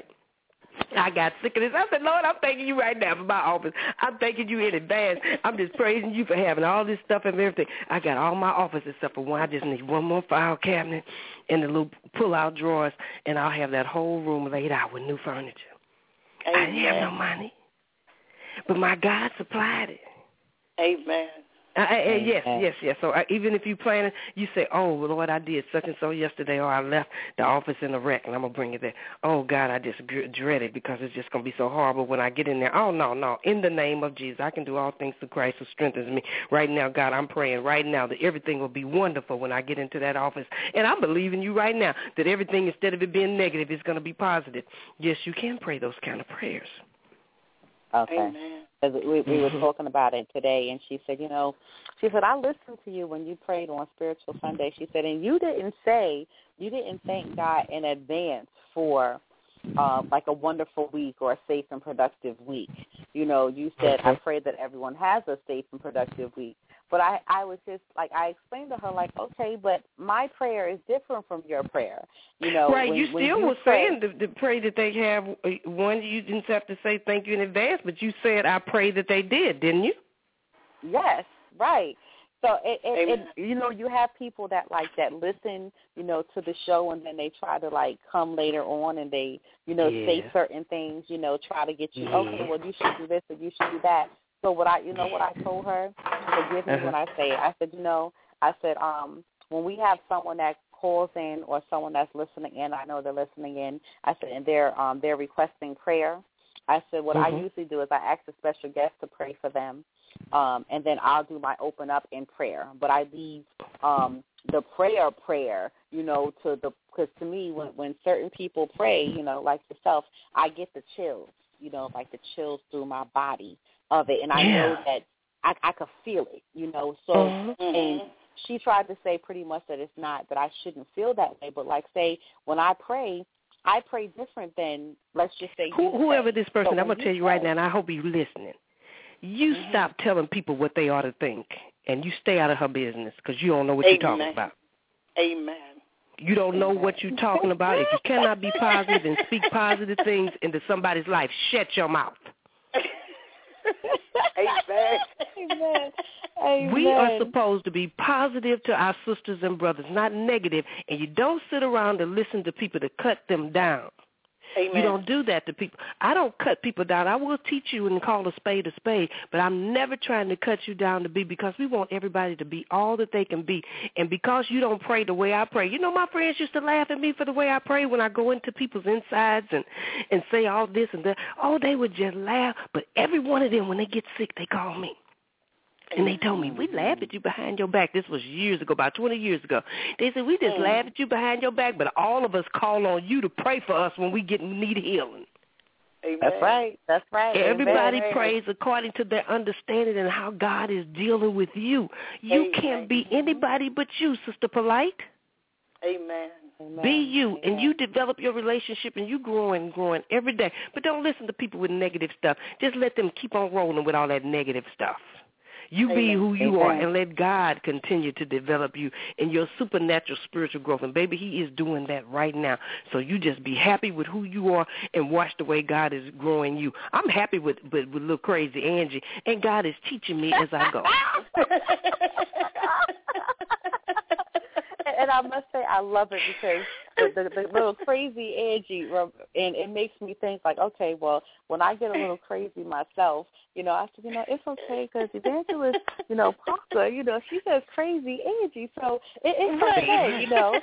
I got sick of this. I said, Lord, I'm thanking you right now for my office. I'm thanking you in advance. I'm just praising you for having all this stuff and everything. I got all my office except for one. I just need one more file cabinet and the little pull-out drawers, and I'll have that whole room laid out with new furniture. Amen. I didn't have no money, but my God supplied it. Amen. Uh, uh, yes, yes, yes. So uh, even if you plan it, you say, oh, Lord, I did such and so yesterday, or I left the office in a wreck, and I'm going to bring it there. Oh, God, I just dread it because it's just going to be so horrible when I get in there. Oh, no, no. In the name of Jesus, I can do all things through Christ who strengthens me. Right now, God, I'm praying right now that everything will be wonderful when I get into that office. And I'm believing you right now that everything, instead of it being negative, is going to be positive. Yes, you can pray those kind of prayers. Okay. Amen. We, we were talking about it today, and she said, you know, she said, I listened to you when you prayed on Spiritual Sunday. She said, and you didn't say, you didn't thank God in advance for uh, like a wonderful week or a safe and productive week. You know, you said, I pray that everyone has a safe and productive week. But I, I was just, like, I explained to her, like, okay, but my prayer is different from your prayer. You know, right, when, you still when you were pray, saying to, to pray that they have, one, you didn't have to say thank you in advance, but you said I pray that they did, didn't you? Yes, right. So, it, it, it, you know, you have people that, like, that listen, you know, to the show, and then they try to, like, come later on and they, you know, yeah. say certain things, you know, try to get you, yeah. okay, well, you should do this or you should do that. So what I, you know what I told her, forgive me uh-huh. when I say it, I said, you know, I said, um, when we have someone that calls in or someone that's listening in, I know they're listening in, I said, and they're, um, they're requesting prayer, I said, what mm-hmm. I usually do is I ask a special guest to pray for them. Um, and then I'll do my open up in prayer. But I leave um, the prayer prayer, you know, to the, because to me, when, when certain people pray, you know, like yourself, I get the chills, you know, like the chills through my body of it. And I yeah. know that I, I could feel it, you know. So, mm-hmm. and she tried to say pretty much that it's not, that I shouldn't feel that way. But like, say, when I pray, I pray different than, let's just say, Who, whoever this person, so I'm going to tell you pray, right now, and I hope you're listening. You mm-hmm. stop telling people what they ought to think, and you stay out of her business because you don't know what Amen. you're talking about. Amen. You don't know Amen. what you're talking about. If you cannot be positive and speak positive things into somebody's life, shut your mouth. Amen. Amen. Amen. We are supposed to be positive to our sisters and brothers, not negative, and you don't sit around and listen to people to cut them down. Amen. You don't do that to people. I don't cut people down. I will teach you and call a spade a spade, but I'm never trying to cut you down to be, because we want everybody to be all that they can be. And because you don't pray the way I pray, you know, my friends used to laugh at me for the way I pray when I go into people's insides and, and say all this and that. Oh, they would just laugh. But every one of them, when they get sick, they call me. And they told me, we laugh at you behind your back. This was years ago, about twenty years ago. They said, we just mm. laugh at you behind your back, but all of us call on you to pray for us when we get need healing. Amen. That's right. That's right. Everybody Amen. prays according to their understanding and how God is dealing with you. You Amen. can't be anybody but you, Sister Polite. Amen. Be you, Amen. and you develop your relationship, and you growing, growing every day. But don't listen to people with negative stuff. Just let them keep on rolling with all that negative stuff. You Amen. be who you Amen. are, and let God continue to develop you in your supernatural spiritual growth. And, baby, he is doing that right now. So you just be happy with who you are and watch the way God is growing you. I'm happy with, with, with little crazy Angie, and God is teaching me as I go. And I must say, I love it because the, the, the little crazy Angie, and it makes me think like, okay, well, when I get a little crazy myself, you know, I said, you know, it's okay because Evangelist, you know, Parker, you know, she says crazy Angie, so it, it's okay, you know.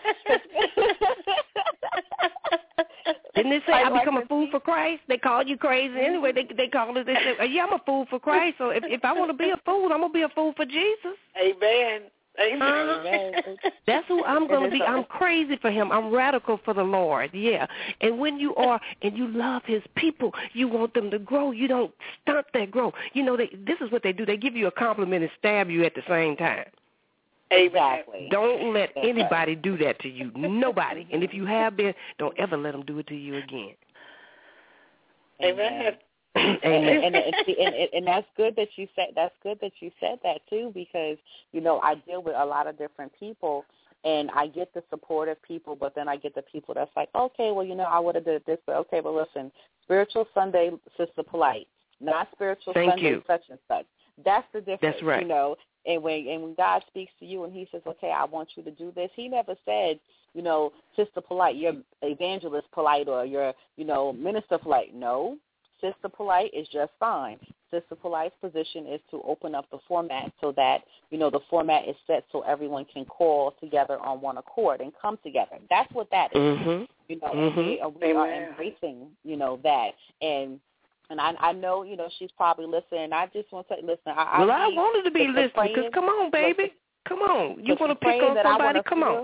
Didn't they say I become a fool for Christ? They call you crazy anyway. They they call it. They say, yeah, I'm a fool for Christ. So if if I want to be a fool, I'm gonna be a fool for Jesus. Amen. Amen. Uh, that's who I'm going to be. I'm crazy for him. I'm radical for the Lord, yeah. And when you are and you love his people, you want them to grow. You don't stunt their growth. You know, they, this is what they do. They give you a compliment and stab you at the same time. Exactly. Don't let anybody do that to you. Nobody. And if you have been, don't ever let them do it to you again. Amen. and, and, and, and, and that's good that you said that's good that you said that too, because you know I deal with a lot of different people, and I get the supportive people, but then I get the people that's like, okay, well, you know, I would have did this, but okay, but listen, Spiritual Sunday, Sister Polite, not Spiritual Thank Sunday, you. such and such. That's the difference. That's right. You know, and when and when God speaks to you and He says, okay, I want you to do this, He never said, you know, Sister Polite, you're Evangelist Polite, or you're, you know, Minister Polite. No. Sister Polite is just fine. Sister Polite's position is to open up the format so that, you know, the format is set so everyone can call together on one accord and come together. That's what that is. Mm-hmm. You know, mm-hmm. and we, are, we are embracing, you know, that. And and I, I know, you know, she's probably listening. I just want to say, listen. I, well, I, I wanted to be listening because, come on, baby. Listen, come on. You want to pick on somebody? Come feel. on.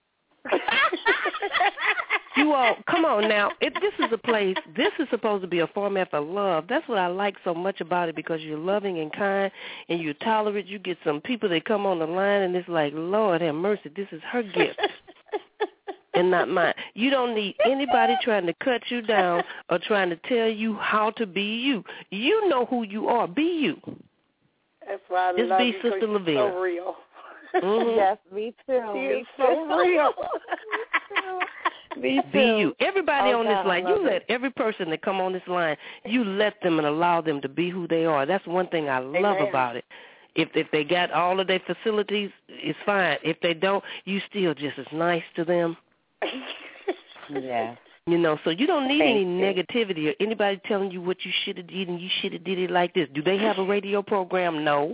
You all, come on now. It, this is a place, this is supposed to be a format for love. That's what I like so much about it, because you're loving and kind and you're tolerant. You get some people that come on the line and it's like, Lord have mercy, this is her gift and not mine. You don't need anybody trying to cut you down or trying to tell you how to be you. You know who you are. Be you. That's why I Just love be you, Sister you're Lavina. so real. Mm-hmm. Yes, me too. She me is too. so real. Me too. Be you. Everybody Oh, on God, this line, I you love let it. every person that come on this line, you let them and allow them to be who they are. That's one thing I love Amen. about it. If if they got all of their facilities, it's fine. If they don't, you still just as nice to them. Yeah. You know, so you don't need Thank any you. negativity or anybody telling you what you should have did and you should have did it like this. Do they have a radio program? No.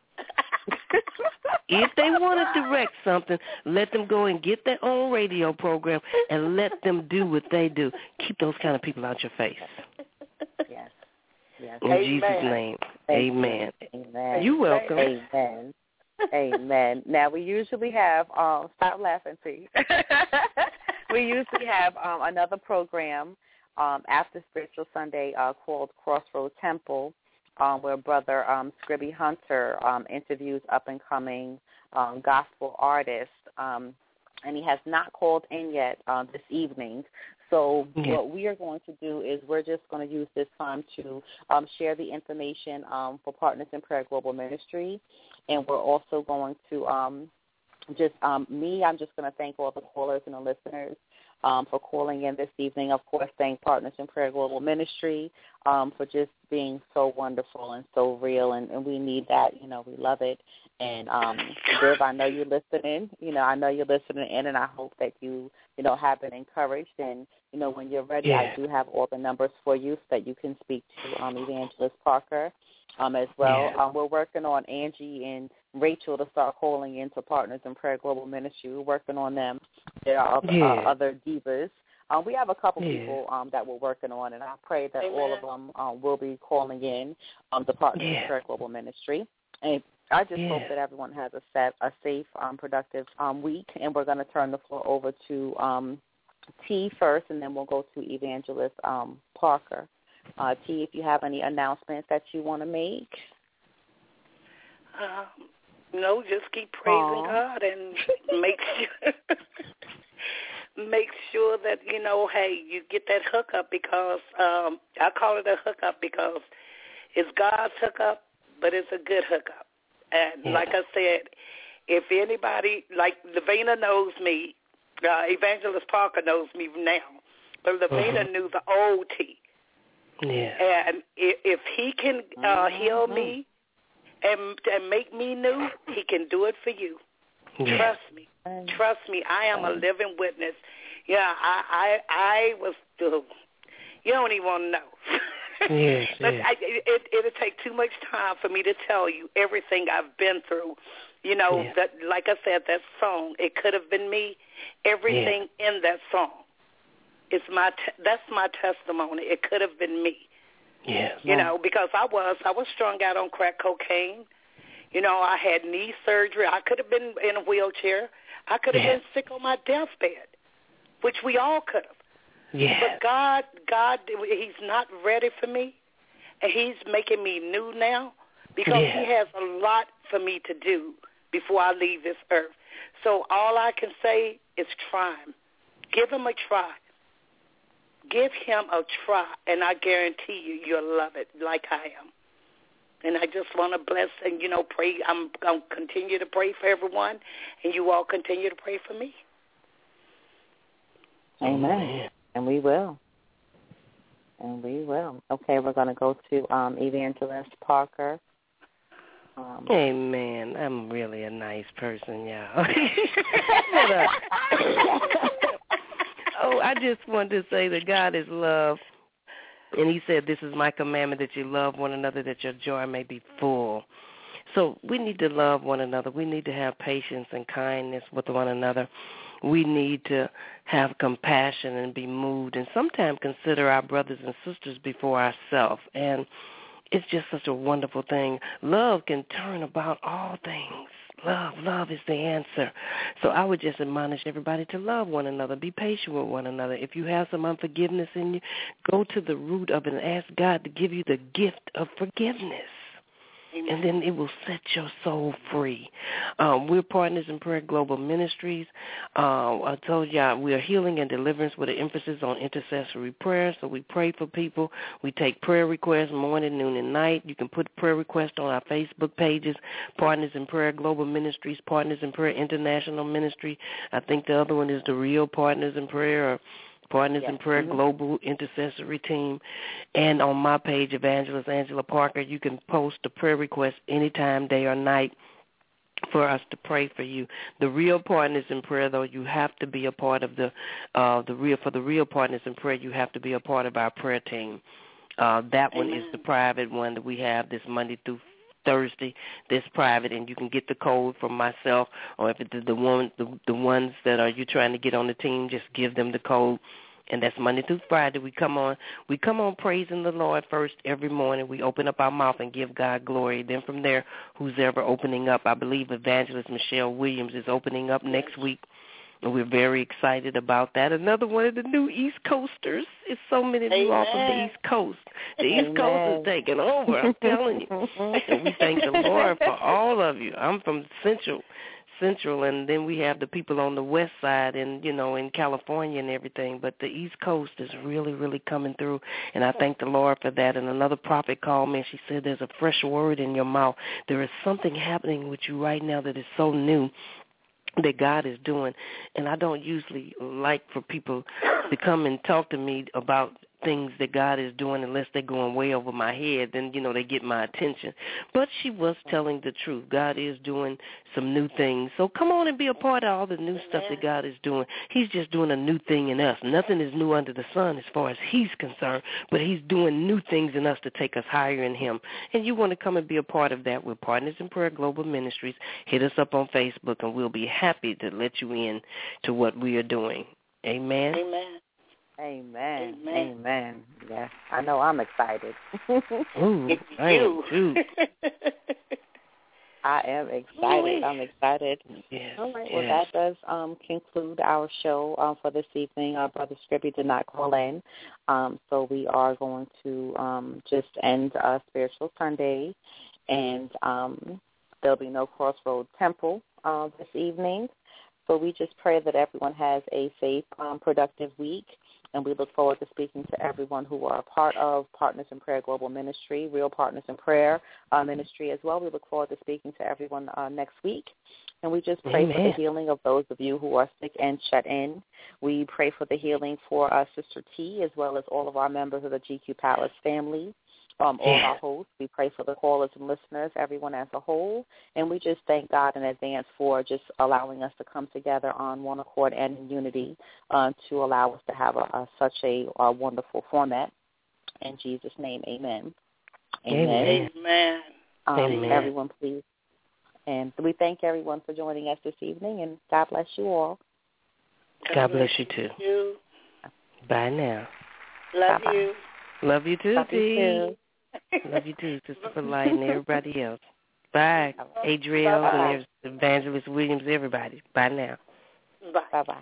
If they want to direct something, let them go and get their own radio program and let them do what they do. Keep those kind of people out your face. Yes. Yes. In Amen. Jesus' name, Thank amen. You. Amen. You're welcome. Amen. Amen. Now, we usually have, um, stop laughing, T. We usually have um, another program um, after Spiritual Sunday uh, called Crossroad Temple, um, where Brother um, Scribby Hunter um, interviews up-and-coming um, gospel artists, um, and he has not called in yet uh, this evening. So yeah. what we are going to do is we're just going to use this time to um, share the information um, for Partners in Prayer Global Ministry, and we're also going to um, just um, me, I'm just going to thank all the callers and the listeners um, for calling in this evening. Of course, thank Partners in Prayer Global Ministry um, for just being so wonderful and so real, and, and we need that. You know, we love it. And, um, Viv, I know you're listening. You know, I know you're listening in, and I hope that you, you know, have been encouraged. And, you know, when you're ready, yeah. I do have all the numbers for you so that you can speak to um, Evangelist Parker um, as well. Yeah. Um, we're working on Angie and Rachel to start calling into Partners in Prayer Global Ministry. We're working on them. There are other, yeah. uh, other divas. Um, we have a couple yeah. people um, that we're working on, and I pray that Amen. all of them um, will be calling in um, to Partners yeah. in Prayer Global Ministry. And I just yeah. hope that everyone has a set, a safe, um, productive um, week, and we're going to turn the floor over to um, T first, and then we'll go to Evangelist um, Parker. Uh, T, if you have any announcements that you want to make. Um, no, just keep praising Aww. God and make sure make sure that, you know, hey, you get that hookup because um, I call it a hookup because it's God's hookup, but it's a good hookup. And yeah. like I said, if anybody, like Lavina knows me, uh, Evangelist Parker knows me now, but Lavina mm-hmm. knew the old T. Yeah. And if, if he can uh, heal me and, and make me new, he can do it for you. Yeah. Trust me. Trust me. I am a living witness. Yeah, I I, I was, uh, you don't even want to know. Yes, but yes. I, it, it'll take too much time for me to tell you everything I've been through. You know, yeah. that, like I said, that song, it could have been me. Everything yeah. in that song. It's my te- that's my testimony. It could have been me. Yeah. You know, because I was I was strung out on crack cocaine. You know, I had knee surgery. I could have been in a wheelchair. I could have yeah. been sick on my deathbed, which we all could have. Yeah. But God, God, He's not ready for me, and He's making me new now because yeah. He has a lot for me to do before I leave this earth. So all I can say is try Him. Give Him a try. Give Him a try, and I guarantee you, you'll love it like I am. And I just want to bless and, you know, pray. I'm going to continue to pray for everyone, and you all continue to pray for me. Amen. And we will. And we will. Okay, we're going to go to um, Evangelist Parker. Um, Amen. I'm really a nice person, y'all. but, uh, oh, I just wanted to say that God is love. And He said, this is my commandment, that you love one another, that your joy may be full. So we need to love one another. We need to have patience and kindness with one another. We need to have compassion and be moved, and sometimes consider our brothers and sisters before ourselves. And it's just such a wonderful thing. Love can turn about all things. Love, love is the answer. So I would just admonish everybody to love one another, be patient with one another. If you have some unforgiveness in you, go to the root of it and ask God to give you the gift of forgiveness. Amen. And then it will set your soul free. Um, we're Partners in Prayer Global Ministries. Uh, I told y'all we are healing and deliverance with an emphasis on intercessory prayer. So we pray for people. We take prayer requests morning, noon, and night. You can put prayer requests on our Facebook pages, Partners in Prayer Global Ministries, Partners in Prayer International Ministry. I think the other one is the Real Partners in Prayer, or Partners yes. in Prayer mm-hmm. Global Intercessory Team. And on my page, Evangelist Angela Parker, you can post a prayer request anytime, day or night, for us to pray for you. The Real Partners in Prayer, though, you have to be a part of the uh, the real. For the Real Partners in Prayer, you have to be a part of our prayer team. Uh, that Amen. One is the private one that we have this Monday through Thursday, this private, and you can get the code from myself, or if it's the one, the, the ones that are you trying to get on the team, just give them the code. And that's Monday through Friday. We come on, we come on praising the Lord first every morning. We open up our mouth and give God glory. Then from there, who's ever opening up, I believe Evangelist Michelle Williams is opening up next week. And we're very excited about that. Another one of the new East Coasters. It's so many of you all from the East Coast. The Amen. East Coast is taking over, I'm telling you. And we thank the Lord for all of you. I'm from Central, Central, and then we have the people on the west side and, you know, in California and everything. But the East Coast is really, really coming through, and I thank the Lord for that. And another prophet called me, and she said, there's a fresh word in your mouth. There is something happening with you right now that is so new that God is doing. And I don't usually like for people to come and talk to me about things that God is doing unless they're going way over my head. Then, you know, they get my attention. But she was telling the truth. God is doing some new things. So come on and be a part of all the new stuff that God is doing. He's just doing a new thing in us. Nothing is new under the sun as far as he's concerned, but he's doing new things in us to take us higher in him. And you want to come and be a part of that with Partners in Prayer Global Ministries. Hit us up on Facebook, and we'll be happy to let you in to what we are doing. Amen. Amen. Amen. Amen. Amen. Yes, I know I'm excited. Ooh, I am too. I am excited. I'm excited. Yes, All right. yes. Well, that does um, conclude our show um, for this evening. Uh, Brother Scrippy did not call in, um, so we are going to um, just end uh, Spiritual Sunday, and um, there'll be no Crossroad Temple uh, this evening. So we just pray that everyone has a safe, um, productive week. And we look forward to speaking to everyone who are a part of Partners in Prayer Global Ministry, Real Partners in Prayer uh, Ministry as well. We look forward to speaking to everyone uh, next week. And we just pray Amen. for the healing of those of you who are sick and shut in. We pray for the healing for uh, Sister T, as well as all of our members of the G Q Palace family. Um, all yeah. our hosts. We pray for the callers and listeners, everyone as a whole, and we just thank God in advance for just allowing us to come together on one accord and in unity uh, to allow us to have a, a, such a, a wonderful format. In Jesus' name, amen. Amen. Amen. Um, amen. Everyone, please. And we thank everyone for joining us this evening, and God bless you all. God, God bless you, too. You. Bye now. Love Bye-bye. you. Love you, too, Love you, T. too. Love you too, Sister Polite, and everybody else. Bye, Adriel Bye-bye. and Evangelist Williams, everybody. Bye now. Bye. Bye-bye.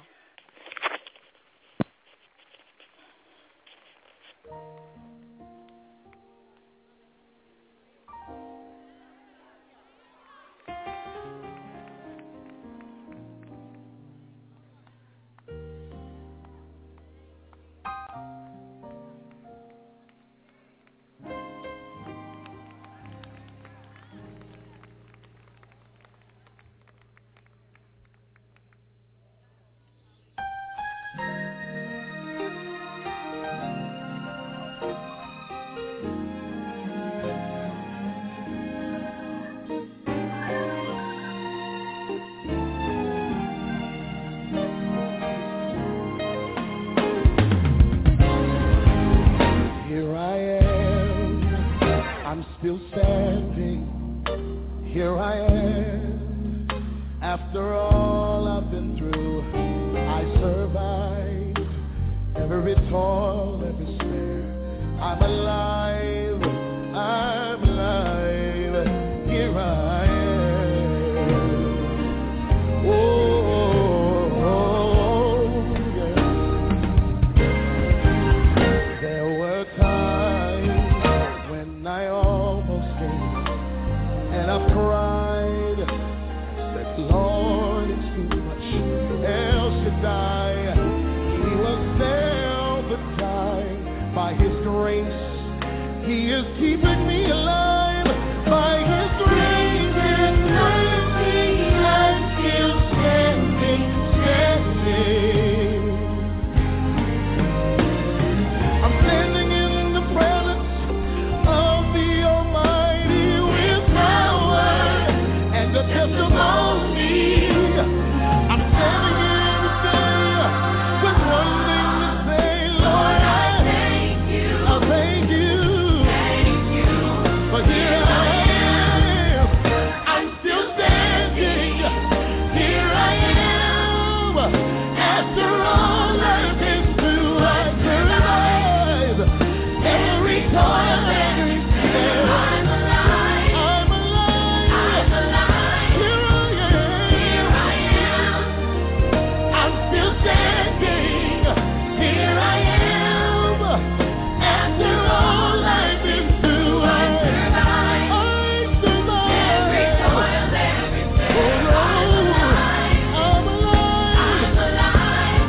Still standing, here I am. After all I've been through, I survived every toil, every snare. I'm alive, I'm alive, here I am. Oh, oh, yeah. There were times when I keeping me alive by His grace and mercy. I'm still standing, standing. I'm standing in the presence of the Almighty with power and the testimony. I'm standing here today with one thing to say, Lord, I thank you. I thank you. Thank you. For here I am. I'm still standing. Here I am. After all I've been through, I survived every toil, every snare. I'm alive. I'm alive. I'm alive. Here I am. Here I am. I'm still standing. Here I am. After all I've been through, I survived. I survived every toil, every snare. Oh, I'm alive. I'm alive. I'm alive.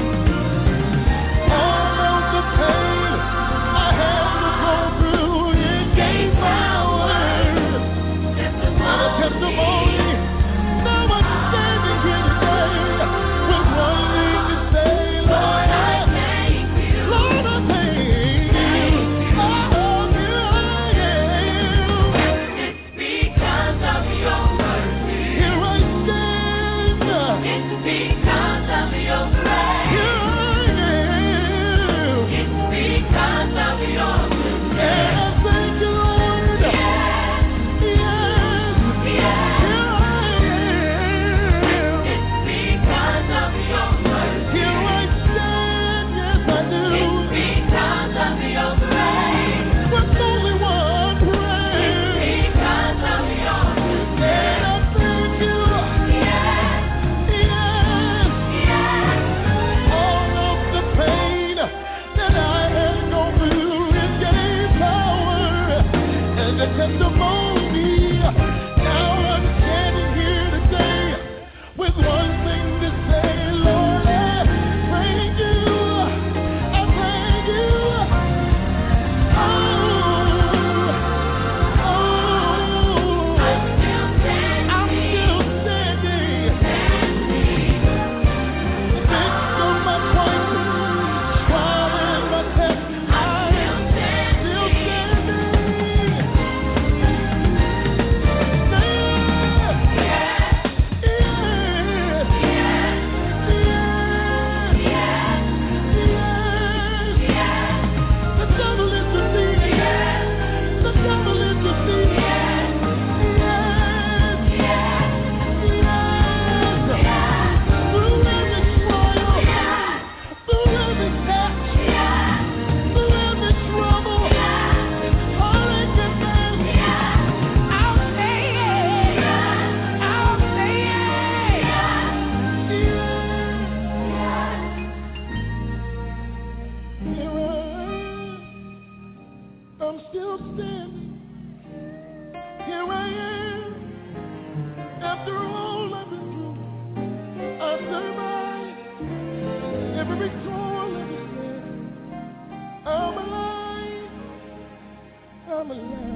All of the pain I had to go through, it gave power and a testimony. Now I'm standing here today with one thing to say, Lord, I thank you. Lord, I thank you. Oh, here I am. It's because of your mercy. Here I stand. It's because of your grace. Here I am. It's because of your goodness. And I thank you, Lord. Yes. Yes. Yes. Here I am. It's because of your mercy. Here I stand. Yes, I do. It's because of your grace. With only one praise. It's because of your goodness. And I thank you. Yes. Yes. Yes. All of the pain that I had gone through, it gave power and a testimony. Now I'm standing here today with one thing to say, Lord, I thank you. I thank you. Oh, oh, I'm still standing. I'm still standing. The midst of my crisis, trial and my test, I am still standing. I'm still standing. Here I am. After all I've been through, I survived every toil, every sin. I'm alive. I'm alive.